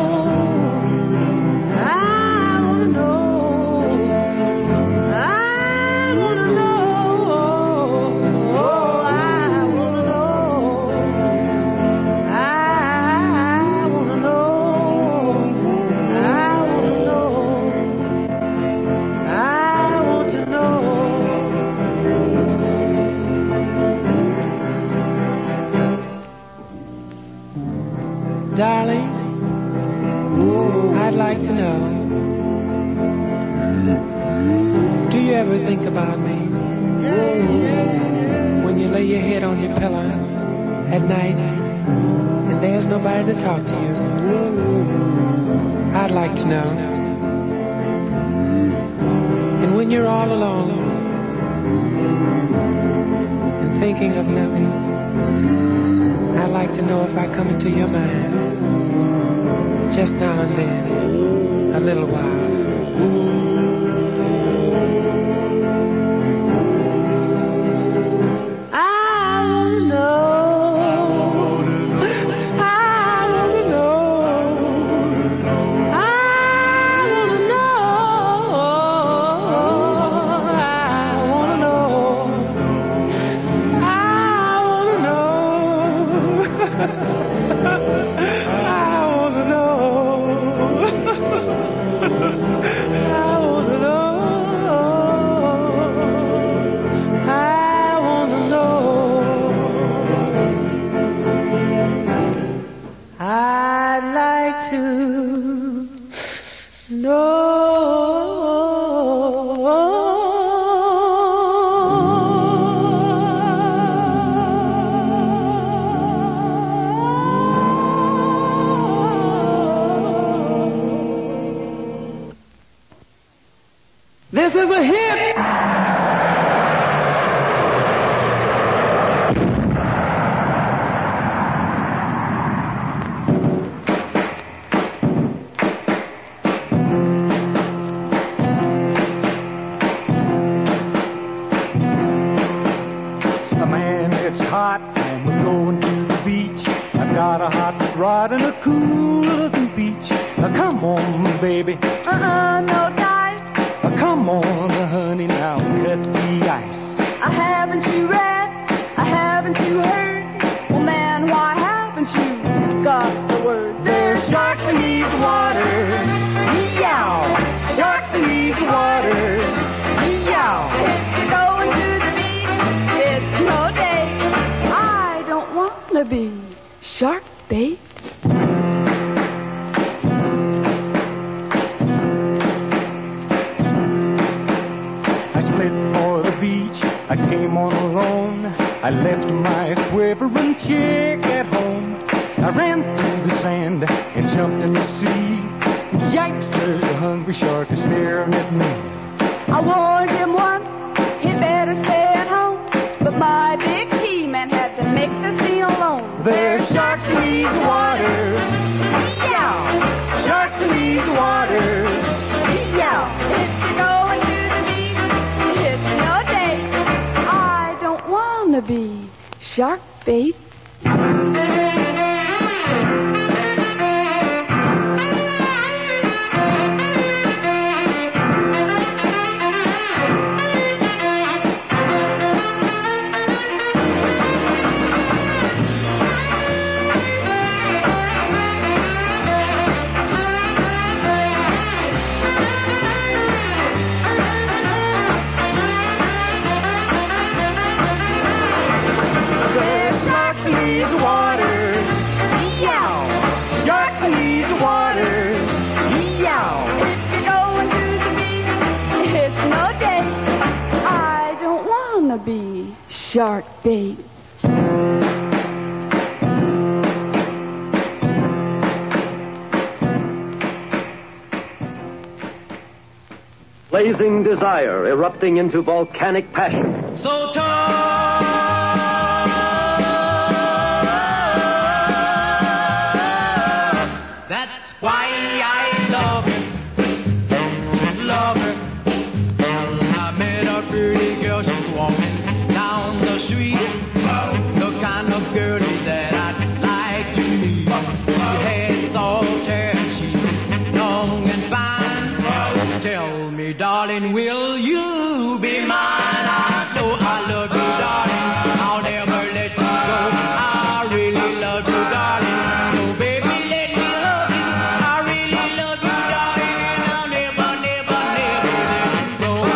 I want to know, I want to know, oh, I want to know, I want to know, I want to know, I want to know. Darling, I'd like to know, do you ever think about me when you lay your head on your pillow at night and there's nobody to talk to you? I'd like to know. And when you're all alone and thinking of nothing, I'd like to know if I come into your mind just now and then, a little while. I want to know, I want to know, I want to know, I want to know, I want to know, I want to know, I want to know, I want to know, I'd like to This is a hit. Man, it's hot and we're going to the beach. I've got a hot rod and a cool looking beach. Now come on, baby. Uh-uh, no dice. Now come on, honey, now cut the ice. I haven't you read? I haven't you heard? Well, man, why haven't you got the word? There's sharks in these waters. Meow. Sharks in these waters. Meow. If you're going to the beach, it's no day. I don't want to be shark bait. I split for the beach. I came on alone. I left my quivering chick at home. I ran through the sand and jumped in the sea. Yikes, there's a hungry shark staring at me. I warned him once, he'd better stay at home. But my big He-Man had to make the sea alone. There's sharks in these waters. Yeah. Sharks in these waters. Yeah. If you're going to the beach, it's no day. I don't want to be shark bait. There's sharks in these waters. Yeah. Sharks shark bait. Blazing desire erupting into volcanic passion. So tall. That's why I love her, love her. Well, I met a pretty girl, she's walking down the street. The kind of girlie that I'd like to meet. She had soft hair and she's young and fine. Tell me, darling, will you be mine? I know I love you, darling. I'll never let you go. I really love you, darling. So baby, let me love you. I really love you, darling, and I'll never, never, never let you go.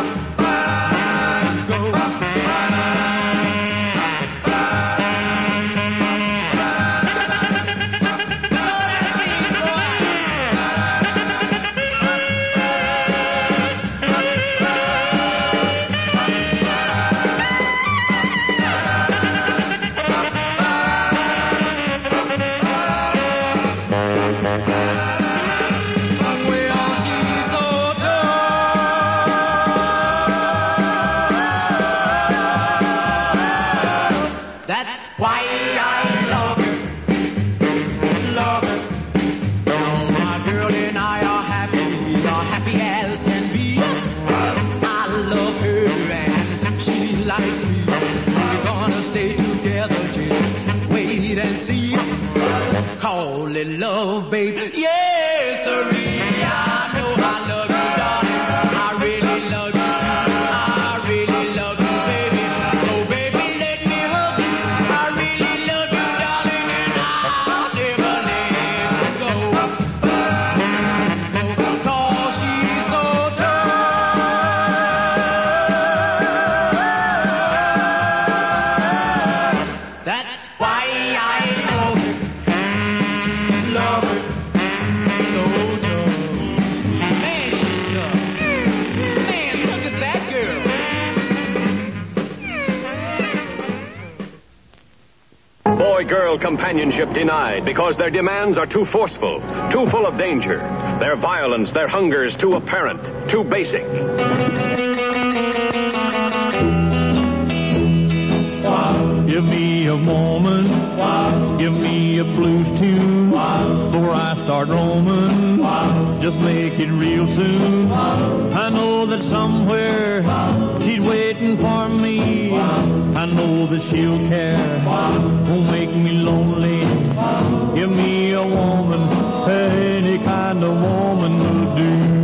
That's why I love her, love her. Now my girl and I are happy, we are happy as can be. I love her and she likes me. We're gonna stay together, just wait and see. Call it love, babe. Yes, sirree. I know I love you, darling. I really love you too. I really love you, baby. So baby, let me hug you. I really love you, darling, and I'll never let you go. Cause she's so tough. That's why I love her, love her, so tough. Man, she's tough. Man, look at that girl. Boy-girl companionship denied because their demands are too forceful, too full of danger. Their violence, their hungers too apparent, too basic. Give me a moment, give me a blues tune, before I start roaming, just make it real soon. I know that somewhere she's waiting for me, I know that she'll care, won't make me lonely. Give me a woman, any kind of woman will do.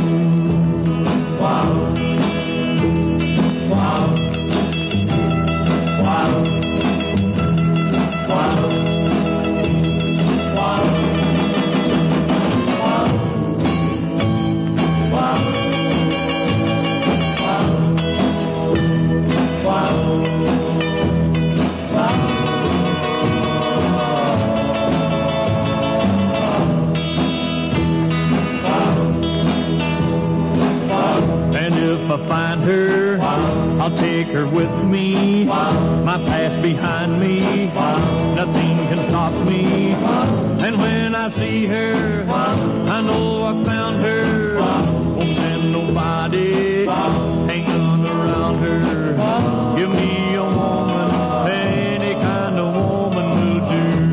If I find her, I'll take her with me. My past behind me, nothing can stop me. And when I see her, I know I found her. Won't send nobody hanging around her. Give me a woman, any kind of woman will do.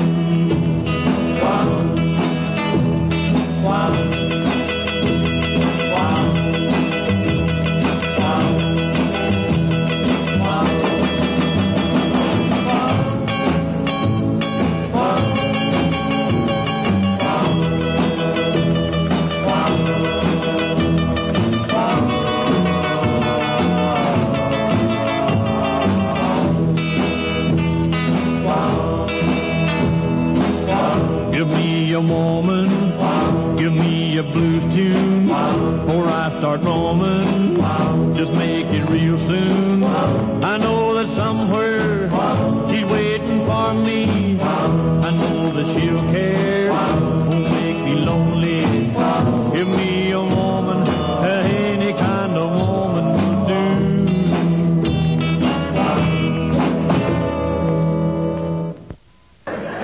A woman, give me a blues tune, before I start roaming, just make it real soon. I know that somewhere she's waiting for me, I know that she'll care, won't make me lonely. Give me a woman, any kind of woman will do.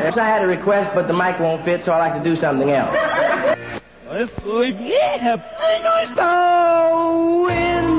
I had a request, but the mic won't fit, so I like to do something else. If we get a the wind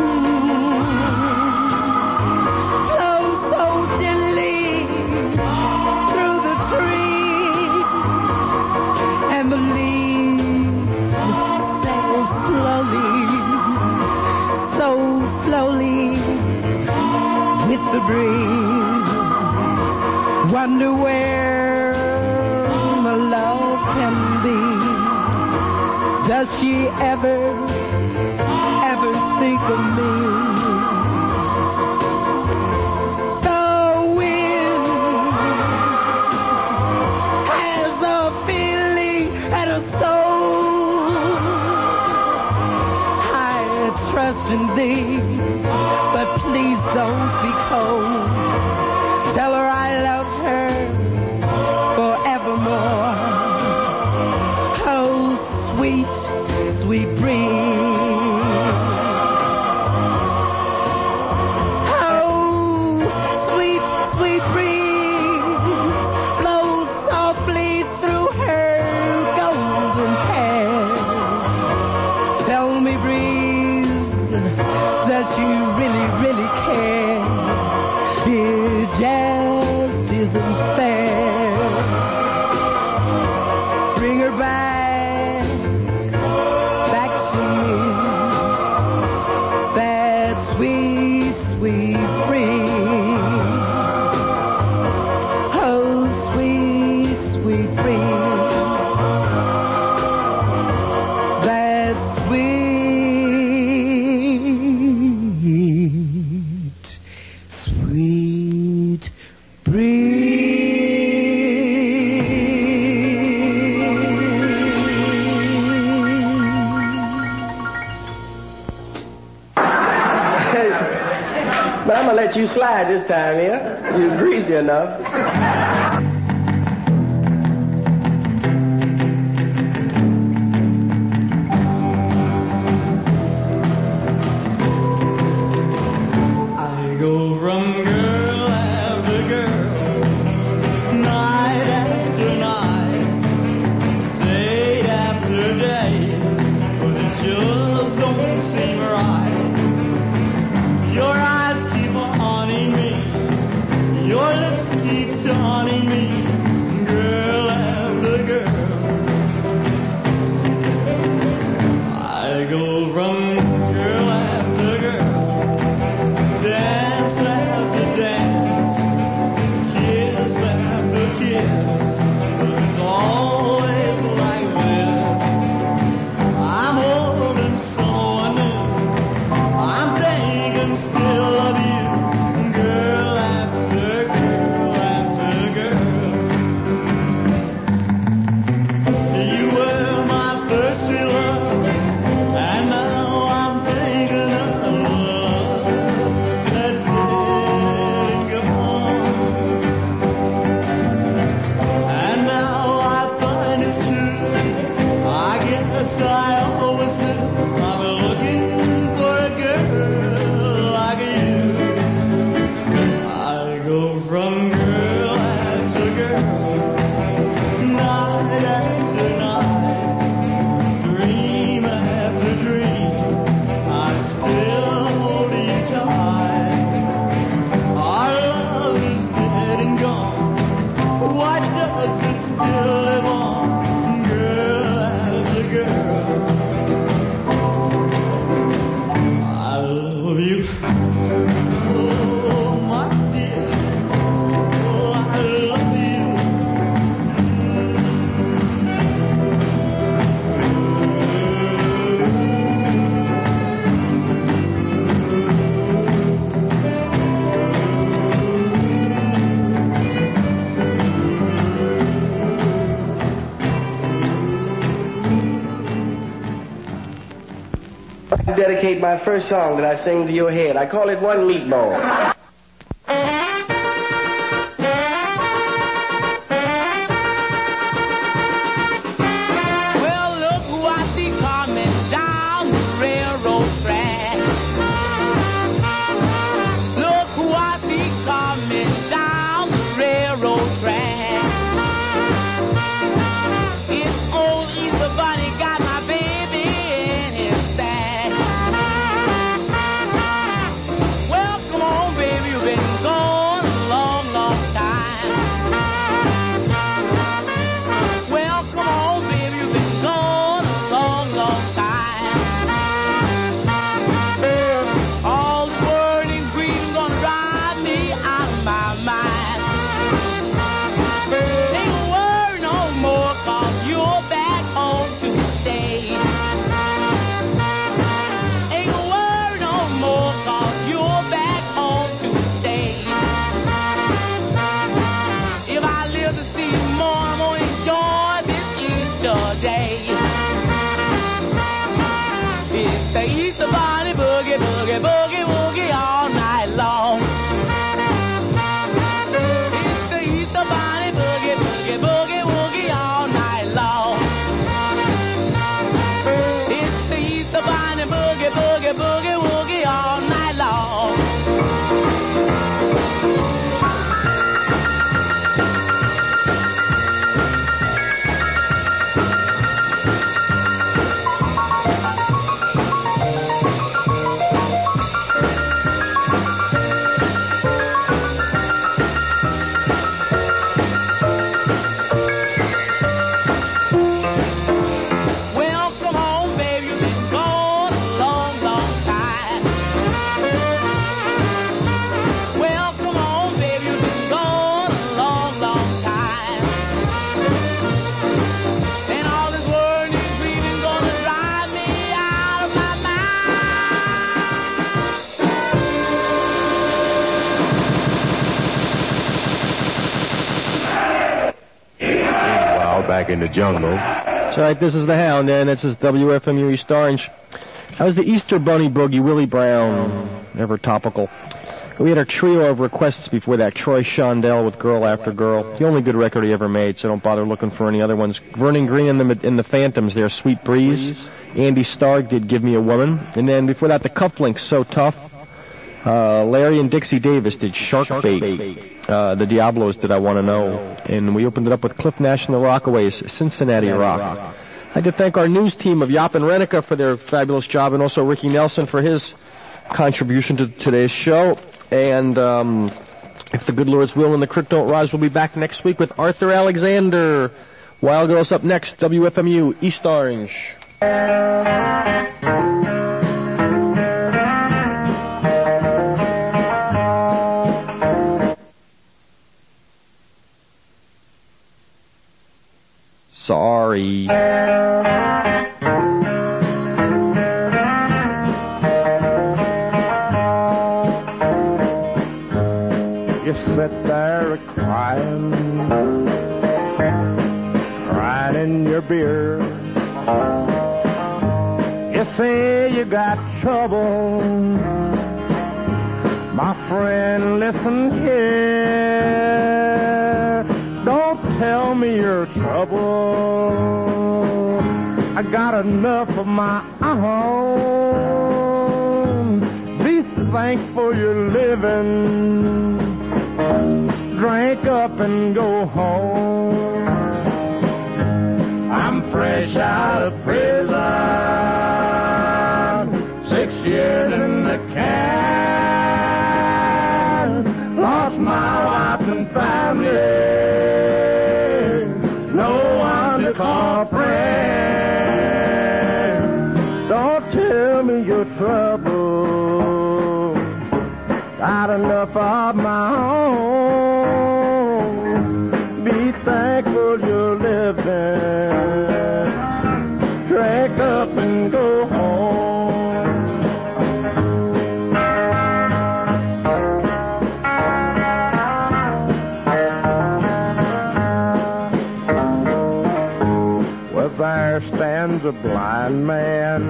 blows so gently through the trees, and the leaves settle slowly, so slowly with the breeze. Wonder where my love can be. Does she ever, ever think of me? The wind has a feeling and a soul. I trust in thee, but please don't be cold. Tell her I love her forevermore. Oh, sweet, sweet breeze. Oh, sweet, sweet breeze blows softly through her golden hair. Tell me, breeze, that you really, really care. It just isn't fair. Bring her back, back to me. That sweet, sweet breeze. Oh, sweet, sweet breeze. That sweet, sweet But I'm gonna let you slide this time, yeah? You're greasy enough. I go from girl after girl, night after night, day after day, but it just don't seem right. Your eyes keep haunting me, your lips keep taunting me, girl after girl. I go from girl after girl, dance after dance, kiss after kiss, but it's always like this. I'm holding someone new, I'm thinking still of you, girl after girl after girl. You were my first real love, and now I'm thinking of love that's getting gone. And now I find it's true, I guess I always knew I'm looking for a girl like you. I go from girl after girl, night after night, dream after dream, I still hold you tight. Our love is dead and gone, why does it still live on, girl after girl? I love you, oh my dear, oh I love you. I dedicate my first song that I sing to your head. I call it One Meatball. Well, look who I see coming down the railroad track. Look who I see coming down the railroad track. Outback in the jungle. That's right, this is the Hound, and this is W F M U East Orange. That was the Easter Bunny Boogie, Willie Brown, ever topical. We had our trio of requests before that, Troy Shondell with Girl After Girl, the only good record he ever made, so don't bother looking for any other ones. Vernon Green and the, in the Phantoms there, Sweet Breeze. Andy Stark did Give Me a Woman. And then before that, the Cufflinks, So Tough. Uh, Larry and Dixie Davis did Shark Bait. Uh, the Diablos did I Want to Know. And we opened it up with Cliff Nash and the Rockaways, Cincinnati Rock. I'd like to thank our news team of Yop and Renica for their fabulous job, and also Ricky Nelson for his contribution to today's show. And um, if the good Lord's will and the creek don't rise, we'll be back next week with Arthur Alexander. Wild Girls up next, W F M U East Orange. Sorry. You sit there crying, crying in your beer. You say you got trouble. My friend, listen here. Don't tell me your trouble. I got enough of my own. Be thankful you're living. Drink up and go home. I'm fresh out of prison. Six years in the can. Lost my wife and family. No one to call friend. Don't tell me your trouble. Got enough of my own. Be thankful you're living. Drink up and go home. Well, there stands a blind man,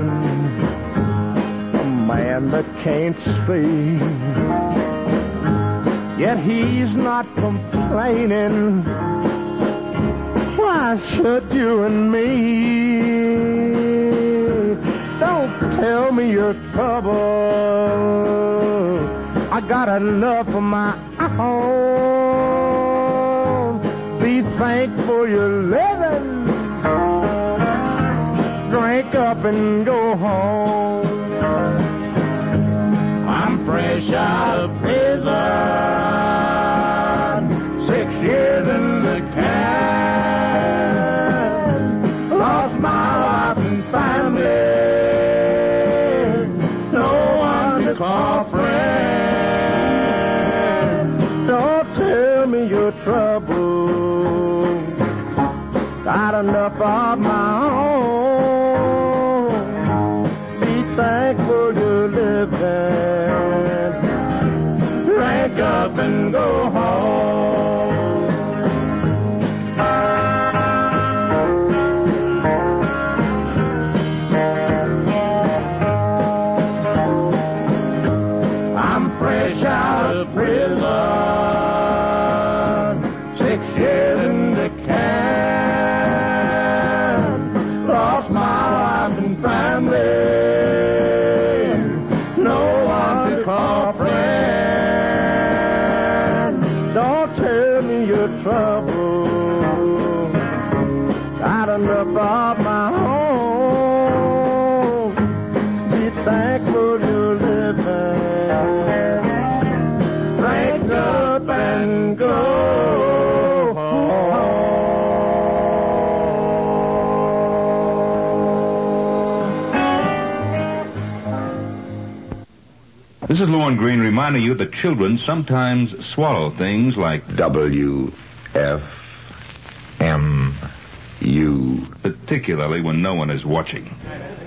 a man that can't see. Yet he's not complaining. Why should you and me? Don't tell me your trouble. I got enough of my own. Be thankful you're living. Drink up and go home. I'm fresh out of prison. Six years in the can. Lost my wife and family. No one to call friend. Don't tell me your trouble. Got enough of my own. Be thankful you're living. Drink up and go home. I'm fresh out of prison. Six years in the can. Lost my wife and family. No one to call friend. Don't tell me your trouble. Got enough of my own. Be thankful you're living. Drink up and go home. This is Lorne Green reminding you that children sometimes swallow things like W F M U, particularly when no one is watching.